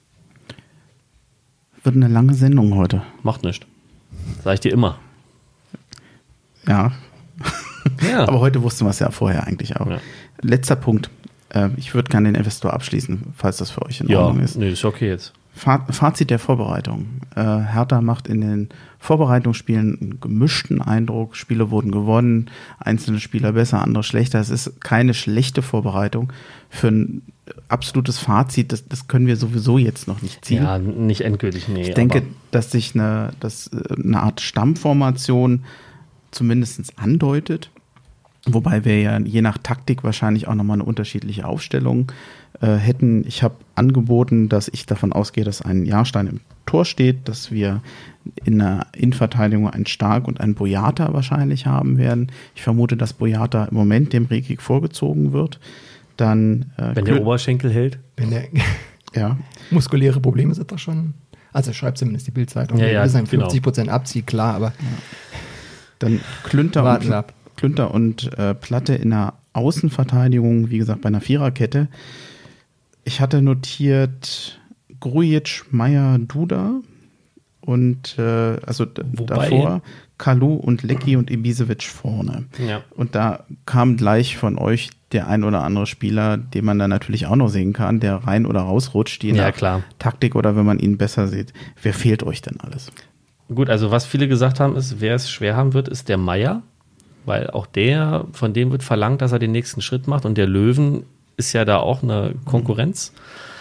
Wird eine lange Sendung heute. Macht nichts. Sag ich dir immer. Ja. Aber heute wussten wir es ja vorher eigentlich auch. Ja. Letzter Punkt. Ich würde gerne den Investor abschließen, falls das für euch in Ordnung ist. Nee, ist okay jetzt. Fazit der Vorbereitung. Hertha macht in den Vorbereitungsspielen einen gemischten Eindruck. Spiele wurden gewonnen, einzelne Spieler besser, andere schlechter. Es ist keine schlechte Vorbereitung. Für ein absolutes Fazit, das können wir sowieso jetzt noch nicht ziehen. Ja, nicht endgültig, nee. Ich denke, dass sich eine Art Stammformation zumindest andeutet. Wobei wir ja je nach Taktik wahrscheinlich auch nochmal eine unterschiedliche Aufstellung hätten. Ich habe angeboten, dass ich davon ausgehe, dass ein Jahrstein im Tor steht, dass wir in der Innenverteidigung einen Stark und einen Boyata wahrscheinlich haben werden. Ich vermute, dass Boyata im Moment dem Rekik vorgezogen wird. Dann, wenn der Oberschenkel hält? Wenn der muskuläre Probleme sind doch schon. Also schreibt zumindest die Bildzeitung. Ja, wir sagen 50% abzieht, klar, aber dann Klünter und Platte in der Außenverteidigung, wie gesagt, bei einer Viererkette. Ich hatte notiert Grujic, Meier, Duda und davor Kalu und Lecki und Ibisevic vorne. Ja. Und da kam gleich von euch der ein oder andere Spieler, den man dann natürlich auch noch sehen kann, der rein oder rausrutscht, je nach Taktik oder wenn man ihn besser sieht. Wer fehlt euch denn alles? Gut, also was viele gesagt haben, ist, wer es schwer haben wird, ist der Meier, weil auch von dem wird verlangt, dass er den nächsten Schritt macht und der Löwen ist ja da auch eine Konkurrenz.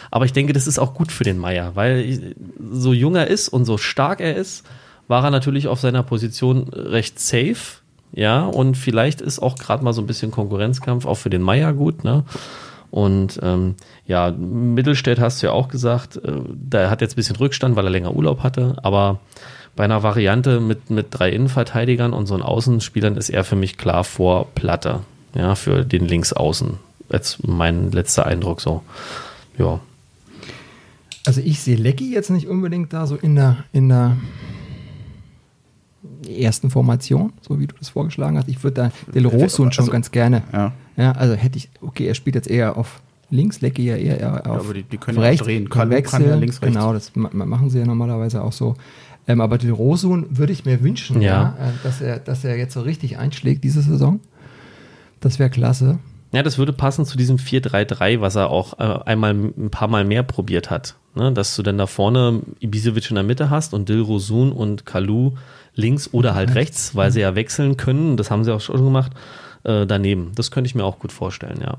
Aber ich denke, das ist auch gut für den Meier, weil so jung er ist und so stark er ist, war er natürlich auf seiner Position recht safe. Ja, und vielleicht ist auch gerade mal so ein bisschen Konkurrenzkampf auch für den Meier gut, ne? Und ja, Mittelstädt hast du ja auch gesagt, der hat jetzt ein bisschen Rückstand, weil er länger Urlaub hatte, aber bei einer Variante mit 3 Innenverteidigern und so einen Außenspielern ist er für mich klar vor Platte, ja, für den Linksaußen. Jetzt mein letzter Eindruck so, ja. Also ich sehe Lecky jetzt nicht unbedingt da so in der ersten Formation, so wie du das vorgeschlagen hast. Ich würde da Del Rosun schon ganz gerne. Ja, also hätte ich, okay, er spielt jetzt eher auf links, Lecky ja eher auf aber die können rechts, ja drehen. kann wechseln. Ja links, rechts. Genau, das machen sie ja normalerweise auch so. Aber Del Rosun würde ich mir wünschen, dass er jetzt so richtig einschlägt diese Saison. Das wäre klasse. Ja, das würde passen zu diesem 4-3-3, was er auch ein paar Mal mehr probiert hat. Ne? Dass du dann da vorne Ibisevic in der Mitte hast und Del Rosun und Kalou links oder halt rechts, weil sie ja wechseln können. Das haben sie auch schon gemacht. Daneben. Das könnte ich mir auch gut vorstellen, ja.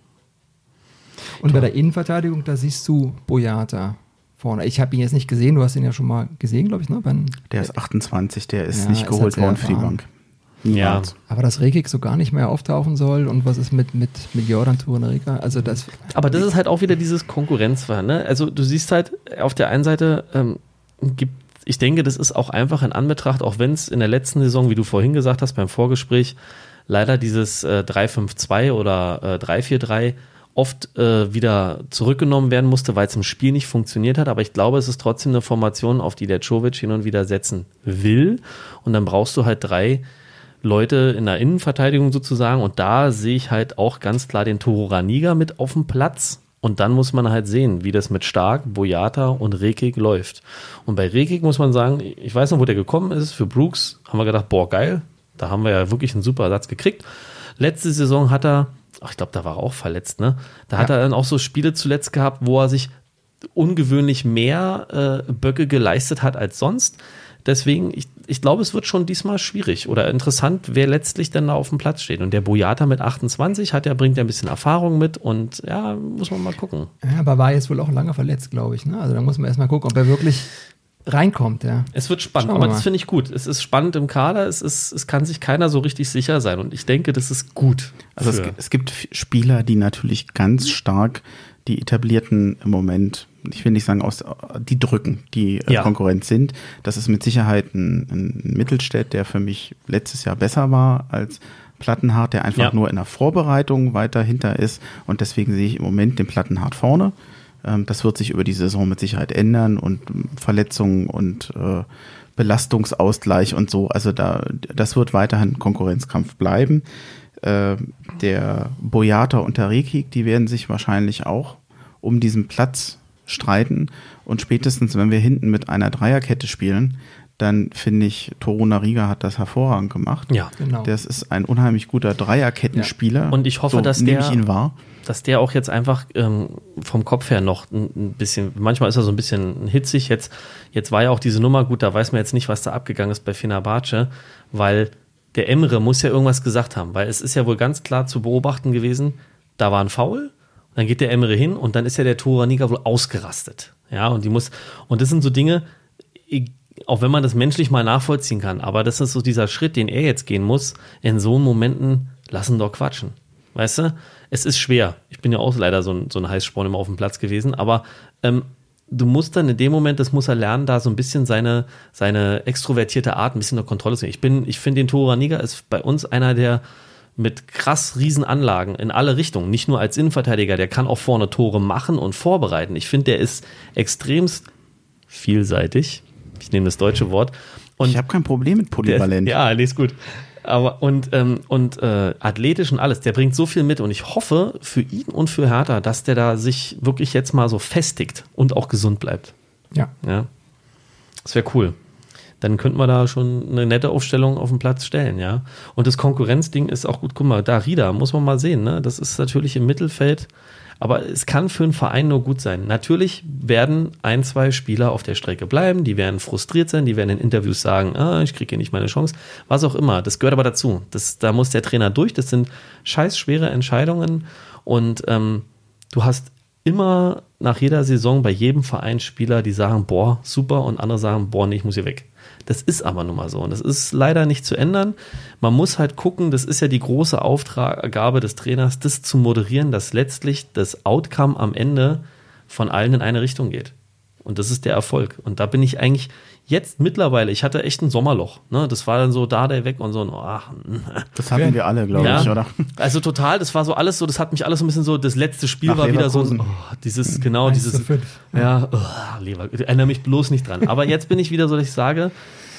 Und bei der Innenverteidigung, da siehst du Boyata vorne. Ich habe ihn jetzt nicht gesehen, du hast ihn ja schon mal gesehen, glaube ich, ne? Der ist 28, der ist nicht geholt worden für die Bank. Ja. Aber dass Rekik so gar nicht mehr auftauchen soll und was ist mit Jordan Torunariga? Also das. Aber das ist halt auch wieder dieses Konkurrenzverhalten, ne? Also du siehst halt auf der einen Seite ich denke, das ist auch einfach in Anbetracht, auch wenn es in der letzten Saison, wie du vorhin gesagt hast, beim Vorgespräch, leider dieses 3-5-2 oder 3-4-3 oft wieder zurückgenommen werden musste, weil es im Spiel nicht funktioniert hat. Aber ich glaube, es ist trotzdem eine Formation, auf die der Jovic hin und wieder setzen will. Und dann brauchst du halt 3 Leute in der Innenverteidigung sozusagen. Und da sehe ich halt auch ganz klar den Torunariga mit auf dem Platz. Und dann muss man halt sehen, wie das mit Stark, Boyata und Rekik läuft. Und bei Rekik muss man sagen, ich weiß noch, wo der gekommen ist. Für Brooks haben wir gedacht, boah, geil. Da haben wir ja wirklich einen super Ersatz gekriegt. Letzte Saison hat er, ich glaube, da war er auch verletzt, ne? Da hat er dann auch so Spiele zuletzt gehabt, wo er sich ungewöhnlich mehr Böcke geleistet hat als sonst. Deswegen, ich glaube, es wird schon diesmal schwierig oder interessant, wer letztlich dann da auf dem Platz steht. Und der Boyata mit 28 bringt ja ein bisschen Erfahrung mit und ja, muss man mal gucken. Ja, aber war jetzt wohl auch lange verletzt, glaube ich. Ne? Also da muss man erstmal gucken, ob er wirklich reinkommt. Ja. Es wird spannend, aber das finde ich gut. Es ist spannend im Kader, es kann sich keiner so richtig sicher sein und ich denke, das ist gut. Also es gibt Spieler, die natürlich ganz stark die etablierten im Moment, ich will nicht sagen, die drücken, die Konkurrenz sind. Das ist mit Sicherheit ein Mittelstädt, der für mich letztes Jahr besser war als Plattenhardt, der einfach nur in der Vorbereitung weiter hinter ist und deswegen sehe ich im Moment den Plattenhardt vorne. Das wird sich über die Saison mit Sicherheit ändern und Verletzungen und Belastungsausgleich und so. Also das wird weiterhin Konkurrenzkampf bleiben. Der Boyata und der Rekik, die werden sich wahrscheinlich auch um diesen Platz streiten. Und spätestens, wenn wir hinten mit einer Dreierkette spielen, dann finde ich, Torunariga hat das hervorragend gemacht. Ja, genau. Das ist ein unheimlich guter Dreierkettenspieler. Ja. Und ich hoffe, dass dass der auch jetzt einfach vom Kopf her noch ein bisschen, manchmal ist er so ein bisschen hitzig. Jetzt war ja auch diese Nummer, gut, da weiß man jetzt nicht, was da abgegangen ist bei Fenerbahce, weil der Emre muss ja irgendwas gesagt haben, weil es ist ja wohl ganz klar zu beobachten gewesen, da war ein Foul, dann geht der Emre hin und dann ist ja der Torunariga wohl ausgerastet. Ja, und das sind so Dinge, auch wenn man das menschlich mal nachvollziehen kann, aber das ist so dieser Schritt, den er jetzt gehen muss, in so Momenten, lassen doch quatschen. Weißt du? Es ist schwer. Ich bin ja auch leider so ein Heißsporn immer auf dem Platz gewesen, aber du musst dann in dem Moment, das muss er lernen, da so ein bisschen seine extrovertierte Art ein bisschen unter Kontrolle zu nehmen. Ich finde, den Torunariga ist bei uns einer, der mit krass riesen Anlagen in alle Richtungen, nicht nur als Innenverteidiger, der kann auch vorne Tore machen und vorbereiten. Ich finde, der ist extremst vielseitig. Ich nehme das deutsche Wort. Und ich habe kein Problem mit polyvalent. Ja, nee, ist gut. Aber und athletisch und alles, der bringt so viel mit und ich hoffe für ihn und für Hertha, dass der da sich wirklich jetzt mal so festigt und auch gesund bleibt. Ja. Das wäre cool. Dann könnten wir da schon eine nette Aufstellung auf den Platz stellen, ja. Und das Konkurrenzding ist auch gut, guck mal, da Rieder, muss man mal sehen, ne? Das ist natürlich im Mittelfeld, aber es kann für einen Verein nur gut sein. Natürlich werden 1, 2 Spieler auf der Strecke bleiben, die werden frustriert sein, die werden in Interviews sagen, ich kriege hier nicht meine Chance, was auch immer. Das gehört aber dazu. Da muss der Trainer durch, das sind scheiß schwere Entscheidungen und du hast immer nach jeder Saison bei jedem Verein Spieler, die sagen, boah, super, und andere sagen, boah, nee, ich muss hier weg. Das ist aber nun mal so und das ist leider nicht zu ändern. Man muss halt gucken, das ist ja die große Aufgabe des Trainers, das zu moderieren, dass letztlich das Outcome am Ende von allen in eine Richtung geht. Und das ist der Erfolg. Und da bin ich eigentlich jetzt mittlerweile, ich hatte echt ein Sommerloch. Ne? Das war dann so der weg und so. Das hatten wir alle, glaube ich, oder? Also total, das war so alles so, das hat mich alles so ein bisschen so, das letzte Spiel Nach war wieder so, Leverkusen. dieses, erinnere mich bloß nicht dran. Aber jetzt bin ich wieder so, dass ich sage,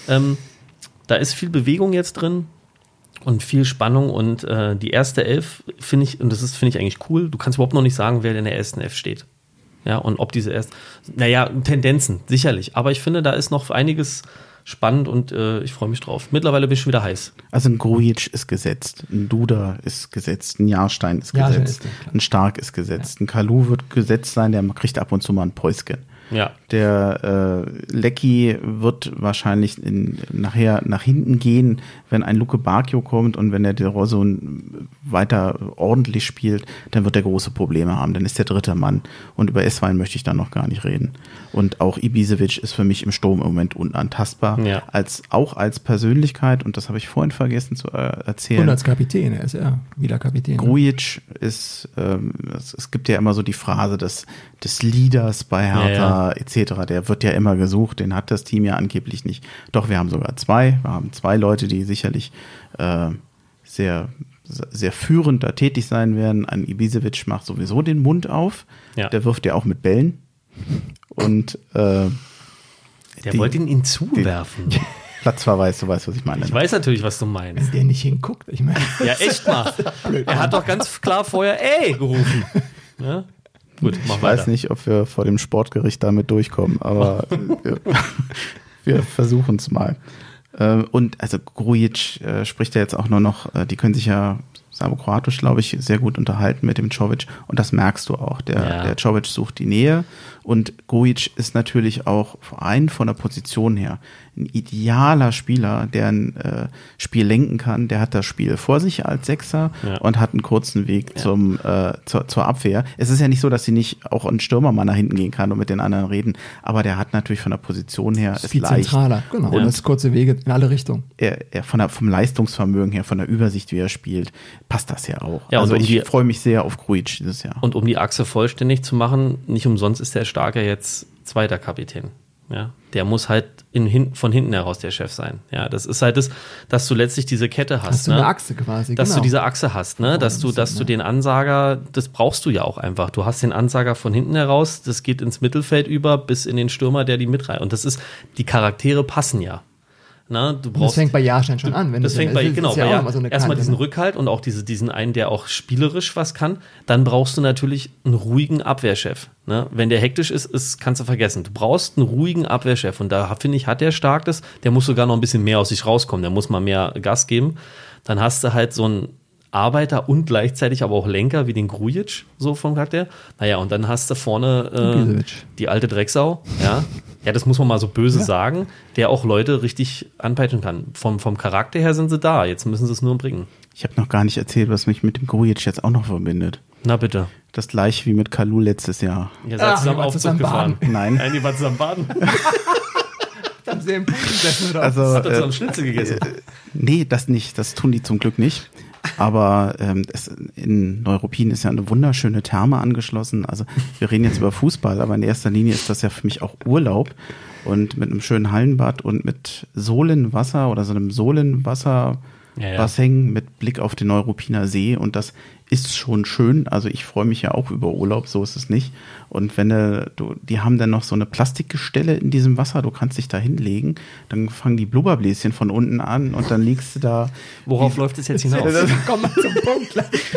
da ist viel Bewegung jetzt drin und viel Spannung und die erste Elf finde ich, und das finde ich eigentlich cool, du kannst überhaupt noch nicht sagen, wer in der ersten Elf steht. Ja, und ob diese Tendenzen, sicherlich. Aber ich finde, da ist noch einiges spannend und ich freue mich drauf. Mittlerweile bin ich schon wieder heiß. Also ein Grujic ist gesetzt, ein Duda ist gesetzt, ein Jahrstein ist gesetzt, ein Stark ist gesetzt, ein Kalu wird gesetzt sein, der kriegt ab und zu mal ein Päuschen. Ja. Der Lecky wird wahrscheinlich nachher nach hinten gehen, wenn ein Luke Bacchio kommt und wenn der De Rosso weiter ordentlich spielt, dann wird er große Probleme haben. Dann ist der dritte Mann. Und über Esswein möchte ich dann noch gar nicht reden. Und auch Ibisevic ist für mich im Sturm im Moment unantastbar. Ja. Auch als Persönlichkeit, und das habe ich vorhin vergessen zu erzählen. Und als Kapitän, er ist ja wieder Kapitän. Grujic ist, es gibt ja immer so die Phrase des Leaders bei Hertha etc., der wird ja immer gesucht, den hat das Team ja angeblich nicht. Doch, wir haben sogar zwei Leute, die sicherlich sehr, sehr führend da tätig sein werden. Ein Ibisevic macht sowieso den Mund auf, der wirft ja auch mit Bällen und der wollte ihn zuwerfen. Platzverweis, du weißt, was ich meine. Ich weiß natürlich, was du meinst. Wenn der nicht hinguckt, ich meine. Ja, echt mal. Er hat doch ganz klar vorher ey gerufen. Ja? Gut, ich weiß nicht, ob wir vor dem Sportgericht damit durchkommen, aber wir versuchen es mal. Und also Grujic spricht ja jetzt auch nur noch, die können sich ja Serbo-Kroatisch, glaube ich, sehr gut unterhalten mit dem Čović und das merkst du auch. Der Čović sucht die Nähe und Grujic ist natürlich auch von der Position her ein idealer Spieler, der ein Spiel lenken kann. Der hat das Spiel vor sich als Sechser und hat einen kurzen Weg zur Abwehr. Es ist ja nicht so, dass sie nicht auch ein Stürmer mal nach hinten gehen kann und mit den anderen reden, aber der hat natürlich von der Position her ist viel leicht. Zentraler, genau. Und das kurze Wege in alle Richtungen. Er vom Leistungsvermögen her, von der Übersicht, wie er spielt, passt das ja auch. Ja, also ich freue mich sehr auf Grujic dieses Jahr. Und um die Achse vollständig zu machen, nicht umsonst ist der Starke jetzt zweiter Kapitän. Ja, der muss halt von hinten heraus der Chef sein. Ja, das ist halt das, dass du letztlich diese Kette hast. Dass du eine Achse quasi, dass du diese Achse hast, ne? Dass du den Ansager, das brauchst du ja auch einfach. Du hast den Ansager von hinten heraus, das geht ins Mittelfeld über, bis in den Stürmer, der die mitreißt. Und das ist, die Charaktere passen ja. Na, das fängt bei Jahrstein schon an. Wenn das fängt bei, genau, bei erstmal diesen Rückhalt und auch diesen einen, der auch spielerisch was kann. Dann brauchst du natürlich einen ruhigen Abwehrchef. Ne? Wenn der hektisch ist, kannst du vergessen. Du brauchst einen ruhigen Abwehrchef. Und da, finde ich, hat der stark das. Der muss sogar noch ein bisschen mehr aus sich rauskommen. Der muss mal mehr Gas geben. Dann hast du halt so einen Arbeiter und gleichzeitig aber auch Lenker wie den Grujic, so vom Charakter. Naja, und dann hast du vorne die alte Drecksau, ja, das muss man mal so böse sagen, der auch Leute richtig anpeitschen kann. Vom Charakter her sind sie da, jetzt müssen sie es nur bringen. Ich habe noch gar nicht erzählt, was mich mit dem Grujic jetzt auch noch verbindet. Na bitte. Das gleiche wie mit Kalu letztes Jahr. Ihr seid zusammen Aufzug gefahren. Nein. Die waren zusammen baden. Haben sie im Pool gesessen oder? Also, hat er zusammen Schnitzel gegessen? Nee, das nicht. Das tun die zum Glück nicht. Aber in Neuruppin ist ja eine wunderschöne Therme angeschlossen. Also wir reden jetzt über Fußball, aber in erster Linie ist das ja für mich auch Urlaub. Und mit einem schönen Hallenbad und mit Sohlenwasser oder so einem Sohlenwasserbassin mit Blick auf den Neuruppiner See. Und das ist schon schön. Also ich freue mich ja auch über Urlaub, so ist es nicht. Und wenn die haben dann noch so eine Plastikgestelle in diesem Wasser, du kannst dich da hinlegen, dann fangen die Blubberbläschen von unten an und dann liegst du da. Worauf läuft es jetzt hinaus? Komm mal zum Punkt.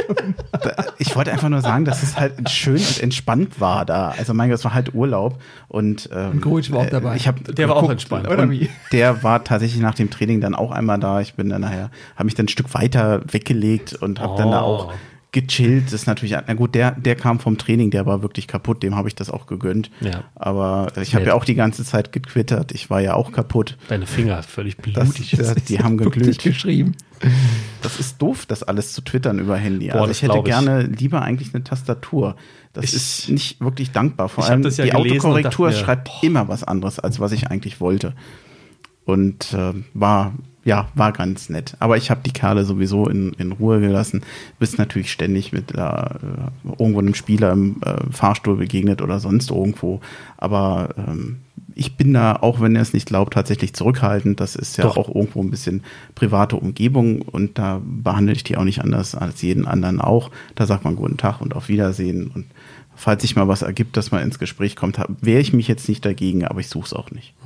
Ich wollte einfach nur sagen, dass es halt schön und entspannt war da. Also mein Gott, es war halt Urlaub. Und Grujic war auch dabei. Der war auch entspannt. Oder wie? Der war tatsächlich nach dem Training dann auch einmal da. Ich bin dann nachher, habe mich dann ein Stück weiter weggelegt und habe dann da auch gechillt. Das ist natürlich, na gut, der kam vom Training, der war wirklich kaputt, dem habe ich das auch gegönnt. Ja. Aber ich habe ja auch die ganze Zeit getwittert, ich war ja auch kaputt. Deine Finger völlig blutig. Die haben geglüht. geschrieben. das ist doof, das alles zu twittern über Handy. Also ich hätte gerne lieber eigentlich eine Tastatur. Das ist nicht wirklich dankbar. Vor allem die Autokorrektur schreibt immer was anderes, als was ich eigentlich wollte. Und war ganz nett. Aber ich habe die Kerle sowieso in Ruhe gelassen. Bist natürlich ständig mit irgendwo einem Spieler im Fahrstuhl begegnet oder sonst irgendwo. Aber ich bin da, auch wenn er es nicht glaubt, tatsächlich zurückhaltend. Das ist ja auch irgendwo ein bisschen private Umgebung und da behandle ich die auch nicht anders als jeden anderen auch. Da sagt man guten Tag und auf Wiedersehen. Und falls sich mal was ergibt, dass man ins Gespräch kommt, wehre ich mich jetzt nicht dagegen, aber ich suche es auch nicht.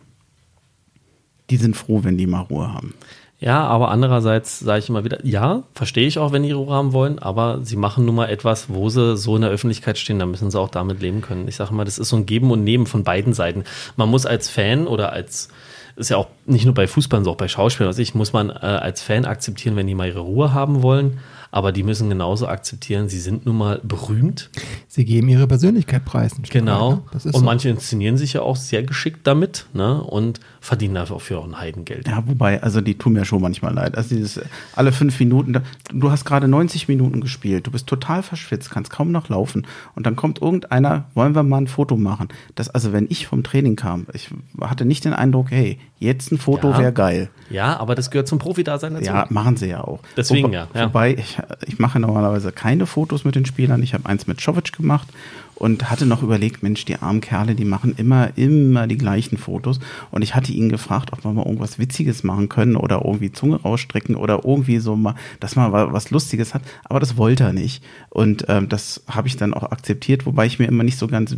Die sind froh, wenn die mal Ruhe haben. Ja, aber andererseits sage ich immer wieder, ja, verstehe ich auch, wenn die Ruhe haben wollen, aber sie machen nun mal etwas, wo sie so in der Öffentlichkeit stehen, da müssen sie auch damit leben können. Ich sage mal, das ist so ein Geben und Nehmen von beiden Seiten. Man muss als Fan oder ist ja auch nicht nur bei Fußballern, sondern auch bei Schauspielern, muss man als Fan akzeptieren, wenn die mal ihre Ruhe haben wollen, aber die müssen genauso akzeptieren, sie sind nun mal berühmt. Sie geben ihre Persönlichkeit preis. Genau. Das ist und so. Manche inszenieren sich ja auch sehr geschickt damit, ne? Und verdienen dafür auch ein Heidengeld. Ja, wobei, also die tun mir schon manchmal leid. Also dieses alle 5 Minuten, du hast gerade 90 Minuten gespielt, du bist total verschwitzt, kannst kaum noch laufen und dann kommt irgendeiner, wollen wir mal ein Foto machen. Also wenn ich vom Training kam, ich hatte nicht den Eindruck, hey, jetzt ein Foto wäre geil. Ja, aber das gehört zum Profi-Dasein dazu. Ja, machen sie ja auch. Deswegen Wobei, ich mache normalerweise keine Fotos mit den Spielern. Ich habe eins mit Jovic gemacht und hatte noch überlegt, Mensch, die armen Kerle, die machen immer die gleichen Fotos. Und ich hatte ihn gefragt, ob wir mal irgendwas Witziges machen können oder irgendwie Zunge rausstrecken oder irgendwie so mal, dass man was Lustiges hat. Aber das wollte er nicht. Und das habe ich dann auch akzeptiert, wobei ich mir immer nicht so ganz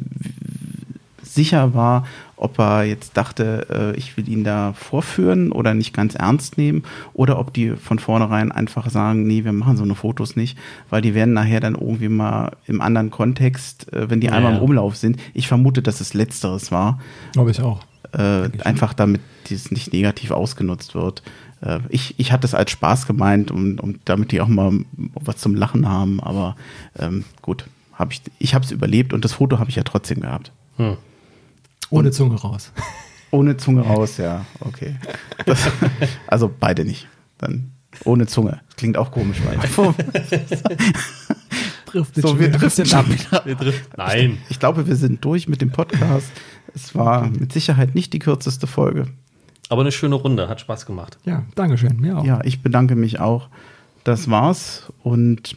sicher war, ob er jetzt dachte, ich will ihn da vorführen oder nicht ganz ernst nehmen oder ob die von vornherein einfach sagen, nee, wir machen so eine Fotos nicht, weil die werden nachher dann irgendwie mal im anderen Kontext, wenn die einmal im Umlauf sind. Ich vermute, dass es Letzteres war. Glaube ich auch. Einfach damit dies nicht negativ ausgenutzt wird. Ich hatte es als Spaß gemeint, und damit die auch mal was zum Lachen haben, aber gut, ich habe es überlebt und das Foto habe ich ja trotzdem gehabt. Ohne Zunge raus. Ohne Zunge raus, ja, okay. Also beide nicht. Dann ohne Zunge. Das klingt auch komisch. Wir driften ab. Nein. Ich glaube, wir sind durch mit dem Podcast. Es war mit Sicherheit nicht die kürzeste Folge. Aber eine schöne Runde, hat Spaß gemacht. Ja, dankeschön, mir auch. Ja, ich bedanke mich auch. Das war's. Und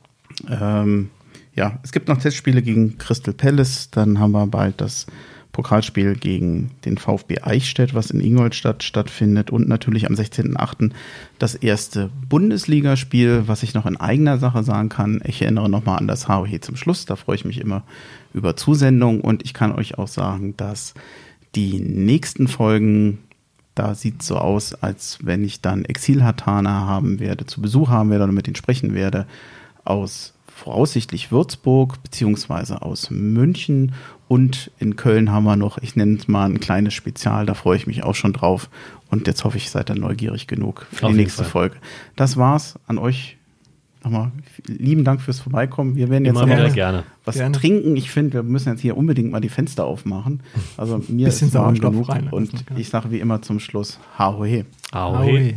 es gibt noch Testspiele gegen Crystal Palace. Dann haben wir bald das Pokalspiel gegen den VfB Eichstätt, was in Ingolstadt stattfindet. Und natürlich am 16.08. das erste Bundesligaspiel, was ich noch in eigener Sache sagen kann. Ich erinnere nochmal an das HOH zum Schluss. Da freue ich mich immer über Zusendungen. Und ich kann euch auch sagen, dass die nächsten Folgen, da sieht es so aus, als wenn ich dann Exil-Hatana haben werde, zu Besuch haben werde oder mit denen sprechen werde, aus voraussichtlich Würzburg beziehungsweise aus München, und in Köln haben wir noch, ich nenne es mal ein kleines Spezial, da freue ich mich auch schon drauf, und jetzt hoffe ich, seid ihr neugierig genug für die nächste Folge. Das war's. An euch nochmal lieben Dank fürs Vorbeikommen. Wir werden jetzt noch was trinken. Ich finde, wir müssen jetzt hier unbedingt mal die Fenster aufmachen. Also mir ist warm genug rein, und ich sage wie immer zum Schluss Ahohe. Ahohe.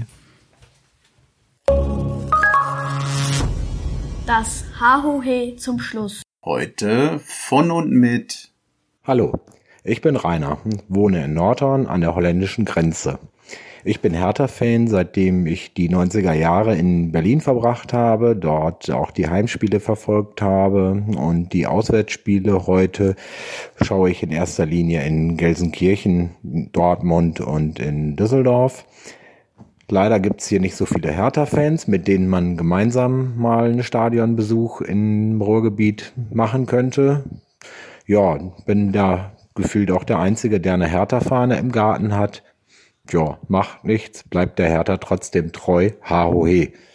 Das Hahohe zum Schluss. Heute von und mit. Hallo, ich bin Rainer, wohne in Nordhorn an der holländischen Grenze. Ich bin Hertha-Fan, seitdem ich die 90er Jahre in Berlin verbracht habe, dort auch die Heimspiele verfolgt habe, und die Auswärtsspiele heute schaue ich in erster Linie in Gelsenkirchen, Dortmund und in Düsseldorf. Leider gibt's hier nicht so viele Hertha-Fans, mit denen man gemeinsam mal einen Stadionbesuch im Ruhrgebiet machen könnte. Ja, bin da gefühlt auch der Einzige, der eine Hertha-Fahne im Garten hat. Ja, macht nichts, bleibt der Hertha trotzdem treu. Hahohe.